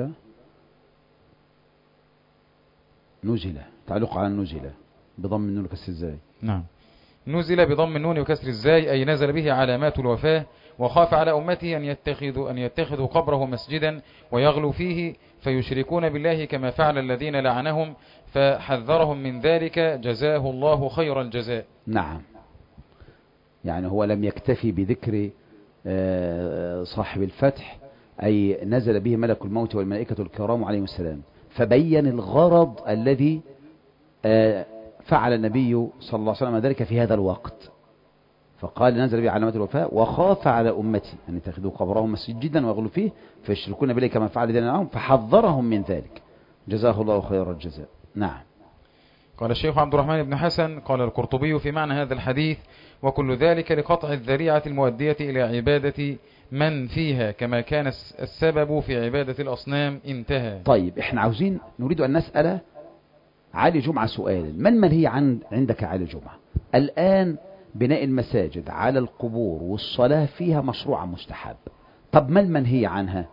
نزل تعليق على نزل بضم النون وكسر الزاي. نعم. نزل بضم النون وكسر الزاي أي نزل به علامات الوفاة، وخاف على أمته أن يتخذوا قبره مسجدا ويغلوا فيه فيشركون بالله كما فعل الذين لعنهم، فحذرهم من ذلك جزاه الله خير الجزاء. نعم. يعني هو لم يكتفي بذكر صاحب الفتح أي نزل به ملك الموت والملائكة الكرام عليهم السلام، فبين الغرض الذي فعل النبي صلى الله عليه وسلم ذلك في هذا الوقت، فقال نزل به علامات الوفاة وخاف على أمتي أن يتخذوا قبره مسجدا ويغلوا فيه فيشركون بالله كما فعل دين معهم فحذرهم من ذلك جزاه الله خير الجزاء. نعم. قال الشيخ عبد الرحمن بن حسن قال القرطبي في معنى هذا الحديث وكل ذلك لقطع الذريعة المؤدية إلى عبادة من فيها كما كان السبب في عبادة الأصنام. انتهى. طيب احنا نريد أن نسأل علي جمعة سؤال. من هي عندك علي جمعة؟ الآن بناء المساجد على القبور والصلاة فيها مشروع مستحب. طب ما المنهي عنه؟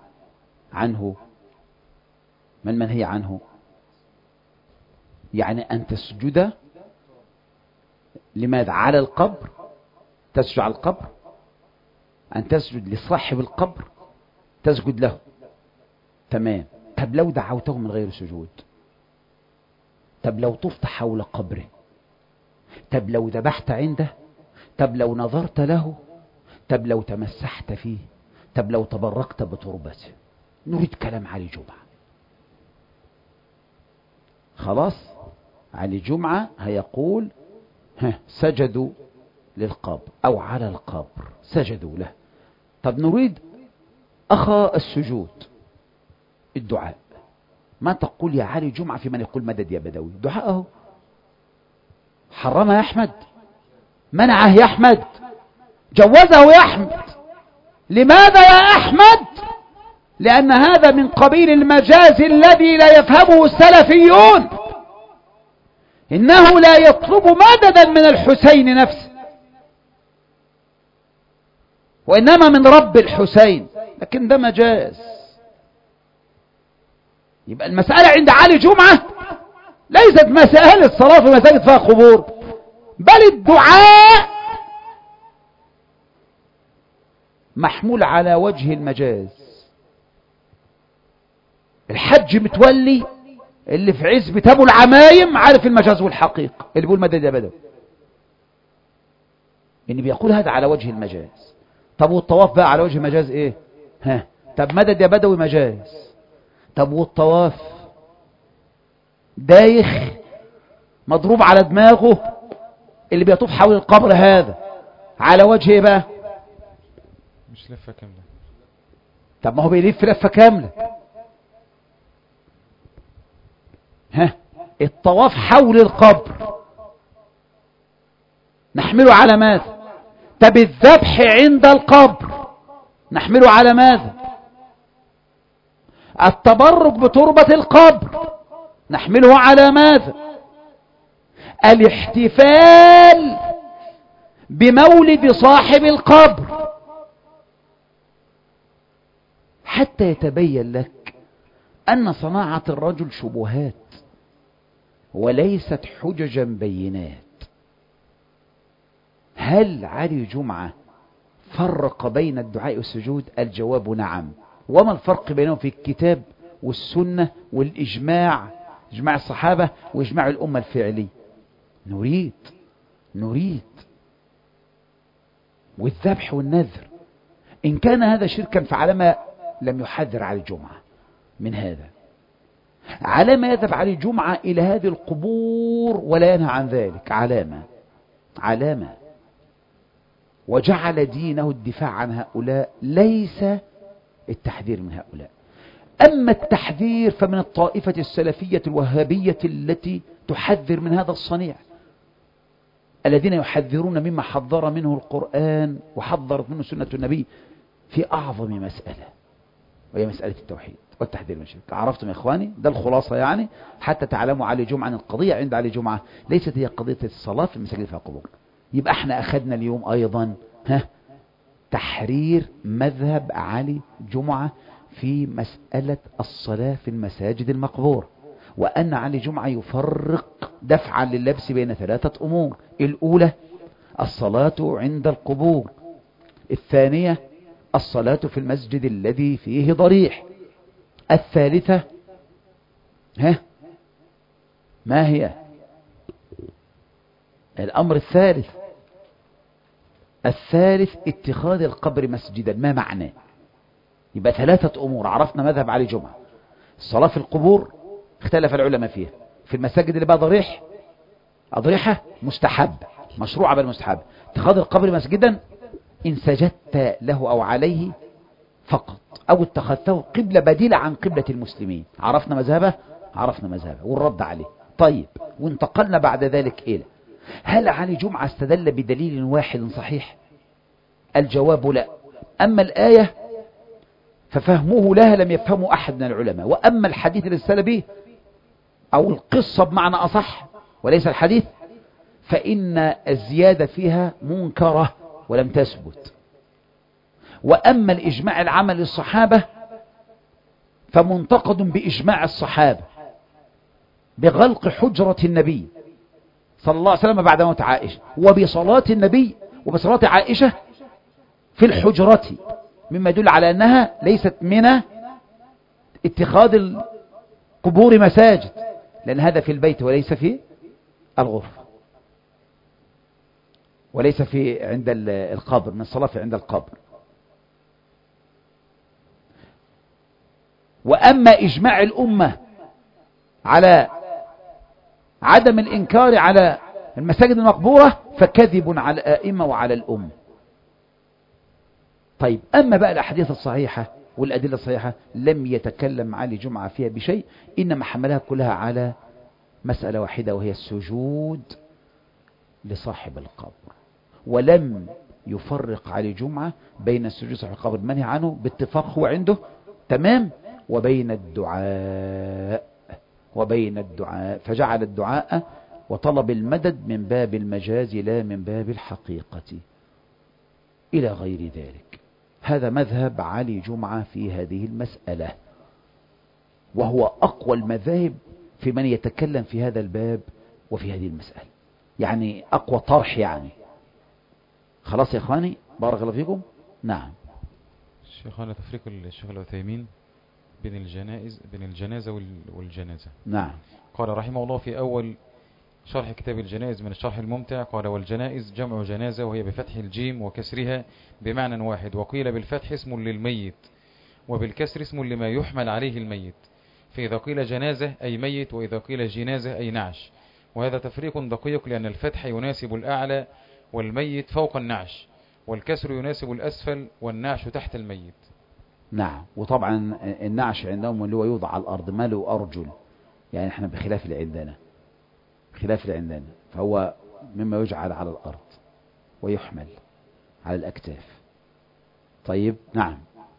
ما المنهي عنه؟ يعني أن تسجد لماذا؟ على القبر، تسجد على القبر، أن تسجد لصاحب القبر، تسجد له. تمام. طب لو دعوته من غير سجود؟ طب لو طفت حول قبره؟ طب لو ذبحت عنده؟ طب لو نظرت له؟ طب لو تمسحت فيه؟ طب لو تبركت بتربته؟ نريد كلام علي جمعة. خلاص علي جمعة هيقول سجدوا للقبر أو على القبر سجدوا له. طب نريد أخا السجود الدعاء. ما تقول يا علي جمعة في من يقول مدد يا بدوي؟ دعاءه حرمها يا أحمد، منعه يا أحمد، جوزه يا أحمد. لماذا يا أحمد؟ لأن هذا من قبيل المجاز الذي لا يفهمه السلفيون. إنه لا يطلب مددا من الحسين نفسه، وإنما من رب الحسين، لكن ده مجاز. يبقى المسألة عند علي جمعة ليست مسألة صلاة في مساجد فيها قبور، بل الدعاء محمول على وجه المجاز. الحج متولي اللي في عزبة ابو العمايم عارف المجاز والحقيقة، اللي بيقول مدد يا بدوي اللي بيقول هذا على وجه المجاز. طب والطواف بقى على وجه المجاز ايه؟ طب مدد يا بدوي مجاز. طب والطواف دايخ مضروب على دماغه اللي بيطوف حول القبر هذا على وجه ايه بقى؟ مش لفة كاملة. طب ما هو بيلف لفة كاملة. الطواف حول القبر نحمله على ماذا؟ طب الذبح عند القبر نحمله على ماذا؟ التبرك بتربة القبر نحمله على ماذا؟ الاحتفال بمولد صاحب القبر، حتى يتبين لك أن صناعة الرجل شبهات وليست حججا بينات. هل علي جمعة فرق بين الدعاء والسجود؟ الجواب نعم. وما الفرق بينهم في الكتاب والسنة والإجماع، إجماع الصحابة وإجماع الأمة الفعلي؟ نريد والذبح والنذر إن كان هذا شركا فعلى ما لم يحذر علي جمعة من هذا، على ما يذهب علي جمعة إلى هذه القبور ولا ينهى عن ذلك؟ علامة وجعل دينه الدفاع عن هؤلاء، ليس التحذير من هؤلاء. أما التحذير فمن الطائفة السلفية الوهابية التي تحذر من هذا الصنيع، الذين يحذرون مما حذر منه القرآن وحذرت منه سنة النبي في أعظم مسألة، وهي مسألة التوحيد والتحذير من الشرك. عرفتم يا إخواني؟ ده الخلاصة يعني، حتى تعلموا علي جمعة أن القضية عند علي جمعة ليست هي قضية الصلاة في المساجد فيها قبور. يبقى احنا أخذنا اليوم أيضا تحرير مذهب علي جمعة في مسألة الصلاة في المساجد المقبورة، وأن علي جمعة يفرق دفعا لللبس بين ثلاثة أمور: الأولى الصلاة عند القبور، الثانية الصلاة في المسجد الذي فيه ضريح، الثالثة ما هي؟ الأمر الثالث اتخاذ القبر مسجدا. ما معناه؟ يبقى ثلاثة أمور. عرفنا مذهب علي جمعة: الصلاة في القبور اختلف العلماء فيها، في المساجد اللي بقى أضرحة مستحب مشروعة بل مستحبة. اتخاذ القبر مسجدا إن سجدت له أو عليه فقط، أو اتخذته قبلة بديلة عن قبلة المسلمين. عرفنا مذهبه والرد عليه. طيب، وانتقلنا بعد ذلك إلى هل علي جمعة استدل بدليل واحد صحيح؟ الجواب لا. أما الآية ففهمه لها لم يفهمه أحد من العلماء، وأما الحديث السلبي أو القصة بمعنى أصح وليس الحديث فإن الزيادة فيها منكرة ولم تثبت. وأما الإجماع العمل للصحابة فمنتقد بإجماع الصحابة بغلق حجرة النبي صلى الله عليه وسلم بعد موت عائشة، وبصلاة النبي وبصلاة عائشة في الحجرة، مما يدل على أنها ليست من اتخاذ القبور مساجد، لأن هذا في البيت وليس في الغرفة، وليس في عند القبر، من الصلاة عند القبر. وأما إجماع الأمة على عدم الإنكار على المساجد المقبورة فكذب على الآئمة وعلى الأمة. طيب، أما بقى الأحاديث الصحيحة والأدلة الصحيحة لم يتكلم علي جمعة فيها بشيء، إنما حملها كلها على مسألة واحدة وهي السجود لصاحب القبر، ولم يفرق علي جمعة بين السجود لصاحب القبر المنهي عنه باتفاق هو عنده تمام وبين الدعاء فجعل الدعاء وطلب المدد من باب المجاز لا من باب الحقيقة إلى غير ذلك. هذا مذهب علي جمعة في هذه المسألة، وهو أقوى المذاهب في من يتكلم في هذا الباب وفي هذه المسألة، يعني أقوى طرح يعني. خلاص يا إخواني، بارك الله فيكم. نعم. شيخنا تفريق الشيخ العثيمين بين الجنازة والجنازة. نعم. قال رحمه الله في أول شرح كتاب الجنائز من الشرح الممتع، قال والجنائز جمع جنازة وهي بفتح الجيم وكسرها بمعنى واحد، وقيل بالفتح اسم للميت وبالكسر اسم لما يحمل عليه الميت، فإذا قيل جنازة أي ميت، وإذا قيل جنازة أي نعش. وهذا تفريق دقيق، لأن الفتح يناسب الأعلى والميت فوق النعش، والكسر يناسب الأسفل والنعش تحت الميت. نعم. وطبعا النعش عندهم اللي هو يوضع على الأرض ما له أرجل، يعني احنا بخلاف اللي عندنا، فهو مما يجعل على الأرض ويحمل على الأكتاف. طيب. نعم.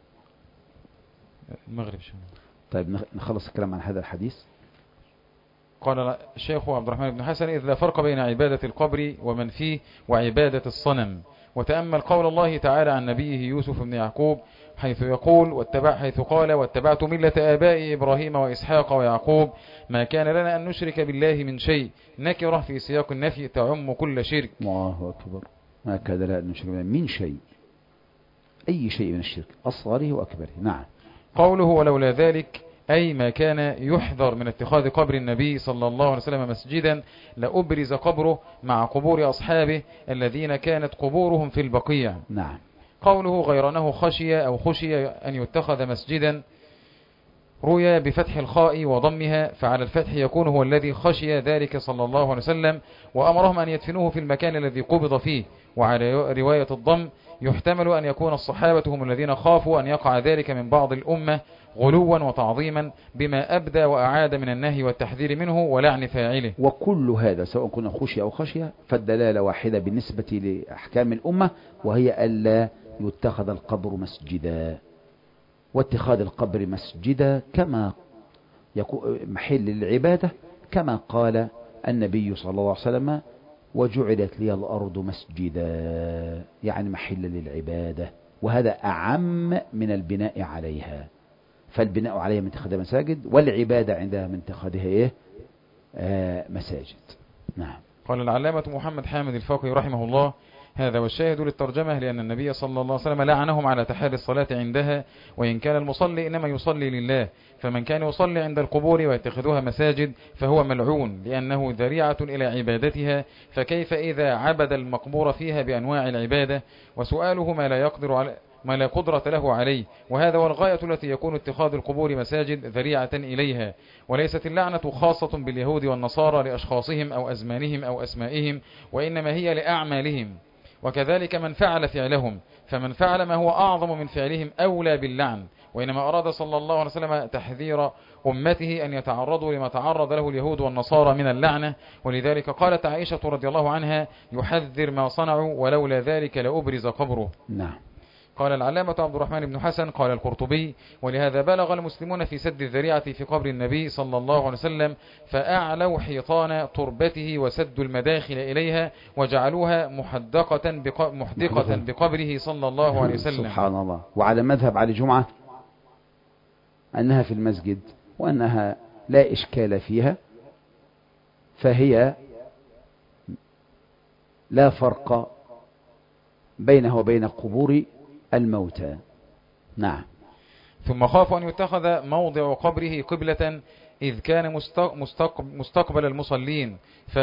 المغرب شو. طيب، نخلص الكلام عن هذا الحديث. قال الشيخ عبد الرحمن بن حسن إذ لا فرق بين عبادة القبر ومن فيه وعبادة الصنم. وتأمل قول الله تعالى عن نبيه يوسف بن يعقوب حيث قال واتبعت ملة آبائي إبراهيم وإسحاق ويعقوب ما كان لنا أن نشرك بالله من شيء، نكرة في سياق النفي تعم كل شرك. الله أكبر. ما كان لنا أن نشرك بالله من شيء، أي شيء من الشرك أصغره وأكبره. نعم. قوله ولولا ذلك أي ما كان يحذر من اتخاذ قبر النبي صلى الله عليه وسلم مسجدا لأبرز قبره مع قبور أصحابه الذين كانت قبورهم في البقيع. نعم. قوله غير أنه خشي أن يتخذ مسجدا روي بفتح الخاء وضمها، فعلى الفتح يكون هو الذي خشي ذلك صلى الله عليه وسلم وأمرهم أن يدفنوه في المكان الذي قبض فيه. وعلى رواية الضم يحتمل أن يكون الصحابة هم الذين خافوا أن يقع ذلك من بعض الأمة غلوا وتعظيما بما أبدى وأعاد من النهي والتحذير منه ولعن فاعله. وكل هذا سواء كنا خشية أو خشية فالدلالة واحدة بالنسبة لأحكام الأمة، وهي ألا يتخذ القبر مسجدا. واتخاذ القبر مسجدا كما يكون محل العبادة، كما قال النبي صلى الله عليه وسلم وجعلت لي الأرض مسجدا، يعني محل للعبادة، وهذا أعم من البناء عليها. فالبناء عليها من اتخاذها مساجد، والعبادة عندها من اتخاذها مساجد. نعم. قال العلامة محمد حامد الفقي رحمه الله هذا والشاهد للترجمة لأن النبي صلى الله عليه وسلم لعنهم على تحري الصلاة عندها، وإن كان المصلي إنما يصلي لله، فمن كان يصلي عند القبور ويتخذها مساجد فهو ملعون لأنه ذريعة إلى عبادتها، فكيف إذا عبد المقبور فيها بأنواع العبادة؟ وسؤاله ما لا قدرة له عليه، وهذا هو الغاية التي يكون اتخاذ القبور مساجد ذريعة إليها. وليست اللعنة خاصة باليهود والنصارى لأشخاصهم أو أزمانهم أو أسمائهم، وإنما هي لأعمالهم. وكذلك من فعل فعلهم، فمن فعل ما هو أعظم من فعلهم أولى باللعن. وإنما أراد صلى الله عليه وسلم تحذير أمته أن يتعرضوا لما تعرض له اليهود والنصارى من اللعنة. ولذلك قالت عائشة رضي الله عنها: يحذر ما صنعوا ولولا ذلك لأبرز قبره. نعم. قال العلامة عبد الرحمن بن حسن قال القرطبي: ولهذا بلغ المسلمون في سد الذريعة في قبر النبي صلى الله عليه وسلم فأعلوا حيطان تربته وسدوا المداخل إليها وجعلوها محدقة بقبره صلى الله عليه وسلم. سبحان الله. وعلى مذهب علي جمعة أنها في المسجد وأنها لا إشكال فيها، فهي لا فرق بينه وبين قبور الموتى. نعم. ثم خاف أن يتخذ موضع قبره قبلة إذ كان مستقبل المصلين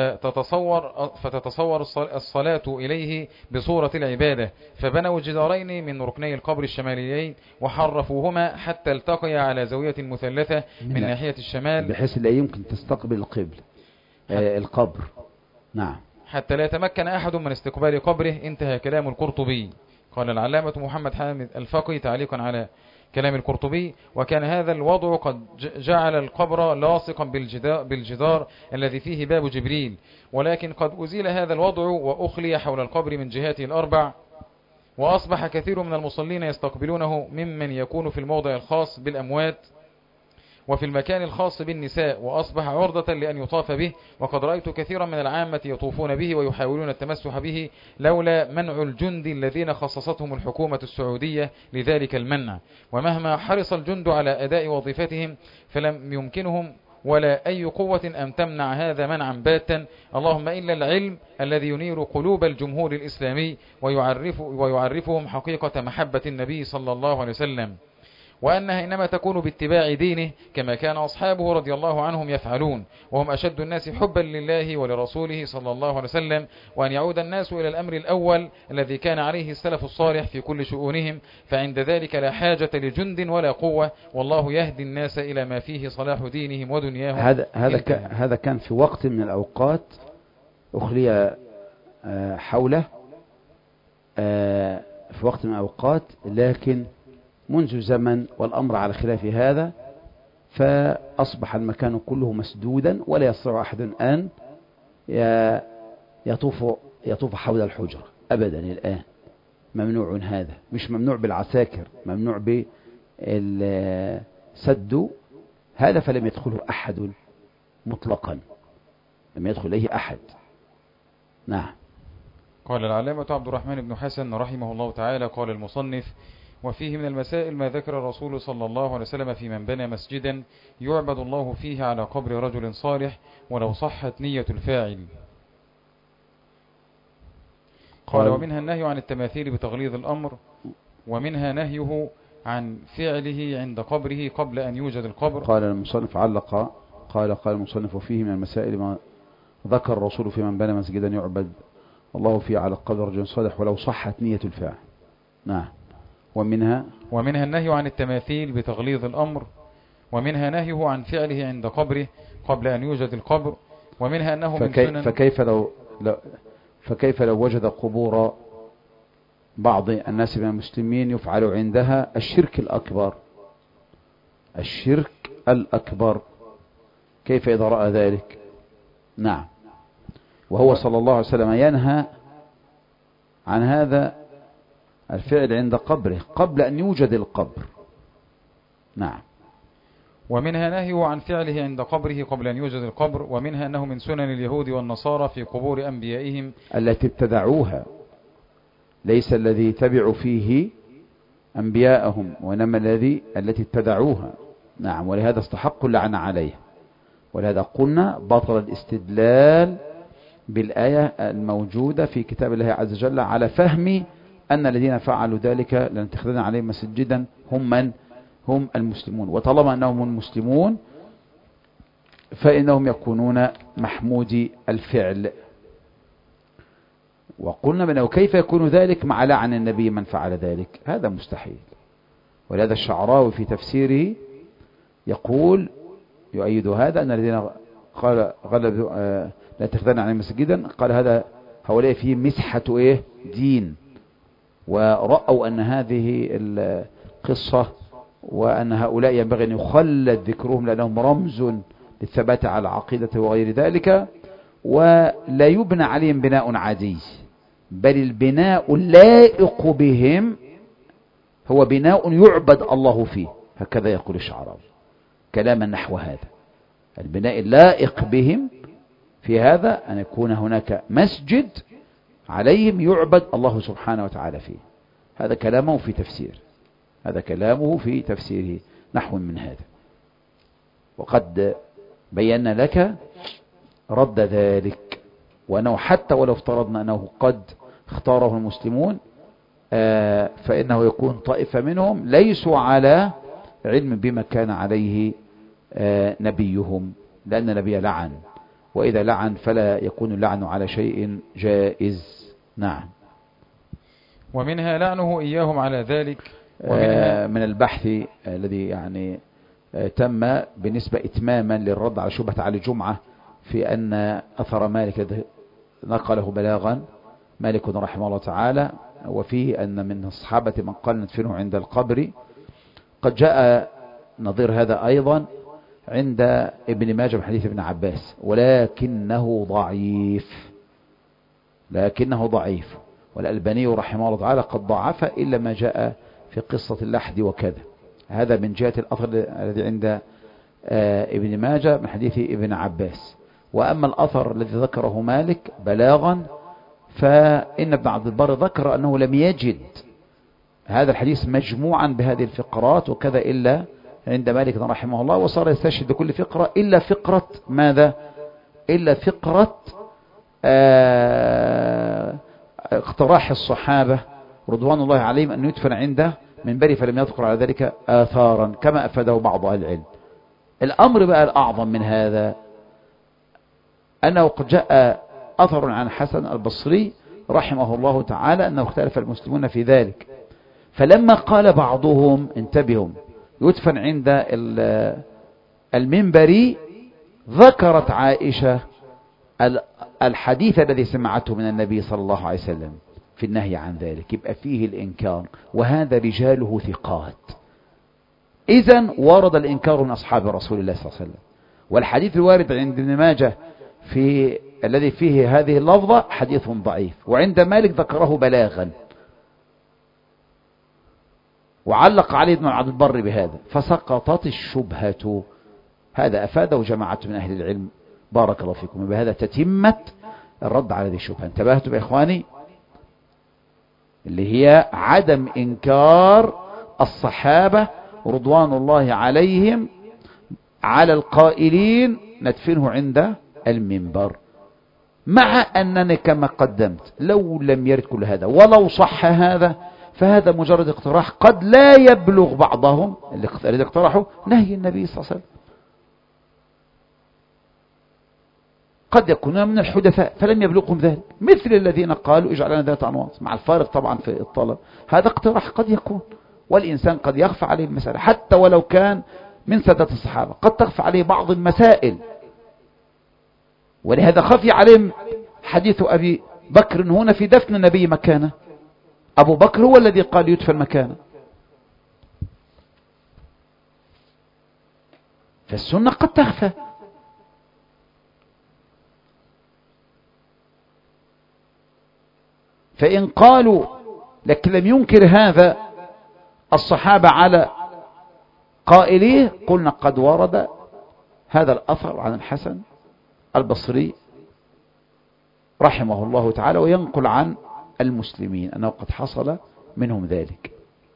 فتتصور الصلاة إليه بصورة العبادة، فبنوا جدارين من ركني القبر الشماليين وحرفوهما حتى التقيا على زاوية مثلثة من ناحية الشمال بحيث لا يمكن تستقبل القبل القبر. نعم. حتى لا يتمكن أحد من استقبال قبره. انتهى كلام القرطبي. قال العلامة محمد حامد الفقي تعليقا على كلام القرطبي: وكان هذا الوضع قد جعل القبر لاصقا بالجدار الذي فيه باب جبريل، ولكن قد أزيل هذا الوضع وأخلي حول القبر من جهاته الأربع، وأصبح كثير من المصلين يستقبلونه ممن يكون في الموضع الخاص بالأموات وفي المكان الخاص بالنساء، وأصبح عرضة لأن يطاف به. وقد رأيت كثيرا من العامة يطوفون به ويحاولون التمسح به لولا منع الجند الذين خصصتهم الحكومة السعودية لذلك المنع. ومهما حرص الجند على أداء وظيفتهم فلم يمكنهم ولا أي قوة أن تمنع هذا منعا باتا، اللهم إلا العلم الذي ينير قلوب الجمهور الإسلامي ويعرفهم حقيقة محبة النبي صلى الله عليه وسلم، وأنها إنما تكون باتباع دينه كما كان أصحابه رضي الله عنهم يفعلون، وهم أشد الناس حبا لله ولرسوله صلى الله عليه وسلم، وأن يعود الناس إلى الأمر الأول الذي كان عليه السلف الصالح في كل شؤونهم، فعند ذلك لا حاجة لجند ولا قوة، والله يهدي الناس إلى ما فيه صلاح دينهم ودنياهم. هذا كان في وقت من الأوقات أخلي حوله في وقت من الأوقات، لكن منذ زمن والأمر على خلاف هذا، فأصبح المكان كله مسدودا ولا يستطيع أحد أن يطوف حول الحجرة أبدا. الآن ممنوع هذا، مش ممنوع بالعساكر، ممنوع بالسد هذا، فلم يدخله أحد مطلقا، لم يدخل إليه أحد. نعم. قال العلامة عبد الرحمن بن حسن رحمه الله تعالى: قال المصنف: وفيه من المسائل ما ذكر الرسول صلى الله عليه وسلم في من بنى مسجدا يعبد الله فيه على قبر رجل صالح ولو صحت نية الفاعل. قال: ومنها النهي عن التماثيل بتغليظ الأمر، ومنها نهيه عن فعله عند قبره قبل أن يوجد القبر. قال المصنف قال المصنف: وفيه من المسائل ما ذكر الرسول في من بنى مسجدا يعبد الله فيه على قبر رجل صالح ولو صحت نية الفاعل. نعم. ومنها النهي عن التماثيل بتغليظ الأمر، ومنها نهيه عن فعله عند قبره قبل أن يوجد القبر، ومنها أنه من سنن. فكيف لو وجد قبور بعض الناس من المسلمين يفعل عندها الشرك الأكبر، كيف إذا رأى ذلك؟ نعم. وهو صلى الله عليه وسلم ينهى عن هذا الفعل عند قبره قبل أن يوجد القبر. نعم. ومنها نهيه عن فعله عند قبره قبل أن يوجد القبر، ومنها أنه من سنن اليهود والنصارى في قبور أنبيائهم التي ابتدعوها، ليس الذي تبعوا فيه أنبياءهم، وإنما التي ابتدعوها. نعم. ولهذا استحقوا اللعنة عليه، ولهذا قلنا بطل الاستدلال بالآية الموجودة في كتاب الله عز وجل على فهم أن الذين فعلوا ذلك لنتخذن عليهم مسجدا هم المسلمون، وطالما أنهم المسلمون فإنهم يكونون محمودي الفعل. وقلنا بأنه كيف يكون ذلك مع لعن النبي من فعل ذلك؟ هذا مستحيل. ولهذا الشعراوي في تفسيره يقول يؤيد هذا أن الذين قال غلب لا تخذنا عليه مسجدا، قال هذا هؤلاء فيه مسحة دين، ورأوا أن هذه القصة وأن هؤلاء ينبغي أن يخلد ذكرهم لأنهم رمز للثبات على العقيدة وغير ذلك، ولا يبنى عليهم بناء عادي، بل البناء اللائق بهم هو بناء يعبد الله فيه. هكذا يقول الشعراوي كلاما نحو هذا: البناء اللائق بهم في هذا أن يكون هناك مسجد عليهم يعبد الله سبحانه وتعالى فيه. هذا كلامه في تفسير، هذا كلامه في تفسيره نحو من هذا. وقد بينا لك رد ذلك، وأنه حتى ولو افترضنا أنه قد اختاره المسلمون فإنه يكون طائفة منهم ليسوا على علم بما كان عليه نبيهم، لأن النبي لعن، وإذا لعن فلا يكون اللعن على شيء جائز. نعم. ومنها لعنه إياهم على ذلك. من البحث الذي يعني تم بالنسبة إتماما للرد على شبهة علي جمعة في أن أثر مالك نقله بلاغا مالك رحمه الله تعالى، وفيه أن من الصحابة من قال ندفنه عند القبر. قد جاء نظير هذا أيضا عند ابن ماجه من حديث ابن عباس، ولكنه ضعيف، والألباني رحمه الله تعالى قد ضعف إلا ما جاء في قصة اللحد وكذا. هذا من جهة الأثر الذي عند ابن ماجه من حديث ابن عباس. وأما الأثر الذي ذكره مالك بلاغا فإن ابن عبد البر ذكر أنه لم يجد هذا الحديث مجموعا بهذه الفقرات وكذا إلا عند مالك رحمه الله، وصار يستشهد كل فقرة إلا فقرة ماذا؟ إلا فقرة اقتراح الصحابة رضوان الله عليهم أن يدفن عنده منبر، فلم يذكر على ذلك آثارا كما أفاده بعض أهل العلم. الأمر بقى الأعظم من هذا أنه قد جاء أثر عن حسن البصري رحمه الله تعالى أنه اختلف المسلمون في ذلك، فلما قال بعضهم انتبهوا يدفن عند المنبر، ذكرت عائشة الحديث الذي سمعته من النبي صلى الله عليه وسلم في النهي عن ذلك، يبقى فيه الإنكار، وهذا رجاله ثقات. إذن ورد الإنكار من أصحاب رسول الله صلى الله عليه وسلم. والحديث الوارد عند ابن ماجه في الذي فيه هذه اللفظة حديث ضعيف، وعند مالك ذكره بلاغا، وعلق عليه ابن عبد البر بهذا فسقطت الشبهة. هذا أفاده جماعة من أهل العلم بارك الله فيكم. بهذا تتمت الرد على هذه الشبهة. انتبهتم يا إخواني؟ اللي هي عدم إنكار الصحابة رضوان الله عليهم على القائلين ندفنه عند المنبر، مع أنني كما قدمت لو لم يرد كل هذا ولو صح هذا فهذا مجرد اقتراح قد لا يبلغ بعضهم الذي اقترحوا نهي النبي صلى الله عليه وسلم، قد يكونون من الحدثاء فلم يبلغهم ذلك، مثل الذين قالوا اجعل لنا ذات أنواط، مع الفارق طبعا في الطلب. هذا اقتراح قد يكون، والإنسان قد يخفى عليه المسألة حتى ولو كان من سادة الصحابة، قد تخفى عليه بعض المسائل، ولهذا خفي عليهم حديث أبي بكر هنا في دفن النبي مكانه. أبو بكر هو الذي قال يدفن مكانه، فالسنة قد تخفى. فإن قالوا لكن لم ينكر هذا الصحابة على قائليه، قلنا قد ورد هذا الأثر عن الحسن البصري رحمه الله تعالى، وينقل عن المسلمين أنه قد حصل منهم ذلك.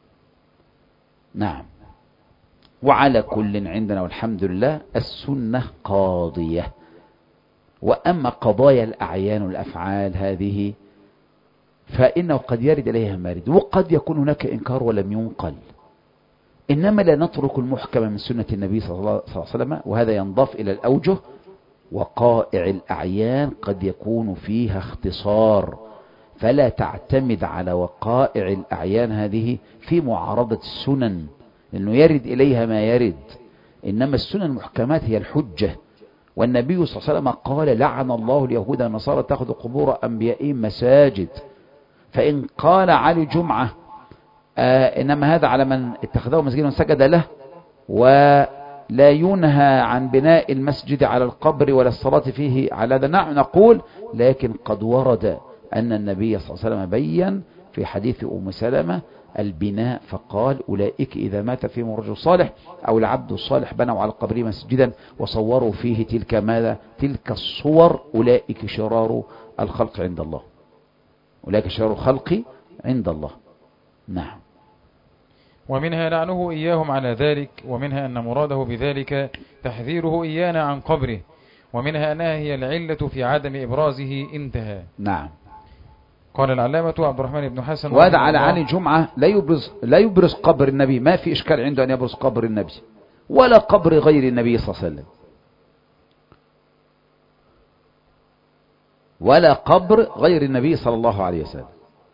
نعم. وعلى كل عندنا والحمد لله السنة قاضية. وأما قضايا الأعيان والأفعال هذه فإنه قد يرد إليها مارد، وقد يكون هناك إنكار ولم ينقل، إنما لا نترك المحكم من سنة النبي صلى الله عليه وسلم، وهذا ينضاف إلى الأوجه. وقائع الأعيان قد يكون فيها اختصار، فلا تعتمد على وقائع الأعيان هذه في معارضة السنن، لأنه يرد إليها ما يرد، إنما السنن المحكمات هي الحجة. والنبي صلى الله عليه وسلم قال لعن الله اليهود والنصارى تأخذ قبور أنبيائهم مساجد. فإن قال علي جمعة إنما هذا على من اتخذه مسجدا وسجد له، ولا ينهى عن بناء المسجد على القبر ولا الصلاة فيه على هذا، نعم نقول، لكن قد ورد أن النبي صلى الله عليه وسلم بين في حديث أم سلمة البناء، فقال أولئك إذا مات فيهم رجل صالح أو العبد الصالح بنوا على القبر مسجدا وصوروا فيه تلك ماذا؟ تلك الصور، أولئك شرار الخلق عند الله، أولئك شرار الخلق عند الله. نعم. ومنها لعنه إياهم على ذلك، ومنها أن مراده بذلك تحذيره إيانا عن قبره، ومنها أنها هي العلة في عدم إبرازه. انتهى. نعم. قال العلامة عبد الرحمن بن حسن، وهذا على علي جمعة لا يبرز قبر النبي، ما في إشكال عنده أن يبرز قبر النبي ولا قبر غير النبي صلى الله عليه وسلم، ولا قبر غير النبي صلى الله عليه وسلم.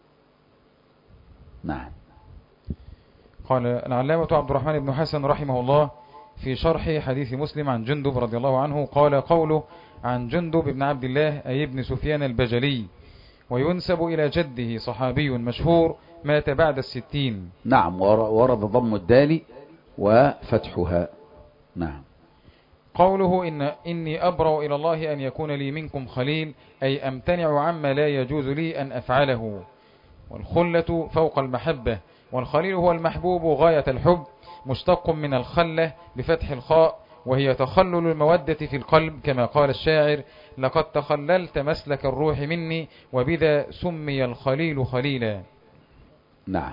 نعم. قال العلامة عبد الرحمن بن حسن رحمه الله في شرح حديث مسلم عن جندب رضي الله عنه، قال قوله عن جندب بن عبد الله أي ابن سفيان البجلي، وينسب إلى جده صحابي مشهور مات بعد 60. نعم. ورد ضم الدال وفتحها. نعم. قوله إني أبرأ إلى الله أن يكون لي منكم خليل، أي أمتنع عما لا يجوز لي أن أفعله. والخلة فوق المحبة، والخليل هو المحبوب غاية الحب، مشتق من الخلة بفتح الخاء، وهي تخلل المودة في القلب، كما قال الشاعر لقد تخللت مسلك الروح مني، وبذا سمي الخليل خليلا. نعم.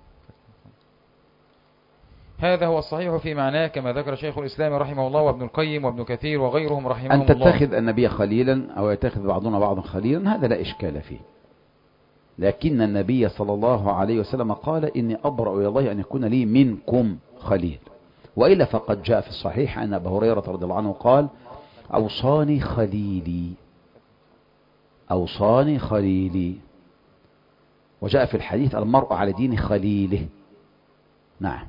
هذا هو الصحيح في معناه، كما ذكر شيخ الإسلام رحمه الله وابن القيم وابن كثير وغيرهم رحمهم الله. أن تتخذ النبي خليلا أو يتخذ بعضنا بعضا خليلا هذا لا إشكال فيه، لكن النبي صلى الله عليه وسلم قال إني أبرأ إلى الله أن يكون لي منكم خليل. وإلا فقد جاء في الصحيح أن أبا هريرة رضي الله عنه قال أوصاني خليلي، أوصاني خليلي. وجاء في الحديث المرء على دين خليله. نعم.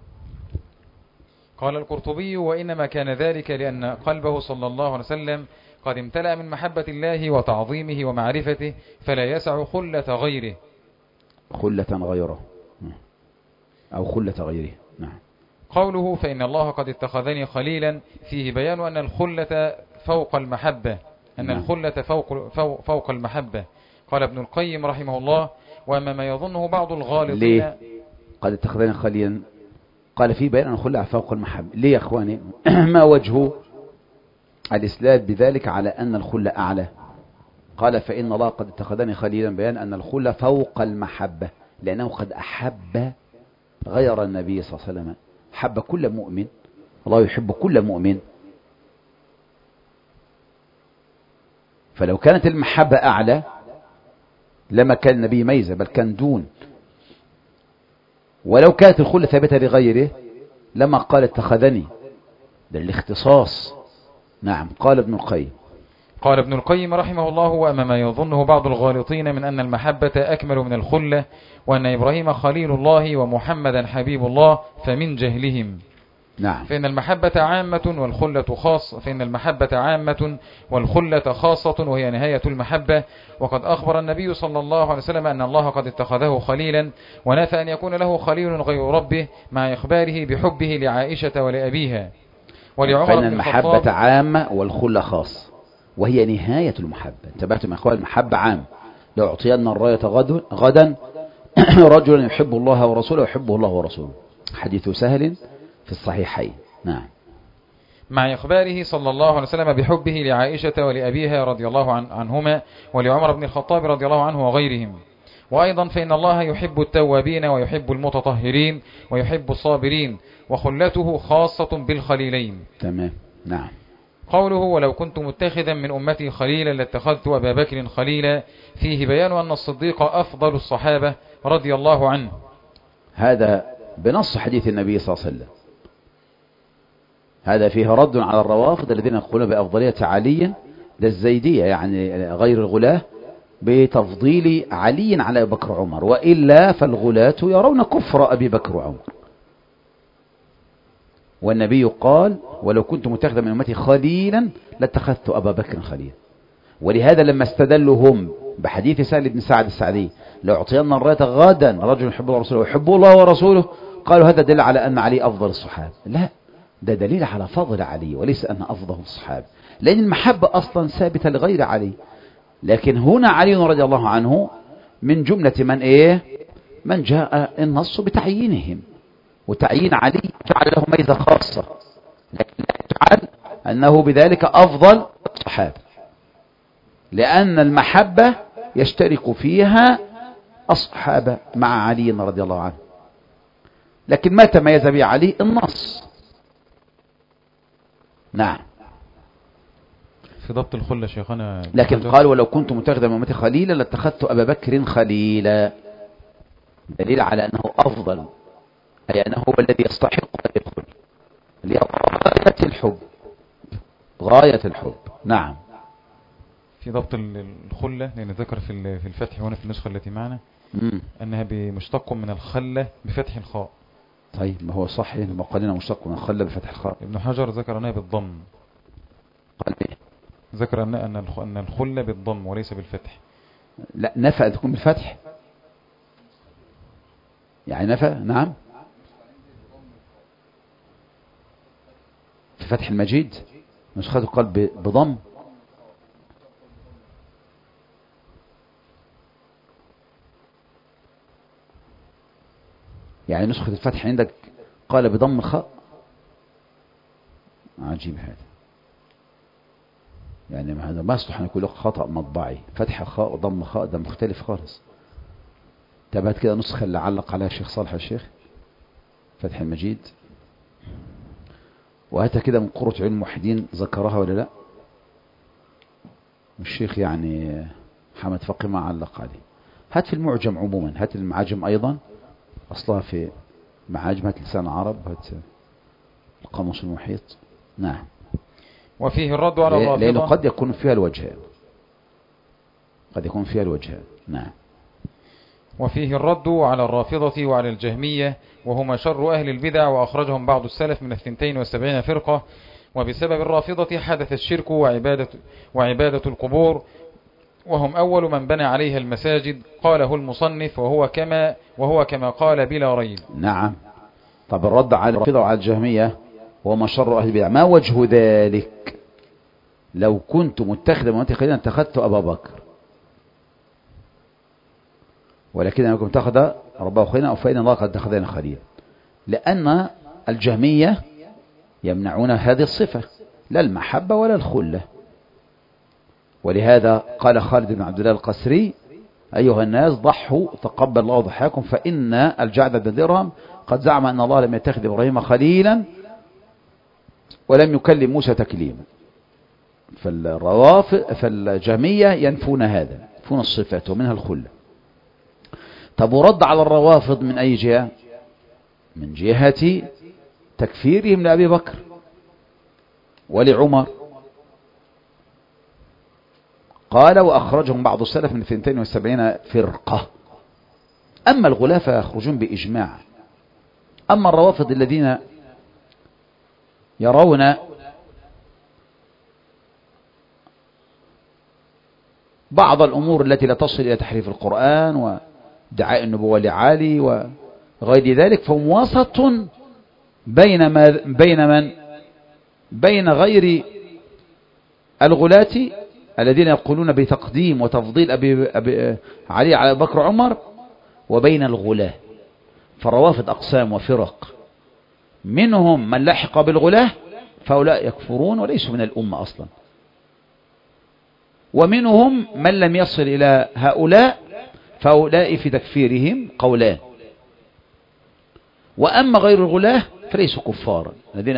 قال القرطبي وإنما كان ذلك لأن قلبه صلى الله عليه وسلم قد امتلأ من محبة الله وتعظيمه ومعرفته، فلا يسع خلة غيره. خلة غيره أو خلة غيره. نعم. قوله فإن الله قد اتخذني خليلا فيه بيان أن الخلة فوق المحبة، أن الخلة فوق المحبة. قال ابن القيم رحمه الله وأما ما يظنه بعض الغالطين. ليه قد اتخذني خليلا؟ قال فيه بيان أن الخلة فوق المحبة. ليه يا أخواني؟ ما وجه الإسلام بذلك على أن الخلة أعلى؟ قال فإن الله قد اتخذني خليلا بيان أن الخلة فوق المحبة، لأنه قد أحب غير النبي صلى الله عليه وسلم، حب كل مؤمن، الله يحب كل مؤمن. فلو كانت المحبة أعلى لما كان النبي ميزة، بل كان دون. ولو كانت الخلة ثابتة لغيره لما قال اتخذني، ده الاختصاص. نعم. قال ابن القيم. قال ابن القيم رحمه الله وأما ما يظنه بعض الغالطين من أن المحبة أكمل من الخلة، وأن إبراهيم خليل الله ومحمدا حبيب الله، فمن جهلهم. نعم. فإن المحبة عامة والخلة خاصة، فإن المحبة عامة والخلة خاصة، وهي نهاية المحبة. وقد أخبر النبي صلى الله عليه وسلم أن الله قد اتخذه خليلا، ونفى أن يكون له خليل غير ربه، مع إخباره بحبه لعائشة ولأبيها ولعمر. فإن المحبة عامة والخلة خاصة، وهي نهاية المحبة. انتبهتم يا أخوان؟ المحبة عام. لو أعطينا الراية غدا رجل يحب الله ورسوله ويحبه الله ورسوله، حديث سهل في الصحيحين. نعم. مع إخباره صلى الله عليه وسلم بحبه لعائشة ولأبيها رضي الله عنهما، ولعمر بن الخطاب رضي الله عنه وغيرهم. وأيضا فإن الله يحب التوابين ويحب المتطهرين ويحب الصابرين، وخلته خاصة بالخليلين. تمام. نعم. قوله ولو كنت متخذا من أمتي خليلا لاتخذت أبا بكر خليلا، فيه بيان أن الصديق أفضل الصحابة رضي الله عنه. هذا بنص حديث النبي صلى الله عليه وسلم. هذا فيه رد على الروافض الذين يقولون بأفضلية علي، ده الزيدية يعني غير الغلاة، بتفضيل علي على أبي بكر وعمر، وإلا فالغلاة يرون كفر أبي بكر وعمر. والنبي قال ولو كنت متخذا من أمتي خليلا لاتخذت أبا بكر خليلا. ولهذا لما استدلوا هم بحديث سهل بن سعد السعدي لو أعطينا الراية غدا رجل يحب الله ورسوله ويحب الله ورسوله، قالوا هذا دليل على أن علي أفضل الصحابة. لا، ده دليل على فضل علي وليس أن أفضل الصحابة، لأن المحبة أصلا ثابتة لغير علي. لكن هنا علي رضي الله عنه من جملة من جاء النص بتعيينهم، وتعيين علي جعل له ميزة خاصة، لكن لا يجعل أنه بذلك أفضل الصحابة، لأن المحبة يشترك فيها الصحابة مع علي رضي الله عنه. لكن ما تميز به علي النص. نعم. في ضبط الخلة شيخنا. لكن قال ولو كنت متخذا من أمتي خليلا لاتخذت أبا بكر خليلا، دليل على أنه أفضل، أي أنه هو الذي يستحق أن يدخل، غاية الحب، غاية الحب. نعم. في ضبط الخلة، لأن ذكر في الفتح هنا في النسخة التي معنا أنها مشتق من الخلة بفتح الخاء. طيب ما هو صح، ما قالنا مشتق من الخلة بفتح الخاء. ابن حجر ذكر أنها بالضم. قال ايه؟ ذكر أن الخلة بالضم وليس بالفتح. لا، نفى أن تكون بالفتح، يعني نفى. نعم. في فتح المجيد نسخته قال بضم. يعني نسخة الفتح عندك قال بضم الخاء. عجيب هذا، يعني هذا ما يصلح أن يكون لك خطأ مطبعي. فتح خاء وضم خاء ده مختلف خالص. تابعت كده نسخة اللي علق عليها الشيخ صالح الشيخ فتح المجيد، وهاتها كده من قرة علم الموحدين ذكرها ولا لا؟ الشيخ يعني حمد فقي ما علق عليه. هات في المعجم عموما، هات المعاجم أيضا أصلها في معاجم، هات لسان العرب، هات القاموس المحيط. نعم. وفيه الرد على الرافضة، لأنه قد يكون فيها الوجهان، قد يكون فيها الوجهان. نعم. وفيه الرد على الرافضة وعلى الجهمية، وهما شر أهل البدع، وأخرجهم بعض السلف من 72 فرقة. وبسبب الرافضة حدث الشرك وعبادة القبور، وهم أول من بنى عليها المساجد، قاله المصنف، وهو كما قال بلا ريب. نعم. طب الرد على الرافضة وعلى الجهمية وما شر أهل البدع، ما وجه ذلك؟ لو كنت متخذا من أمتي خليلا اتخذت أبا بكر، ولكن أنكم اتخذ ربه خليلا أو فإن الله قد اتخذنا خليلا، لأن الجهمية يمنعون هذه الصفة، لا المحبة ولا الخلة. ولهذا قال خالد بن عبد الله القسري أيها الناس ضحوا تقبل الله ضحاكم، فإن الجعد بن درهم قد زعم أن الله لم يتخذ إبراهيم خليلا ولم يكلم موسى تكليما. فالجهمية ينفون هذا، ينفون الصفات ومنها الخلة. طب ورد على الروافض من أي جهة؟ من جهة تكفيرهم لأبي بكر ولعمر. قال وأخرجهم بعض السلف من 72 فرقة. أما الغلاة فيخرجون بإجماع. أما الروافض الذين يرون بعض الأمور التي لا تصل إلى تحريف القرآن ودعاء النبوة لعالي وغير ذلك، فهم وسط بين غير الغلاة الذين يقولون بتقديم وتفضيل أبي علي على بكر وعمر، وبين الغلاة. فالروافض أقسام وفرق، منهم من لحق بالغلاة فهؤلاء يكفرون وليسوا من الأمة أصلا، ومنهم من لم يصل إلى هؤلاء فهؤلاء في تكفيرهم قولان. وأما غير الغلاة فليسوا كفارا، الذين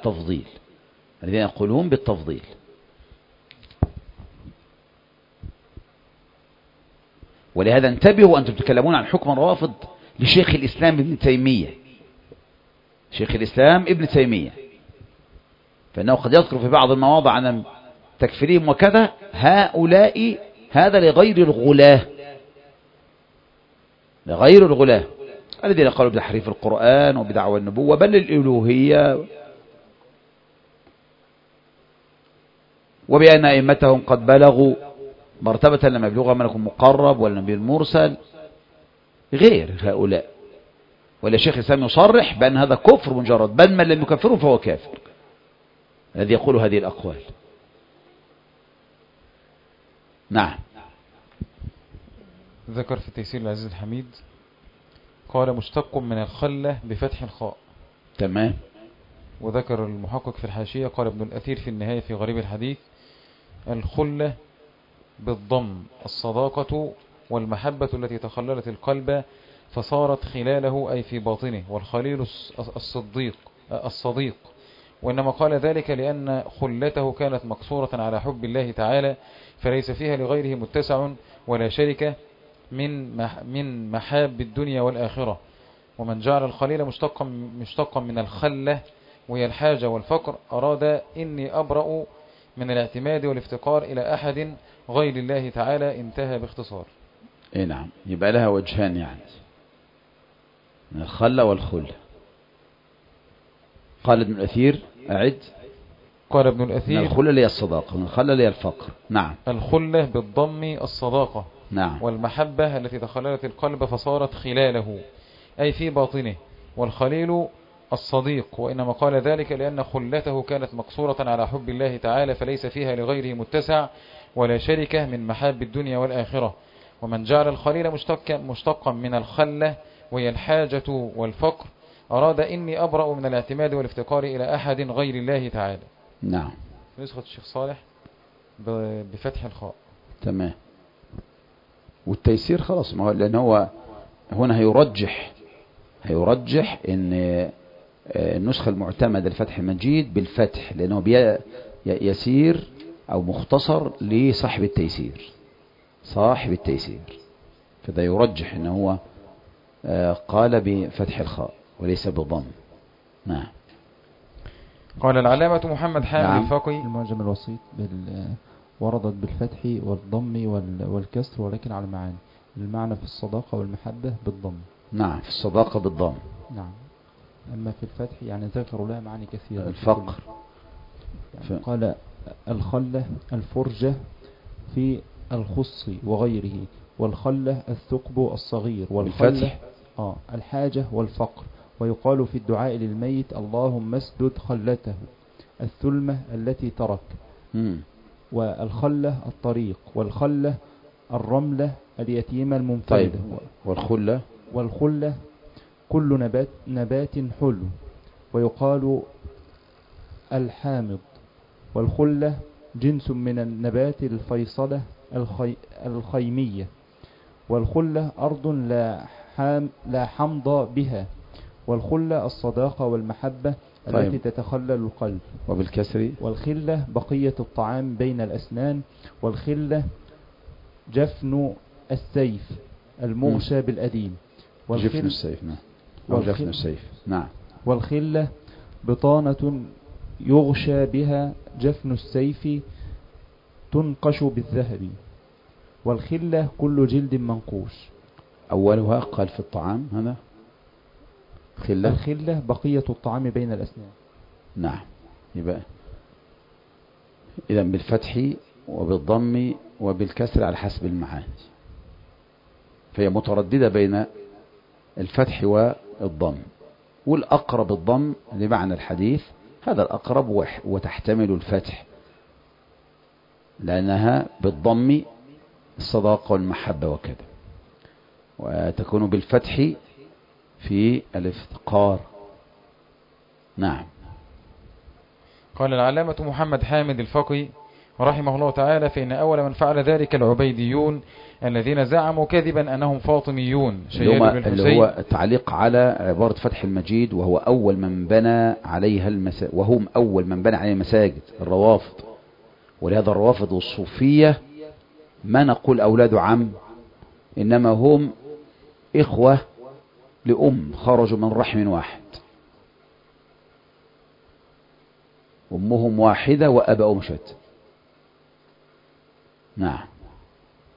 يقولون بالتفضيل. ولهذا انتبهوا أنتم تتكلمون عن حكم الروافض لشيخ الإسلام ابن تيمية، شيخ الإسلام ابن تيمية، فإنه قد يذكر في بعض المواضع عن تكفيرهم وكذا. هؤلاء هذا لغير الغلاة، لغير الغلاة الذين قالوا بتحريف القرآن وبدعوى النبوة بل الألوهية، وبأن أئمتهم قد بلغوا مرتبة لم يبلغها ملك مقرب ولا نبي المرسل، غير هؤلاء. ولا شيخ الإسلام يصرح بأن هذا كفر مجرد، بل من لم يكفره فهو كافر الذي يقول هذه الأقوال. نعم. ذكر في تيسير العزيز الحميد قال مشتق من الخلة بفتح الخاء. تمام. وذكر المحقق في الحاشية قال ابن الأثير في النهاية في غريب الحديث الخلة بالضم الصداقة والمحبة التي تخللت القلب فصارت خلاله أي في باطنه، والخليل الصديق. وإنما قال ذلك لأن خلته كانت مقصورة على حب الله تعالى فليس فيها لغيره متسع ولا شركة من محاب الدنيا والآخرة. ومن جعل الخليل مشتقا من الخلة وهي الحاجة والفقر أراد إني أبرأ من الاعتماد والافتقار إلى أحد غير الله تعالى، انتهى باختصار. اي نعم، يبقى لها وجهان يعني، من الخلة والخلة. قال ابن الأثير أعد. قال ابن الأثير من الخلة لي الصداقة، من الخلة لي الفقر. نعم. الخلة بالضم الصداقة. نعم. والمحبة التي تخللت القلب فصارت خلاله أي في باطنه، والخليل الصديق. وإنما قال ذلك لأن خلته كانت مقصورة على حب الله تعالى فليس فيها لغيره متسع ولا شركة من محاب الدنيا والآخرة. ومن جعل الخليل مشتقا من الخلة وهي الحاجة والفقر أراد إني أبرأ من الاعتماد والافتقار إلى أحد غير الله تعالى. نعم. نسخة الشيخ صالح بفتح الخاء. تمام. والتيسير خلاص، ما هو لأن هو هنا هيرجح ان النسخة المعتمدة لفتح المجيد بالفتح، لأنه يسير أو مختصر لصاحب التيسير، صاحب التيسير، فده يرجح أنه هو قال بفتح الخاء وليس بالضم. نعم. قال العلامة محمد حامد نعم. الفقي المعجم الوسيط وردت بالفتح والضم والكسر ولكن على معاني. المعنى في الصداقة والمحبة بالضم. نعم، في الصداقة بالضم. نعم. أما في الفتح يعني ذكروا لها معاني كثيرة. الفقر يعني قال الخلة الفرجة في الخص وغيره، والخلة الثقب الصغير، والخلة الحاجة والفقر. ويقال في الدعاء للميت اللهم اسدد خلته الثلمة التي ترك. والخلة الطريق، والخلة الرملة اليتيمة المنفردة. طيب. والخلة كل نبات حلو، ويقال الحامض. والخلة جنس من النبات الفيصلة الخيمية. والخلة أرض لا حمض بها. والخلة الصداقة والمحبة التي تتخلل القلب. وبالكسر. والخلة بقية الطعام بين الأسنان. والخلة جفن السيف المغشى بالأديم. جفن السيف. نعم. جفن السيف. نعم. والخلة بطانة يغشى بها جفن السيف تنقش بالذهب. والخلة كل جلد منقوش. أولها قال في الطعام هذا خلة. الخلة بقية الطعام بين الأسنان. نعم. يبقى إذن بالفتح وبالضم وبالكسر على حسب المعاني، فهي مترددة بين الفتح والضم، والأقرب الضم لمعنى الحديث، هذا الأقرب وتحتمل الفتح لأنها بالضم الصداقة والمحبة وكذا، وتكون بالفتح في الافتقار. نعم. قال العلامة محمد حامد الفقي رحمه الله تعالى فإن أول من فعل ذلك العبيديون الذين زعموا كذبا أنهم فاطميون اللي هو تعليق على عبارة فتح المجيد، وهو أول من بنى عليها وهم أول من بنى عليها المساجد الروافض. ولهذا الروافض والصوفية ما نقول أولاد عم، إنما هم إخوة لأم خرجوا من رحم واحد، أمهم واحدة وأباؤهم شتى. نعم.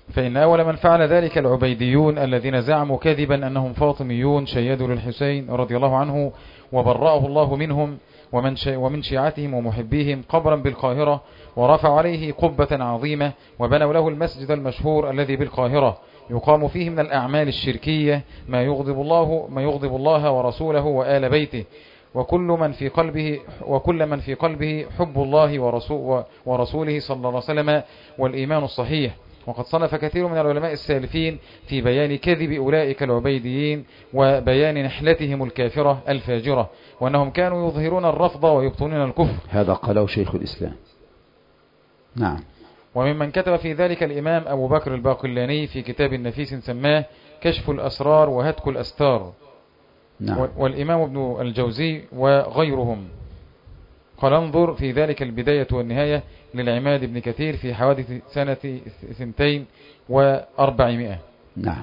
فإن أول من فعل ذلك العبيديون الذين زعموا كذبا أنهم فاطميون شيدوا للحسين رضي الله عنه وبرأه الله منهم ومن شيعتهم ومحبيهم قبرا بالقاهرة، ورفعوا عليه قبة عظيمة وبنوا له المسجد المشهور الذي بالقاهرة يقام فيه من الأعمال الشركية ما يغضب الله ورسوله وآل بيته وكل من في قلبه حب الله ورسوله صلى الله عليه وسلم والإيمان الصحيح. وقد صنف كثير من العلماء السالفين في بيان كذب أولئك العبيديين وبيان نحلتهم الكافرة الفاجرة، وأنهم كانوا يظهرون الرفض ويبطنون الكفر. هذا قاله شيخ الإسلام. نعم. وممن كتب في ذلك الإمام أبو بكر الباقلاني في كتاب نفيس سماه كشف الأسرار وهتك الأستار. نعم. والإمام ابن الجوزي وغيرهم. قال انظر في ذلك البداية والنهاية للعماد بن كثير في حوادث سنة 2400. نعم.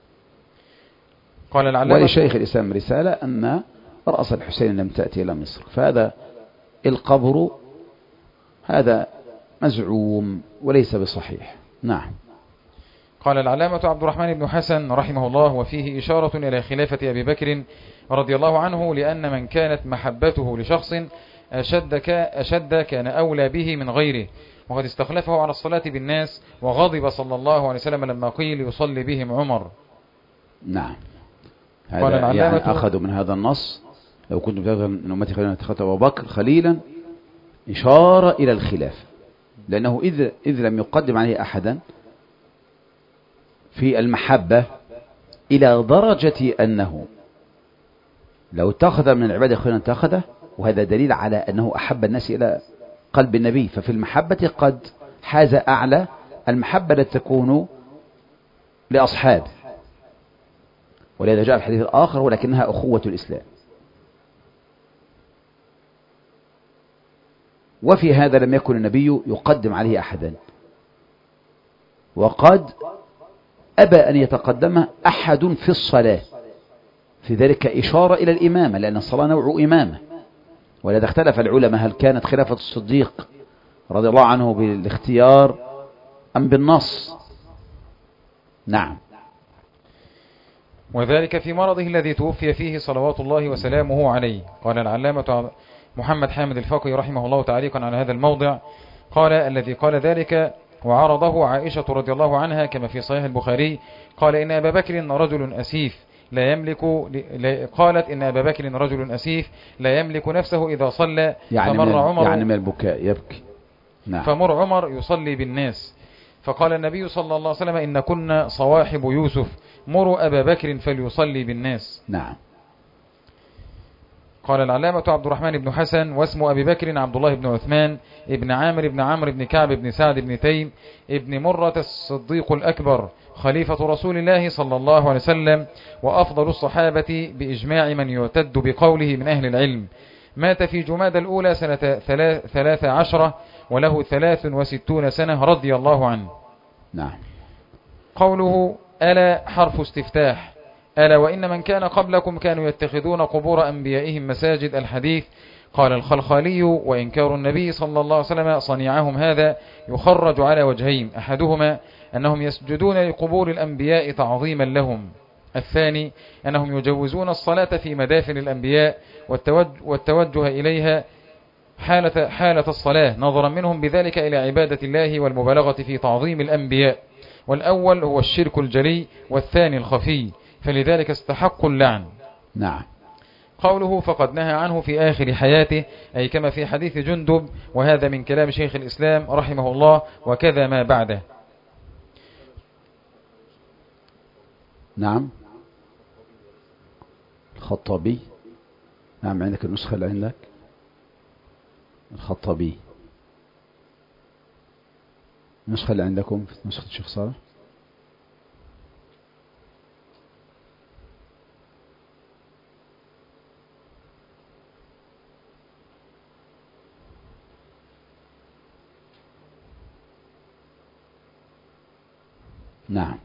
قال العلامة ولشيخ الإسلام رسالة أن رأس الحسين لم تأتي إلى مصر، فهذا القبر هذا مزعوم وليس بصحيح. نعم. قال العلامة عبد الرحمن بن حسن رحمه الله وفيه إشارة إلى خلافة أبي بكر رضي الله عنه، لأن من كانت محبته لشخص أشد كان أولى به من غيره، وقد استخلفه على الصلاة بالناس وغضب صلى الله عليه وسلم لما قيل يصلي بهم عمر. نعم. قال هذا يعني العلامة أخذوا من هذا النص لو كنتم تأخذوا من أمتي خليلا اتخذت أبو بكر خليلا إشارة إلى الخلاف، لأنه إذ لم يقدم عليه أحدا في المحبة إلى درجة أنه لو اتخذ من العبادة خليلا اتخذه، وهذا دليل على أنه أحب الناس إلى قلب النبي. ففي المحبة قد حاز أعلى المحبة التي تكون لأصحاب، ولذا جاء في الحديث الآخر ولكنها أخوة الإسلام. وفي هذا لم يكن النبي يقدم عليه أحدا، وقد أبى أن يتقدم أحد في الصلاة، في ذلك إشارة إلى الإمامة، لأن الصلاة نوع إمامة. ولذا اختلف العلماء هل كانت خلافة الصديق رضي الله عنه بالاختيار أم بالنص. نعم. وذلك في مرضه الذي توفي فيه صلوات الله وسلامه عليه. قال العلامة محمد حامد الفقي رحمه الله تعليقا على هذا الموضع قال الذي قال ذلك وعرضه عائشة رضي الله عنها كما في صحيح البخاري، قال إن أبا بكر رجل أسيف لا يملك قالت إن أبا بكر رجل أسيف لا يملك نفسه إذا صلى فمر عمر يعني من البكاء يبكي. نعم. فمر عمر يصلي بالناس، فقال النبي صلى الله عليه وسلم إن كنا صواحب يوسف مروا أبا بكر فليصلي بالناس. نعم. قال العلامة عبد الرحمن بن حسن واسم أبي بكر عبد الله بن عثمان ابن عامر بن عمرو بن كعب بن سعد بن تيم ابن مرة الصديق الأكبر خليفة رسول الله صلى الله عليه وسلم وأفضل الصحابة بإجماع من يعتد بقوله من أهل العلم. مات في جماد الأولى سنة 13 وله 63 سنة رضي الله عنه. نعم. قوله ألا حرف استفتاح. ألا وإن من كان قبلكم كانوا يتخذون قبور أنبيائهم مساجد. الحديث. قال الخلخالي وإنكار النبي صلى الله عليه وسلم صنيعهم هذا يخرج على وجهين، أحدهما أنهم يسجدون لقبور الأنبياء تعظيما لهم، الثاني أنهم يجوزون الصلاة في مدافن الأنبياء والتوجه إليها حالة الصلاة نظرا منهم بذلك إلى عبادة الله والمبالغة في تعظيم الأنبياء، والأول هو الشرك الجلي والثاني الخفي، فلذلك استحقوا اللعن. نعم. قوله فقد نهى عنه في آخر حياته أي كما في حديث جندب، وهذا من كلام شيخ الإسلام رحمه الله وكذا ما بعده. نعم. الخطابي. نعم عندك النسخة اللي عندك الخطابي، النسخة اللي عندكم في نسخة الشيخ صالح. نعم.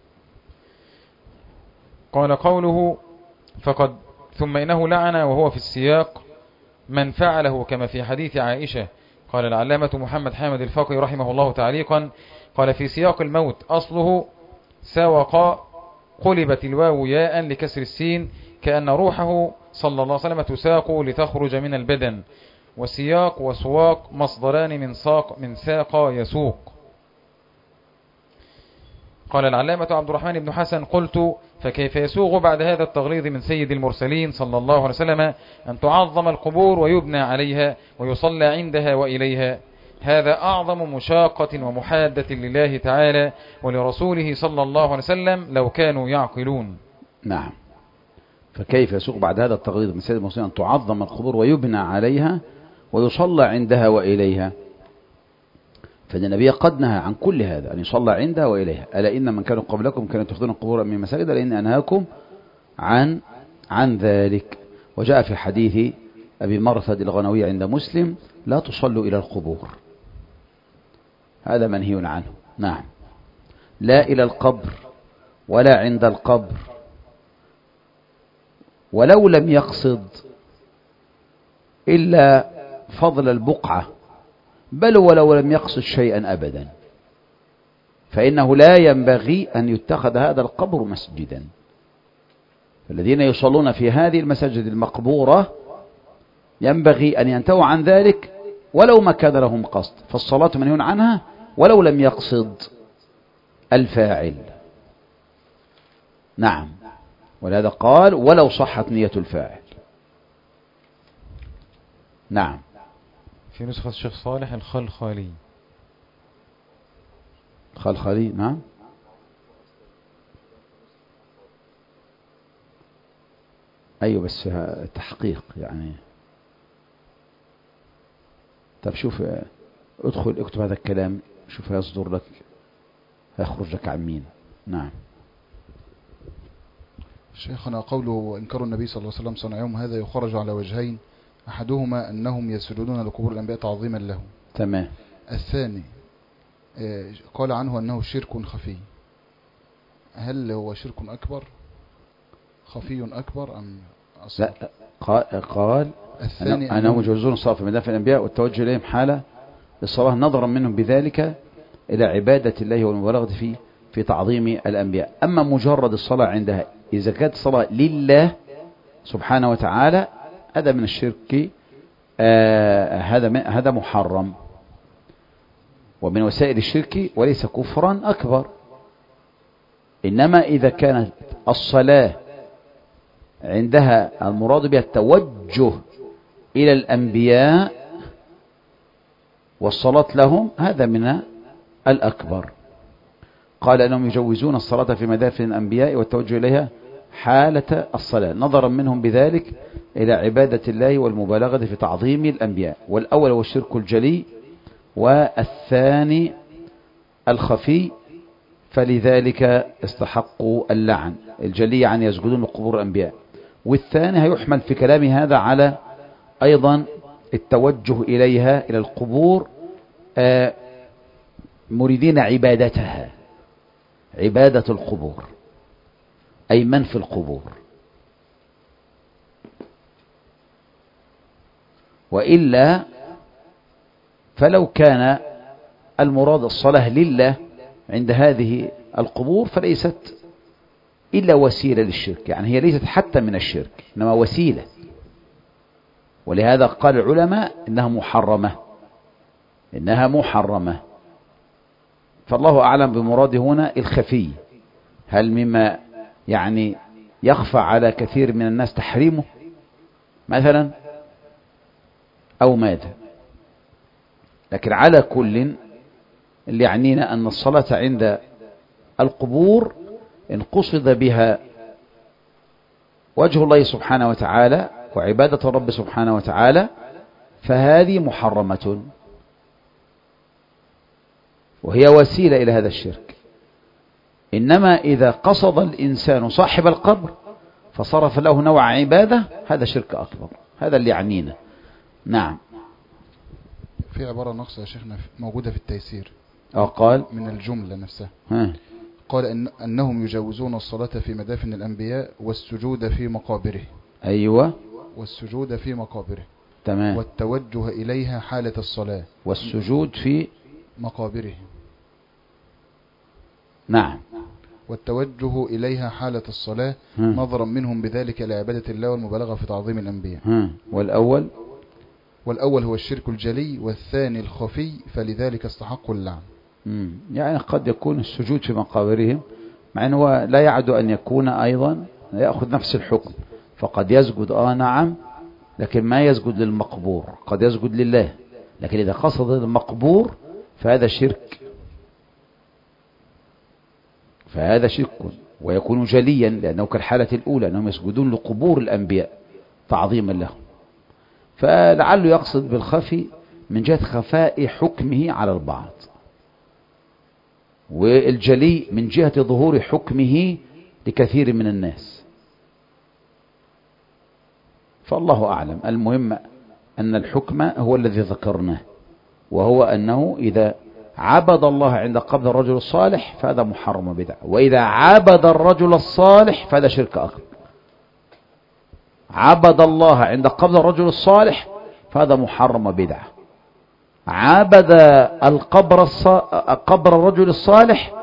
قال قوله فقد ثم إنه لعن وهو في السياق من فعله كما في حديث عائشة قال العلامة محمد حامد الفقي رحمه الله تعليقا، قال في سياق الموت أصله سوق، قلبت الواو ياء لكسر السين، كأن روحه صلى الله عليه وسلم تساق لتخرج من البدن. وسياق وسواق مصدران من ساق يسوق. قال العلامة عبد الرحمن بن حسن، قلت فكيف يسوغ بعد هذا التغليظ من سيد المرسلين صلى الله عليه وسلم أن تعظم القبور ويبنى عليها ويصلى عندها وإليها؟ هذا أعظم مشاقة ومحادة لله تعالى ولرسوله صلى الله عليه وسلم لو كانوا يعقلون. نعم. فكيف يسوق بعد هذا التغليظ من سيد المرسلين أن تعظم القبور ويبنى عليها ويصلى عندها وإليها؟ فإن النبي قد نهى عن كل هذا، أن يصلى عندها وإليها. ألا إن من كانوا قبلكم كانوا يتخذون القبور من مساجد، لأن أنهاكم عن ذلك. وجاء في حديث أبي مرثد الغنوي عند مسلم: لا تصلوا إلى القبور. هذا منهي عنه. نعم. لا إلى القبر ولا عند القبر، ولو لم يقصد إلا فضل البقعة، بل ولو لم يقصد شيئا أبدا، فإنه لا ينبغي أن يتخذ هذا القبر مسجدا. فالذين يصلون في هذه المساجد المقبورة ينبغي أن ينتهوا عن ذلك ولو ما كان لهم قصد، فالصلاة منهي عنها ولو لم يقصد الفاعل. نعم. ولهذا قال: ولو صحت نية الفاعل. نعم. في نسخة الشيخ صالح الخلخالي. خلخالي. نعم. أيوة، بس فيها تحقيق يعني. طب شوف، ادخل اكتب هذا الكلام، شوف هيصدر لك، هيخرج لك عن مين. نعم. شيخنا، قوله إنكار النبي صلى الله عليه وسلم صنعهم هذا يخرج على وجهين: أحدهما أنهم يسجدون لقبور الأنبياء تعظيما لهم. تمام. الثاني قال عنه أنه شرك خفي. هل هو شرك أكبر خفي أكبر أم أصغر؟ لا، قال الثاني أنهم يجوزون الصلاة في مدافع الأنبياء والتوجه إليهم حالة الصلاة، نظرا منهم بذلك إلى عبادة الله والمبالغة في تعظيم الأنبياء. أما مجرد الصلاة عندها، إذا كانت الصلاة لله سبحانه وتعالى، هذا من الشرك، هذا محرم ومن وسائل الشرك، وليس كفرا أكبر. إنما إذا كانت الصلاة عندها المراد بها التوجه إلى الأنبياء والصلاة لهم، هذا من الأكبر. قال أنهم يجوزون الصلاة في مدافن الأنبياء والتوجه إليها حالة الصلاة، نظرا منهم بذلك إلى عبادة الله والمبالغة في تعظيم الأنبياء. والأول هو الشرك الجلي، والثاني الخفي، فلذلك استحقوا اللعن. الجلي يعني يسجدون لقبور الأنبياء، والثاني هيحمل في كلام هذا على أيضا التوجه إليها، إلى القبور، مريدين عبادتها، عبادة القبور، أي من في القبور. وإلا فلو كان المراد الصلاة لله عند هذه القبور فليست إلا وسيلة للشرك، يعني هي ليست حتى من الشرك، إنما وسيلة. ولهذا قال العلماء إنها محرمة. فالله أعلم بمراد هنا الخفي، هل مما يعني يخفى على كثير من الناس تحريمه مثلا أو ماذا؟ لكن على كل اللي يعنينا أن الصلاة عند القبور إن قصد بها وجه الله سبحانه وتعالى وعبادة الرب سبحانه وتعالى فهذه محرمة، وهي وسيلة إلى هذا الشرك. إنما إذا قصد الإنسان صاحب القبر فصرف له نوع عبادة، هذا شرك أكبر، هذا اللي يعنينا. نعم. في عبارة نقص يا شيخنا موجودة في التيسير، قال من الجملة نفسها، قال أنهم يجوزون الصلاة في مدافن الأنبياء والسجود في مقابره. أيوة، والسجود في مقابره. تمام. والتوجه إليها حالة الصلاة والسجود في مقابرهم. نعم. والتوجه إليها حالة الصلاة نظرا منهم بذلك لعبادة الله والمبالغة في تعظيم الأنبياء. والأول هو الشرك الجلي والثاني الخفي فلذلك استحقوا اللعن. يعني قد يكون السجود في مقابرهم مع أنه لا يعد أن يكون أيضا يأخذ نفس الحكم، فقد يسجد نعم، لكن ما يسجد للمقبور، قد يسجد لله، لكن إذا قصد المقبور فهذا شرك، فهذا شرك ويكون جليا، لأنه كالحالة الأولى أنهم يسجدون لقبور الأنبياء تعظيما لهم، فلعله يقصد بالخفي من جهة خفاء حكمه على البعض، والجلي من جهة ظهور حكمه لكثير من الناس، فالله أعلم. المهم أن الحكم هو الذي ذكرناه، وهو أنه إذا عبد الله عند قبض الرجل الصالح فهذا محرم بدعة، وإذا عبد الرجل الصالح فهذا شرك أكبر. عبد الله عند قبض الرجل الصالح فهذا محرم بدعة. عبد قبر الرجل الصالح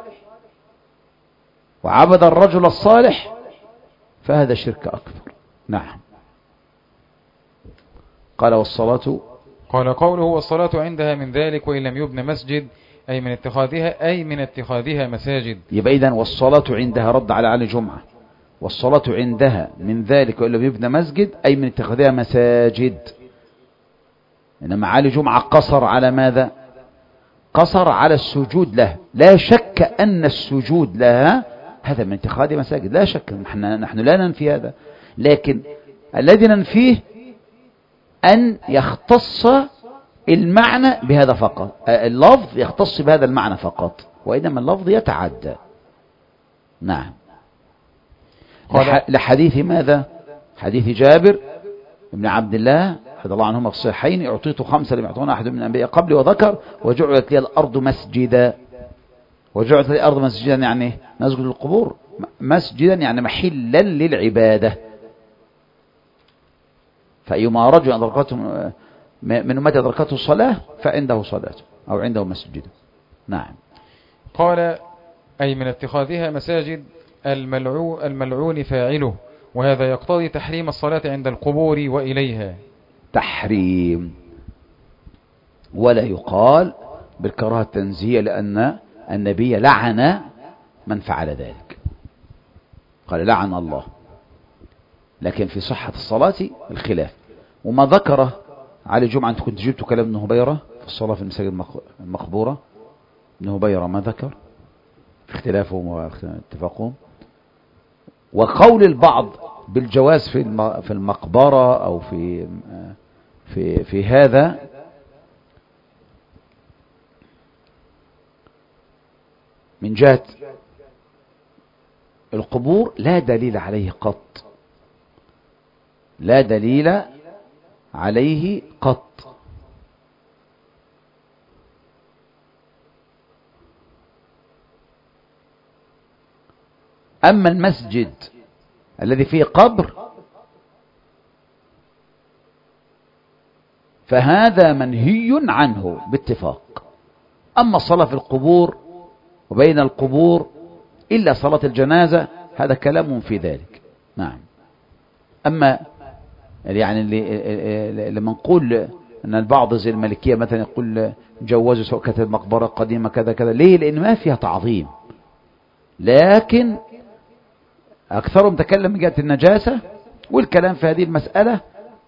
وعبد الرجل الصالح فهذا شرك أكبر. نعم. قال والصلاة، قال قوله والصلاة عندها من ذلك وإن لم يبن مسجد أي من اتخاذها مساجد. يبقى إذن والصلاة عندها رد على علي جمعة، والصلاة عندها من ذلك وإن لم يبن مسجد أي من اتخاذها مساجد. إنما علي جمعة قصر على ماذا؟ قصر على السجود له. لا شك أن السجود لها هذا من اتخاذ مساجد، لا شك، نحن لا ننفي هذا، لكن الذي ننفيه أن يختص المعنى بهذا فقط، اللفظ يختص بهذا المعنى فقط، وإنما اللفظ يتعدى. نعم. لحديث ماذا؟ حديث جابر بن عبد الله رضي الله عنهما في الصحيحين: أعطيت 5 لم يعطونا أحد من الأنبياء قبلي، وذكر وجعلت لي الأرض مسجدا. وجعلت لي الأرض مسجدا يعني نسجد للقبور، مسجدا يعني محلا للعبادة. فأيما رجل أدركته من أمتي أدركته الصلاة فعنده صلاة أو عنده مسجد. نعم. قال أي من اتخاذها مساجد الملعون فاعله، وهذا يقتضي تحريم الصلاة عند القبور وإليها. تحريم، ولا يقال بالكراهة التنزيهية، لأن النبي لعن من فعل ذلك، قال لعن الله، لكن في صحة الصلاة الخلاف. وما ذكره علي جمعة، أنت كنت جبت كلام ابن هبيرة في الصلاة في المساجد المقبورة، ابن هبيرة ما ذكر في اختلافهم واتفاقهم، وقول البعض بالجواز في المقبرة أو في هذا من جهة القبور لا دليل عليه قط، لا دليل عليه قط. أما المسجد الذي فيه قبر فهذا منهي عنه باتفاق. أما الصلاة في القبور وبين القبور إلا صلاة الجنازة هذا كلام في ذلك. نعم. أما يعني لما نقول أن البعض زي المالكية مثلا يقول جوزوا سواء كانت المقبرة قديمة كذا كذا، ليه؟ لأن ما فيها تعظيم، لكن أكثرهم تكلم من جهة النجاسة، والكلام في هذه المسألة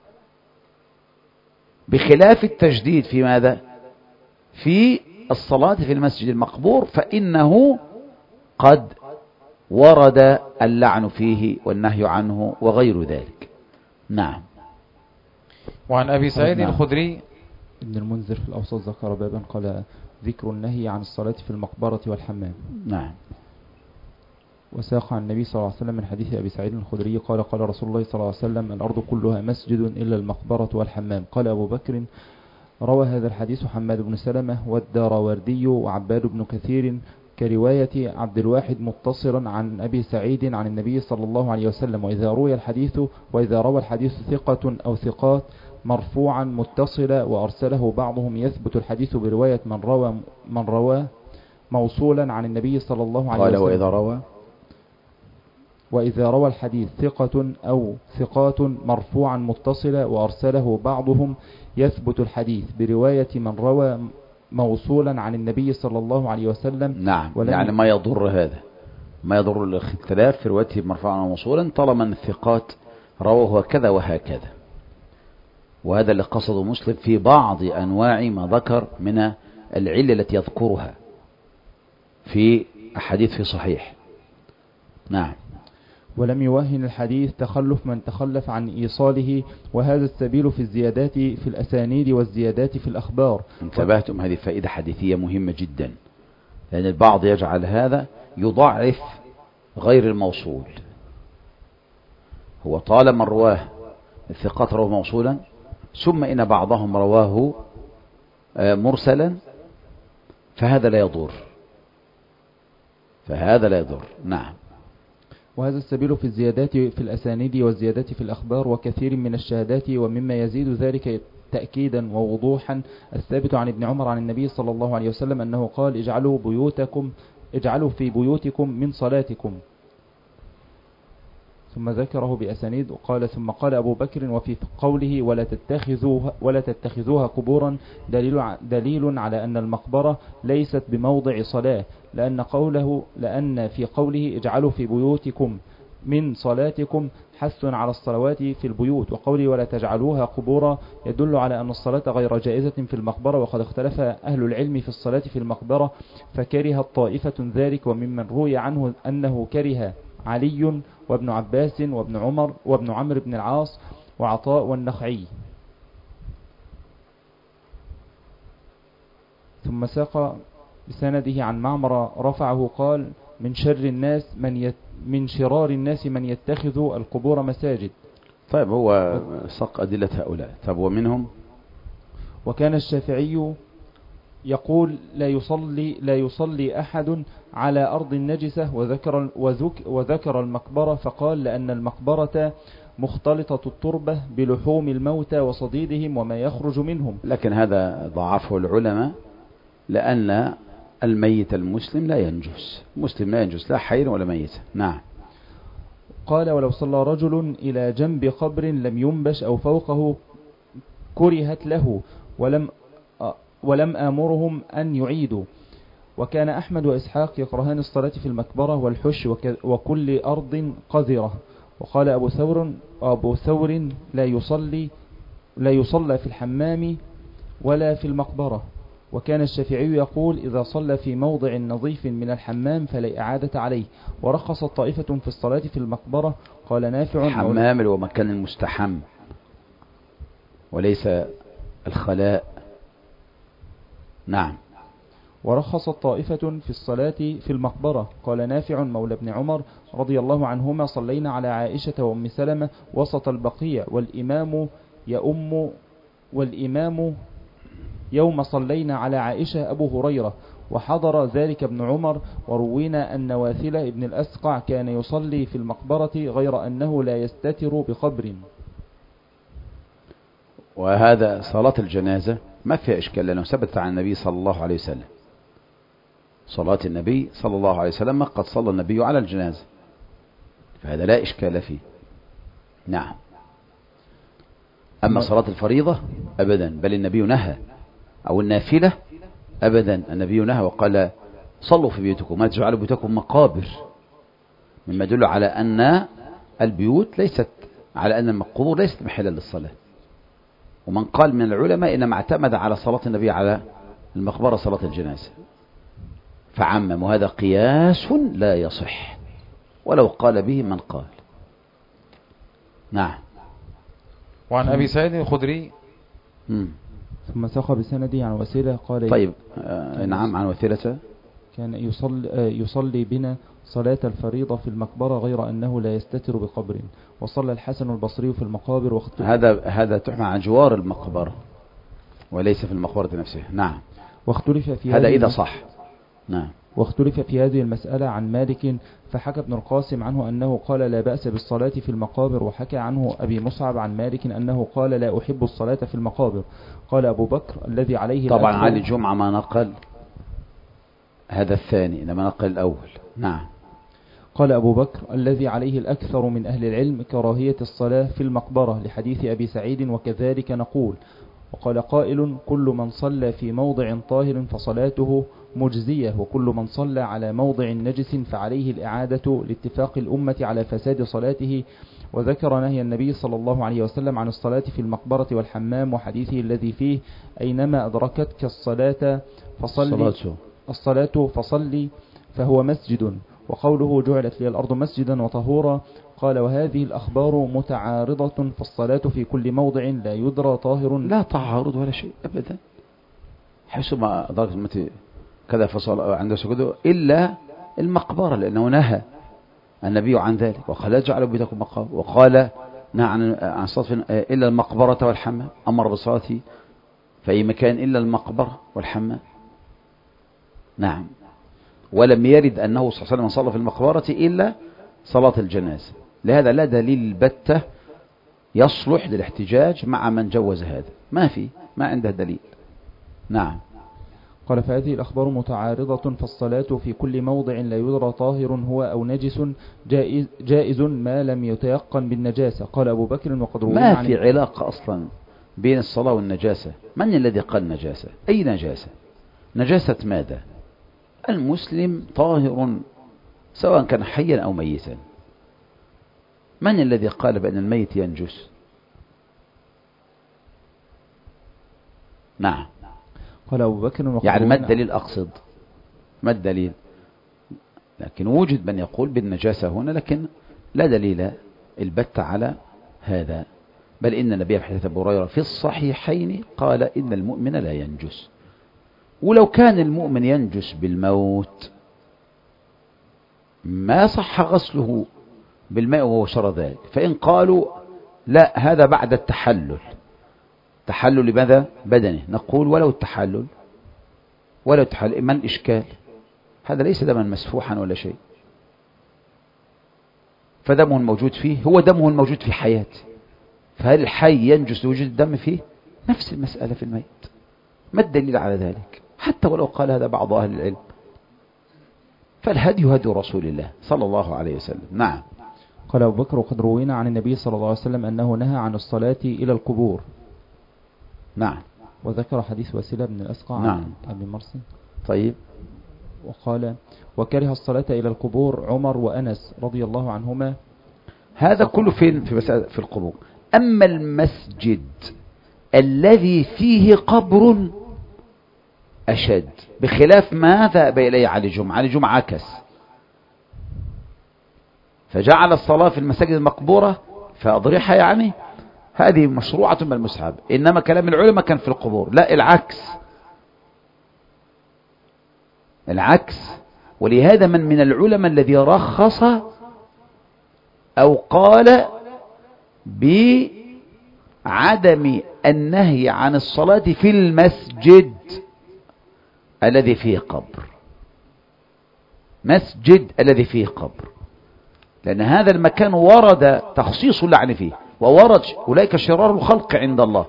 بخلاف التجديد في ماذا؟ في الصلاة في المسجد المقبور، فإنه قد ورد اللعن فيه والنهي عنه وغير ذلك. نعم. وعن أبي سعيد الخدري ابن المنذر في الأوسط ذكر بابا قال ذكر النهي عن الصلاة في المقبرة والحمام. نعم. وساق عن النبي صلى الله عليه وسلم من حديث أبي سعيد الخدري قال قال رسول الله صلى الله عليه وسلم الأرض كلها مسجد إلا المقبرة والحمام. قال أبو بكر روى هذا الحديث حماد بن سلمة والداراوردي وعباد بن كثير كرواية عبد الواحد متصلا عن أبي سعيد عن النبي صلى الله عليه وسلم. وإذا روى الحديث ثقة أو ثقات مرفوعا متصلا وأرسله بعضهم يثبت الحديث برواية من رواه موصولا عن النبي صلى الله عليه وسلم. قال وإذا روى الحديث ثقة أو ثقات مرفوعا متصلا وأرسله بعضهم يثبت الحديث برواية من روى موصولا عن النبي صلى الله عليه وسلم. نعم، يعني ما يضر هذا، ما يضر الاختلاف في روايته مرفوعا وموصولا طالما أن الثقات رواه هكذا وهكذا. وهذا اللي قصده مسلم في بعض أنواع ما ذكر من العلة التي يذكرها في أحاديث في صحيح. نعم. ولم يوهن الحديث تخلف من تخلف عن إيصاله، وهذا السبيل في الزيادات في الأسانيد والزيادات في الأخبار. انتبهتم؟ هذه فائدة حديثية مهمة جدا، لأن البعض يجعل هذا يضعف غير الموصول. هو طالما رواه الثقات رواه موصولا، ثم إن بعضهم رواه مرسلا، فهذا لا يضر، نعم. وهذا السبيل في الزيادات في الأسانيد والزيادات في الأخبار وكثير من الشهادات، ومما يزيد ذلك تأكيدا ووضوحا الثابت عن ابن عمر عن النبي صلى الله عليه وسلم أنه قال: اجعلوا في بيوتكم من صلاتكم. ثم ذكره بأسانيد وقال: ثم قال أبو بكر: وفي قوله ولا تتخذوها قبورا دليل على أن المقبرة ليست بموضع صلاة، لأن في قوله اجعلوا في بيوتكم من صلاتكم حث على الصلوات في البيوت، وقوله ولا تجعلوها قبورا يدل على أن الصلاة غير جائزة في المقبرة. وقد اختلف أهل العلم في الصلاة في المقبرة فكره طائفة ذلك، وممن روي عنه أنه كره علي وابن عباس وابن عمر وابن عمرو بن العاص وعطاء والنخعي. ثم ساق بسنده عن معمر رفعه قال: من شرار الناس من يتخذ القبور مساجد. طيب، هو ساق أدلة هؤلاء. طيب، ومنهم: وكان الشافعي يقول لا يصلي أحد على أرض نجسة، وذكر المقبرة فقال: لأن المقبرة مختلطة التربة بلحوم الموتى وصديدهم وما يخرج منهم. لكن هذا ضعفه العلماء، لأن الميت المسلم لا ينجس، مسلم لا ينجس لا حي ولا ميت. نعم. قال: ولو صلى رجل إلى جنب قبر لم ينبش أو فوقه كرهت له، ولم آمرهم أن يعيدوا. وكان أحمد وإسحاق يكرهان الصلاة في المقبرة والحش وكل أرض قذرة. وقال أبو ثور لا يصلى في الحمام ولا في المقبرة. وكان الشافعي يقول: إذا صلى في موضع نظيف من الحمام فلا إعادة عليه. ورخص طائفة في الصلاة في المقبرة. قال نافع: الحمام هو مكان المستحم وليس الخلاء. نعم. ورخص طائفة في الصلاة في المقبرة. قال نافع مولى ابن عمر رضي الله عنهما: صلينا على عائشة وأم سلمة وسط البقيع، والإمام يوم صلينا على عائشة أبو هريرة، وحضر ذلك ابن عمر. وروينا أن واثلة ابن الأسقع كان يصلي في المقبرة غير أنه لا يستتر بقبر. وهذا صلاة الجنازة ما فيها إشكال، لأنه ثبت عن النبي صلى الله عليه وسلم. صلاة النبي صلى الله عليه وسلم قد صلى النبي على الجنازة، فهذا لا إشكال فيه. نعم. أما صلاة الفريضة أبدا، بل النبي نهى، أو النافلة أبدا النبي نهى وقال: صلوا في بيوتكم ما تجعلوا بيوتكم مقابر، مما يدل على أن البيوت ليست، على أن القبور ليست محلا للصلاة. ومن قال من العلماء إنما اعتمد على صلاة النبي على المقبرة صلاة الجنازة فعمم، وهذا قياس لا يصح ولو قال به من قال. نعم. وعن أبي سعيد الخدري ثم ساق بسنده عن وسيلة قال: طيب، نعم، عن وسيلة كان يصلي بنا صلاة الفريضة في المقبرة غير أنه لا يستتر بقبر. وصلى الحسن البصري في المقابر هذا تحمل عن جوار المقبرة وليس في المقبرة نفسها. نعم. واختلف في هذا إذا صح. نعم. واختلف في هذه المسألة عن مالك، فحكى ابن القاسم عنه أنه قال لا بأس بالصلاة في المقابر، وحكى عنه أبي مصعب عن مالك أنه قال لا أحب الصلاة في المقابر. قال أبو بكر الذي عليه طبعا علي جمعة ما نقل هذا الثاني لما نقل الأول. نعم. قال أبو بكر الذي عليه الأكثر من أهل العلم كراهية الصلاة في المقبرة لحديث أبي سعيد، وكذلك نقول. وقال قائل كل من صلى في موضع طاهر فصلاته مجزية، وكل من صلى على موضع نجس فعليه الإعادة لاتفاق الأمة على فساد صلاته. وذكر نهي النبي صلى الله عليه وسلم عن الصلاة في المقبرة والحمام، وحديثه الذي فيه أينما أدركتك الصلاة فصلي فهو مسجد، وقوله جعلت لي الأرض مسجدا وطهورا. قال وهذه الأخبار متعارضة، فالصلاة في كل موضع لا يدرى طاهر. لا تعارض ولا شيء أبدا، حيث ما أدركت كذا فصل عند سجوده إلا المقبرة، لأنه نهى النبي عن ذلك وقال لا تجعلوا بيوتكم مقابر، وقال نهى عن صلاة إلا المقبرة والحمام، أمر بالصلاة في أي مكان إلا المقبرة والحمام. نعم. ولم يرد أنه صلى الله عليه وسلم صلى في المقبرة إلا صلاة الجنازة، لهذا لا دليل بتة يصلح للاحتجاج مع من جوز هذا، ما عنده دليل. نعم. قال فهذه الأخبار متعارضة، فالصلاة في كل موضع لا يدرى طاهر هو أو نجس جائز ما لم يتيقن بالنجاسة. قال أبو بكر وقد روينا ما في علاقة أصلا بين الصلاة والنجاسة. من الذي قال نجاسة؟ أي نجاسة؟ نجاسة ماذا؟ المسلم طاهر سواء كان حيا أو ميتا. من الذي قال بأن الميت ينجس؟ نعم. قال أبو بكر يعني ما الدليل أقصد؟ ما الدليل؟ لكن وجد من يقول بالنجاسة هنا، لكن لا دليل البت على هذا، بل إن النبي في حديث أبو هريرة في الصحيحين قال إن المؤمن لا ينجس. ولو كان المؤمن ينجس بالموت ما صح غسله بالماء وهو شرى ذلك. فإن قالوا لا هذا بعد التحلل، تحلل لماذا؟ بدنه، نقول ولو التحلل ما الإشكال؟ هذا ليس دما مسفوحا ولا شيء، فدمه الموجود فيه هو دمه الموجود في حياته، فهل الحي ينجس لوجود الدم فيه؟ نفس المسألة في الميت. ما الدليل على ذلك؟ حتى ولو قال هذا بعض أهل العلم، فالهدي هدي رسول الله صلى الله عليه وسلم. نعم. قال أبو بكر وقد روينا عن النبي صلى الله عليه وسلم أنه نهى عن الصلاة إلى القبور. نعم. وذكر حديث وسيلة بن الأسقع نعم. عن أبي مرسي. طيب. وقال وكره الصلاة إلى القبور عمر وأنس رضي الله عنهما. هذا كله في القبور. أما المسجد الذي فيه قبر أشد، بخلاف ما ذهب إليه علي جمعة. علي جمعة عكس، فجعل الصلاة في المساجد المقبورة فأضرحها، يعني هذه مشروعة بالمسحب، إنما كلام العلماء كان في القبور. لا، العكس. ولهذا من العلماء الذي رخص أو قال بعدم النهي عن الصلاة في المسجد الذي فيه قبر، مسجد الذي فيه قبر، لأن هذا المكان ورد تخصيص اللعن فيه، وورد أولئك شرار الخلق عند الله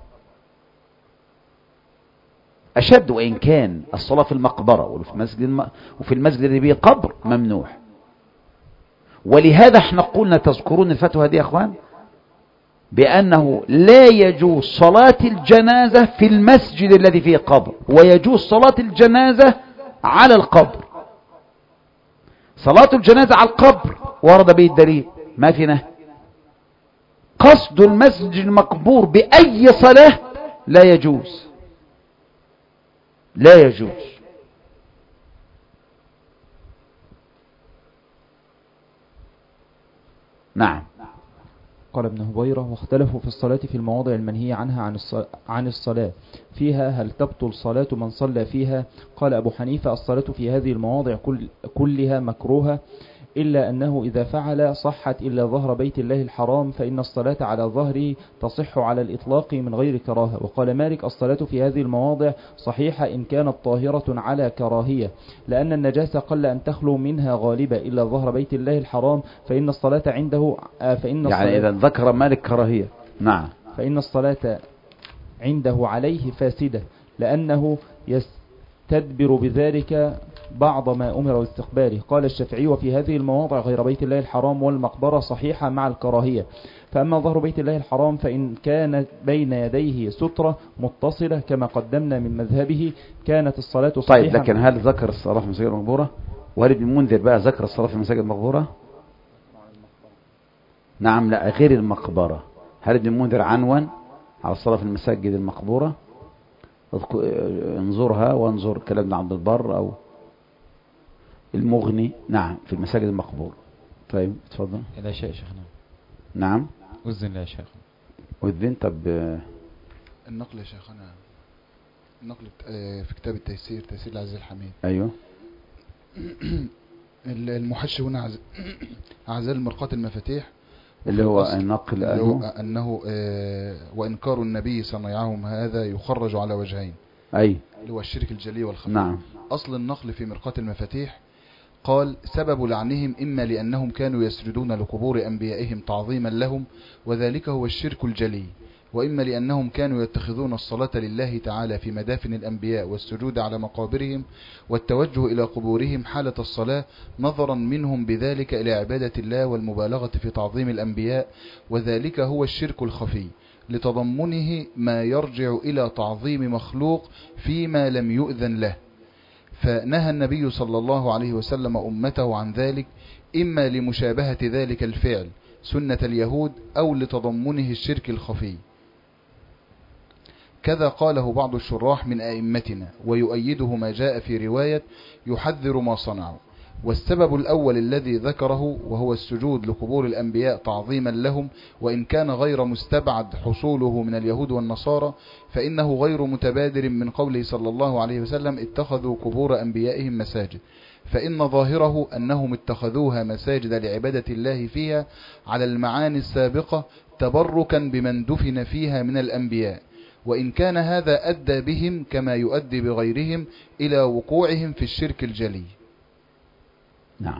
أشد. وإن كان الصلاة في المقبرة وفي المسجد الذي فيه قبر ممنوع. ولهذا احنا قلنا، تذكرون الفتوى دي يا أخوان، بأنه لا يجوز صلاة الجنازة في المسجد الذي فيه قبر، ويجوز صلاة الجنازة على القبر. صلاة الجنازة على القبر ورد به الدليل، ما في نهي. قصد المسجد المقبور بأي صلاة لا يجوز. نعم. قال ابن هبيرة واختلفوا في الصلاة في المواضع المنهي عنها عن الصلاة فيها، هل تبطل صلاة من صلى فيها؟ قال أبو حنيفة الصلاة في هذه المواضع كلها مكروهة إلا أنه إذا فعل صحت إلا ظهر بيت الله الحرام، فإن الصلاة على ظهره تصح على الإطلاق من غير كراهة. وقال مالك: الصلاة في هذه المواضع صحيحة إن كانت طاهرة على كراهية، لأن النجاسة قل أن تخلو منها غالبة إلا ظهر بيت الله الحرام، فإن الصلاة عنده يعني إذا ذكر مالك كراهية. نعم. فإن الصلاة عنده عليه فاسدة، لأنه يستدبر بذلك بعض ما أمر باستقباله. قال الشافعي: وفي هذه المواضع غير بيت الله الحرام والمقبرة صحيحة مع الكراهية. فأما ظهر بيت الله الحرام فإن كانت بين يديه سترة متصلة كما قدمنا من مذهبه كانت الصلاة صحيحة. طيب، لكن هل ذكر الصلاة في المساجد المقبورة؟ وهل ابن المنذر بقى ذكر الصلاة في المساجد المقبورة؟ نعم. لا، غير المقبرة. هل ابن المنذر عنوان على الصلاة في المساجد المقبورة؟ انظرها وانظر كلام ابن عبد البر أو المغني. نعم، في المساجد المقبورة. طيب اتفضل. العشاء شيخنا. نعم. أذن العشاء. أذن. طب النقل يا شيخنا، النقل في كتاب التيسير، تيسير العزيز الحميد. أيوه. المحشي هنا عزال مرقاة المفاتيح، اللي هو النقل أنه وإنكار النبي صنيعهم هذا يخرج على وجهين. أي، اللي هو الشرك الجلي والخفي. نعم. أصل النقل في مرقاة المفاتيح قال: سبب لعنهم إما لأنهم كانوا يسجدون لقبور أنبيائهم تعظيما لهم وذلك هو الشرك الجلي، وإما لأنهم كانوا يتخذون الصلاة لله تعالى في مدافن الأنبياء والسجود على مقابرهم والتوجه إلى قبورهم حالة الصلاة نظرا منهم بذلك إلى عبادة الله والمبالغة في تعظيم الأنبياء، وذلك هو الشرك الخفي لتضمنه ما يرجع إلى تعظيم مخلوق فيما لم يؤذن له. فنهى النبي صلى الله عليه وسلم أمته عن ذلك، إما لمشابهة ذلك الفعل سنة اليهود أو لتضمنه الشرك الخفي. كذا قاله بعض الشراح من أئمتنا، ويؤيده ما جاء في رواية يحذر ما صنعوا. والسبب الأول الذي ذكره وهو السجود لقبور الأنبياء تعظيما لهم، وإن كان غير مستبعد حصوله من اليهود والنصارى فإنه غير متبادر من قوله صلى الله عليه وسلم: اتخذوا قبور أنبيائهم مساجد، فإن ظاهره أنهم اتخذوها مساجد لعبادة الله فيها على المعاني السابقة تبركا بمن دفن فيها من الأنبياء، وإن كان هذا أدى بهم كما يؤدي بغيرهم إلى وقوعهم في الشرك الجلي. نعم.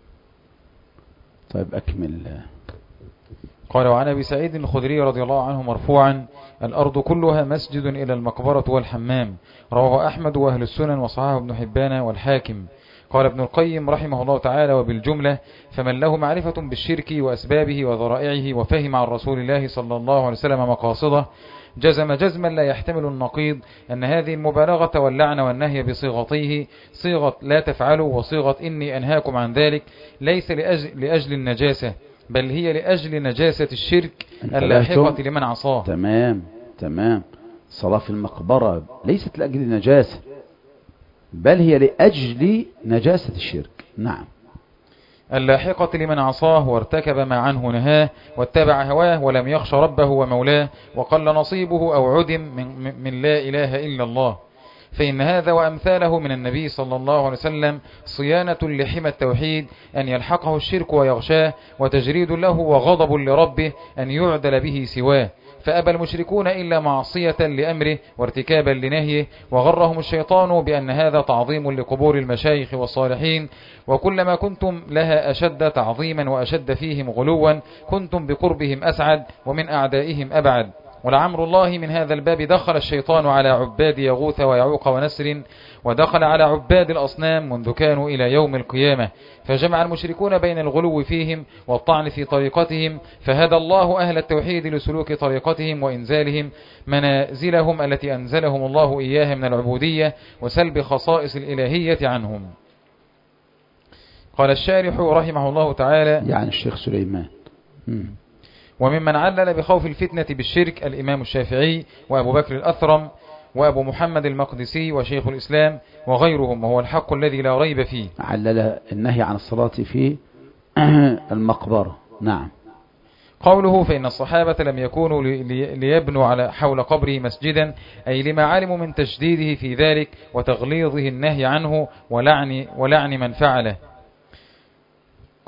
طيب أكمل. قال: وعن أبي سعيد الخدري رضي الله عنه مرفوعا: الأرض كلها مسجد إلى المقبرة والحمام. رواه أحمد وأهل السنن وصححه ابن حبان والحاكم. قال ابن القيم رحمه الله تعالى: وبالجملة فمن له معرفة بالشرك وأسبابه وذرائعه وفهم عن رسول الله صلى الله عليه وسلم مقاصده جزم جزما لا يحتمل النقيض أن هذه المبالغة واللعن والنهي بصيغته صيغة لا تفعلوا وصيغة إني أنهاكم عن ذلك ليس لأجل النجاسة، بل هي لأجل نجاسة الشرك اللاحقة لمن عصاه. تمام. الصلاة في المقبرة ليست لأجل النجاسة، بل هي لأجل نجاسة الشرك. نعم. اللاحقة لمن عصاه وارتكب ما عنه نهاه واتبع هواه ولم يخش ربه ومولاه وقل نصيبه أو عدم من لا إله إلا الله. فإن هذا وأمثاله من النبي صلى الله عليه وسلم صيانة لحمى التوحيد أن يلحقه الشرك ويغشاه، وتجريد له وغضب لربه أن يعدل به سواه. فأبى المشركون إلا معصية لأمره وارتكابا لنهيه، وغرهم الشيطان بأن هذا تعظيم لقبور المشايخ والصالحين، وكلما كنتم لها أشد تعظيما وأشد فيهم غلوا كنتم بقربهم أسعد ومن أعدائهم أبعد. ولعمر الله من هذا الباب دخل الشيطان على عباد يغوث ويعوق ونسر، ودخل على عباد الأصنام منذ كانوا إلى يوم القيامة، فجمع المشركون بين الغلو فيهم والطعن في طريقتهم، فهدى الله أهل التوحيد لسلوك طريقتهم وإنزالهم منازلهم التي أنزلهم الله إياها من العبودية وسلب خصائص الإلهية عنهم. قال الشارح رحمه الله تعالى، يعني الشيخ سليمان. وممن علل بخوف الفتنة بالشرك الإمام الشافعي وأبو بكر الأثرم وأبو محمد المقدسي وشيخ الإسلام وغيرهم، وهو الحق الذي لا ريب فيه. علل النهي عن الصلاة في المقبرة. نعم. قوله فإن الصحابة لم يكونوا ليبنوا على حول قبره مسجدا، أي لما علموا من تشديده في ذلك وتغليظه النهي عنه ولعن من فعله.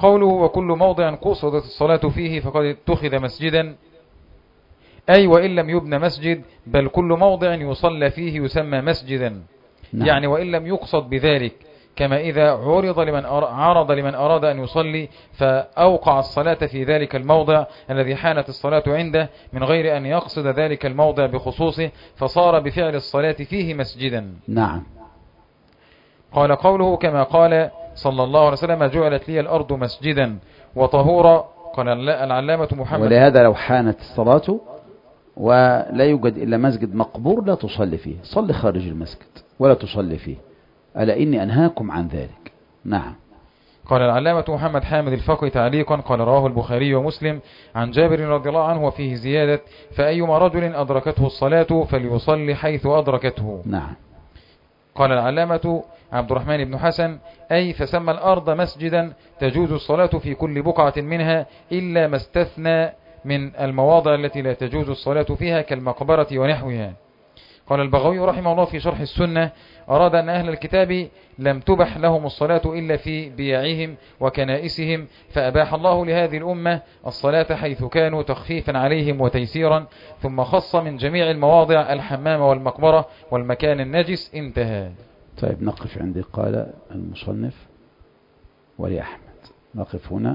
قوله وكل موضع قصدت الصلاة فيه فقد اتخذ مسجدا، أي وإن لم يبنى مسجد بل كل موضع يصلى فيه يسمى مسجدا. نعم. يعني وإن لم يقصد بذلك، كما إذا عرض لمن أراد أن يصلي فأوقع الصلاة في ذلك الموضع الذي حانت الصلاة عنده من غير أن يقصد ذلك الموضع بخصوصه فصار بفعل الصلاة فيه مسجدا. نعم. قال قوله كما قال صلى الله عليه وسلم جعلت لي الأرض مسجدا وطهورا. قال العلامة محمد ولهذا لو حانت الصلاة ولا يوجد إلا مسجد مقبور لا تصلي فيه، صلي خارج المسجد ولا تصلي فيه، ألا إني أنهاكم عن ذلك. نعم. قال العلامة محمد حامد الفقي تعليقا قال رواه البخاري ومسلم عن جابر رضي الله عنه وفيه زيادة فأيما رجل أدركته الصلاة فليصلي حيث أدركته. نعم. قال العلامة عبد الرحمن بن حسن أي فسمى الأرض مسجدا تجوز الصلاة في كل بقعة منها إلا ما استثنى من المواضع التي لا تجوز الصلاة فيها كالمقبرة ونحوها. قال البغوي رحمه الله في شرح السنة أراد أن أهل الكتاب لم تبح لهم الصلاة إلا في بيعهم وكنائسهم فأباح الله لهذه الأمة الصلاة حيث كانوا تخفيفا عليهم وتيسيرا، ثم خص من جميع المواضع الحمام والمقبرة والمكان النجس. انتهى. طيب نقف عندي قال المصنف ولي أحمد، نقف هنا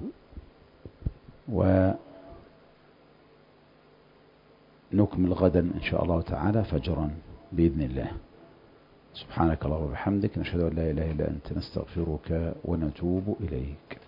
ونكمل غدا إن شاء الله تعالى فجرا بإذن الله. سبحانك اللهم وبحمدك نشهد أن لا إله إلا أنت نستغفرك ونتوب إليك.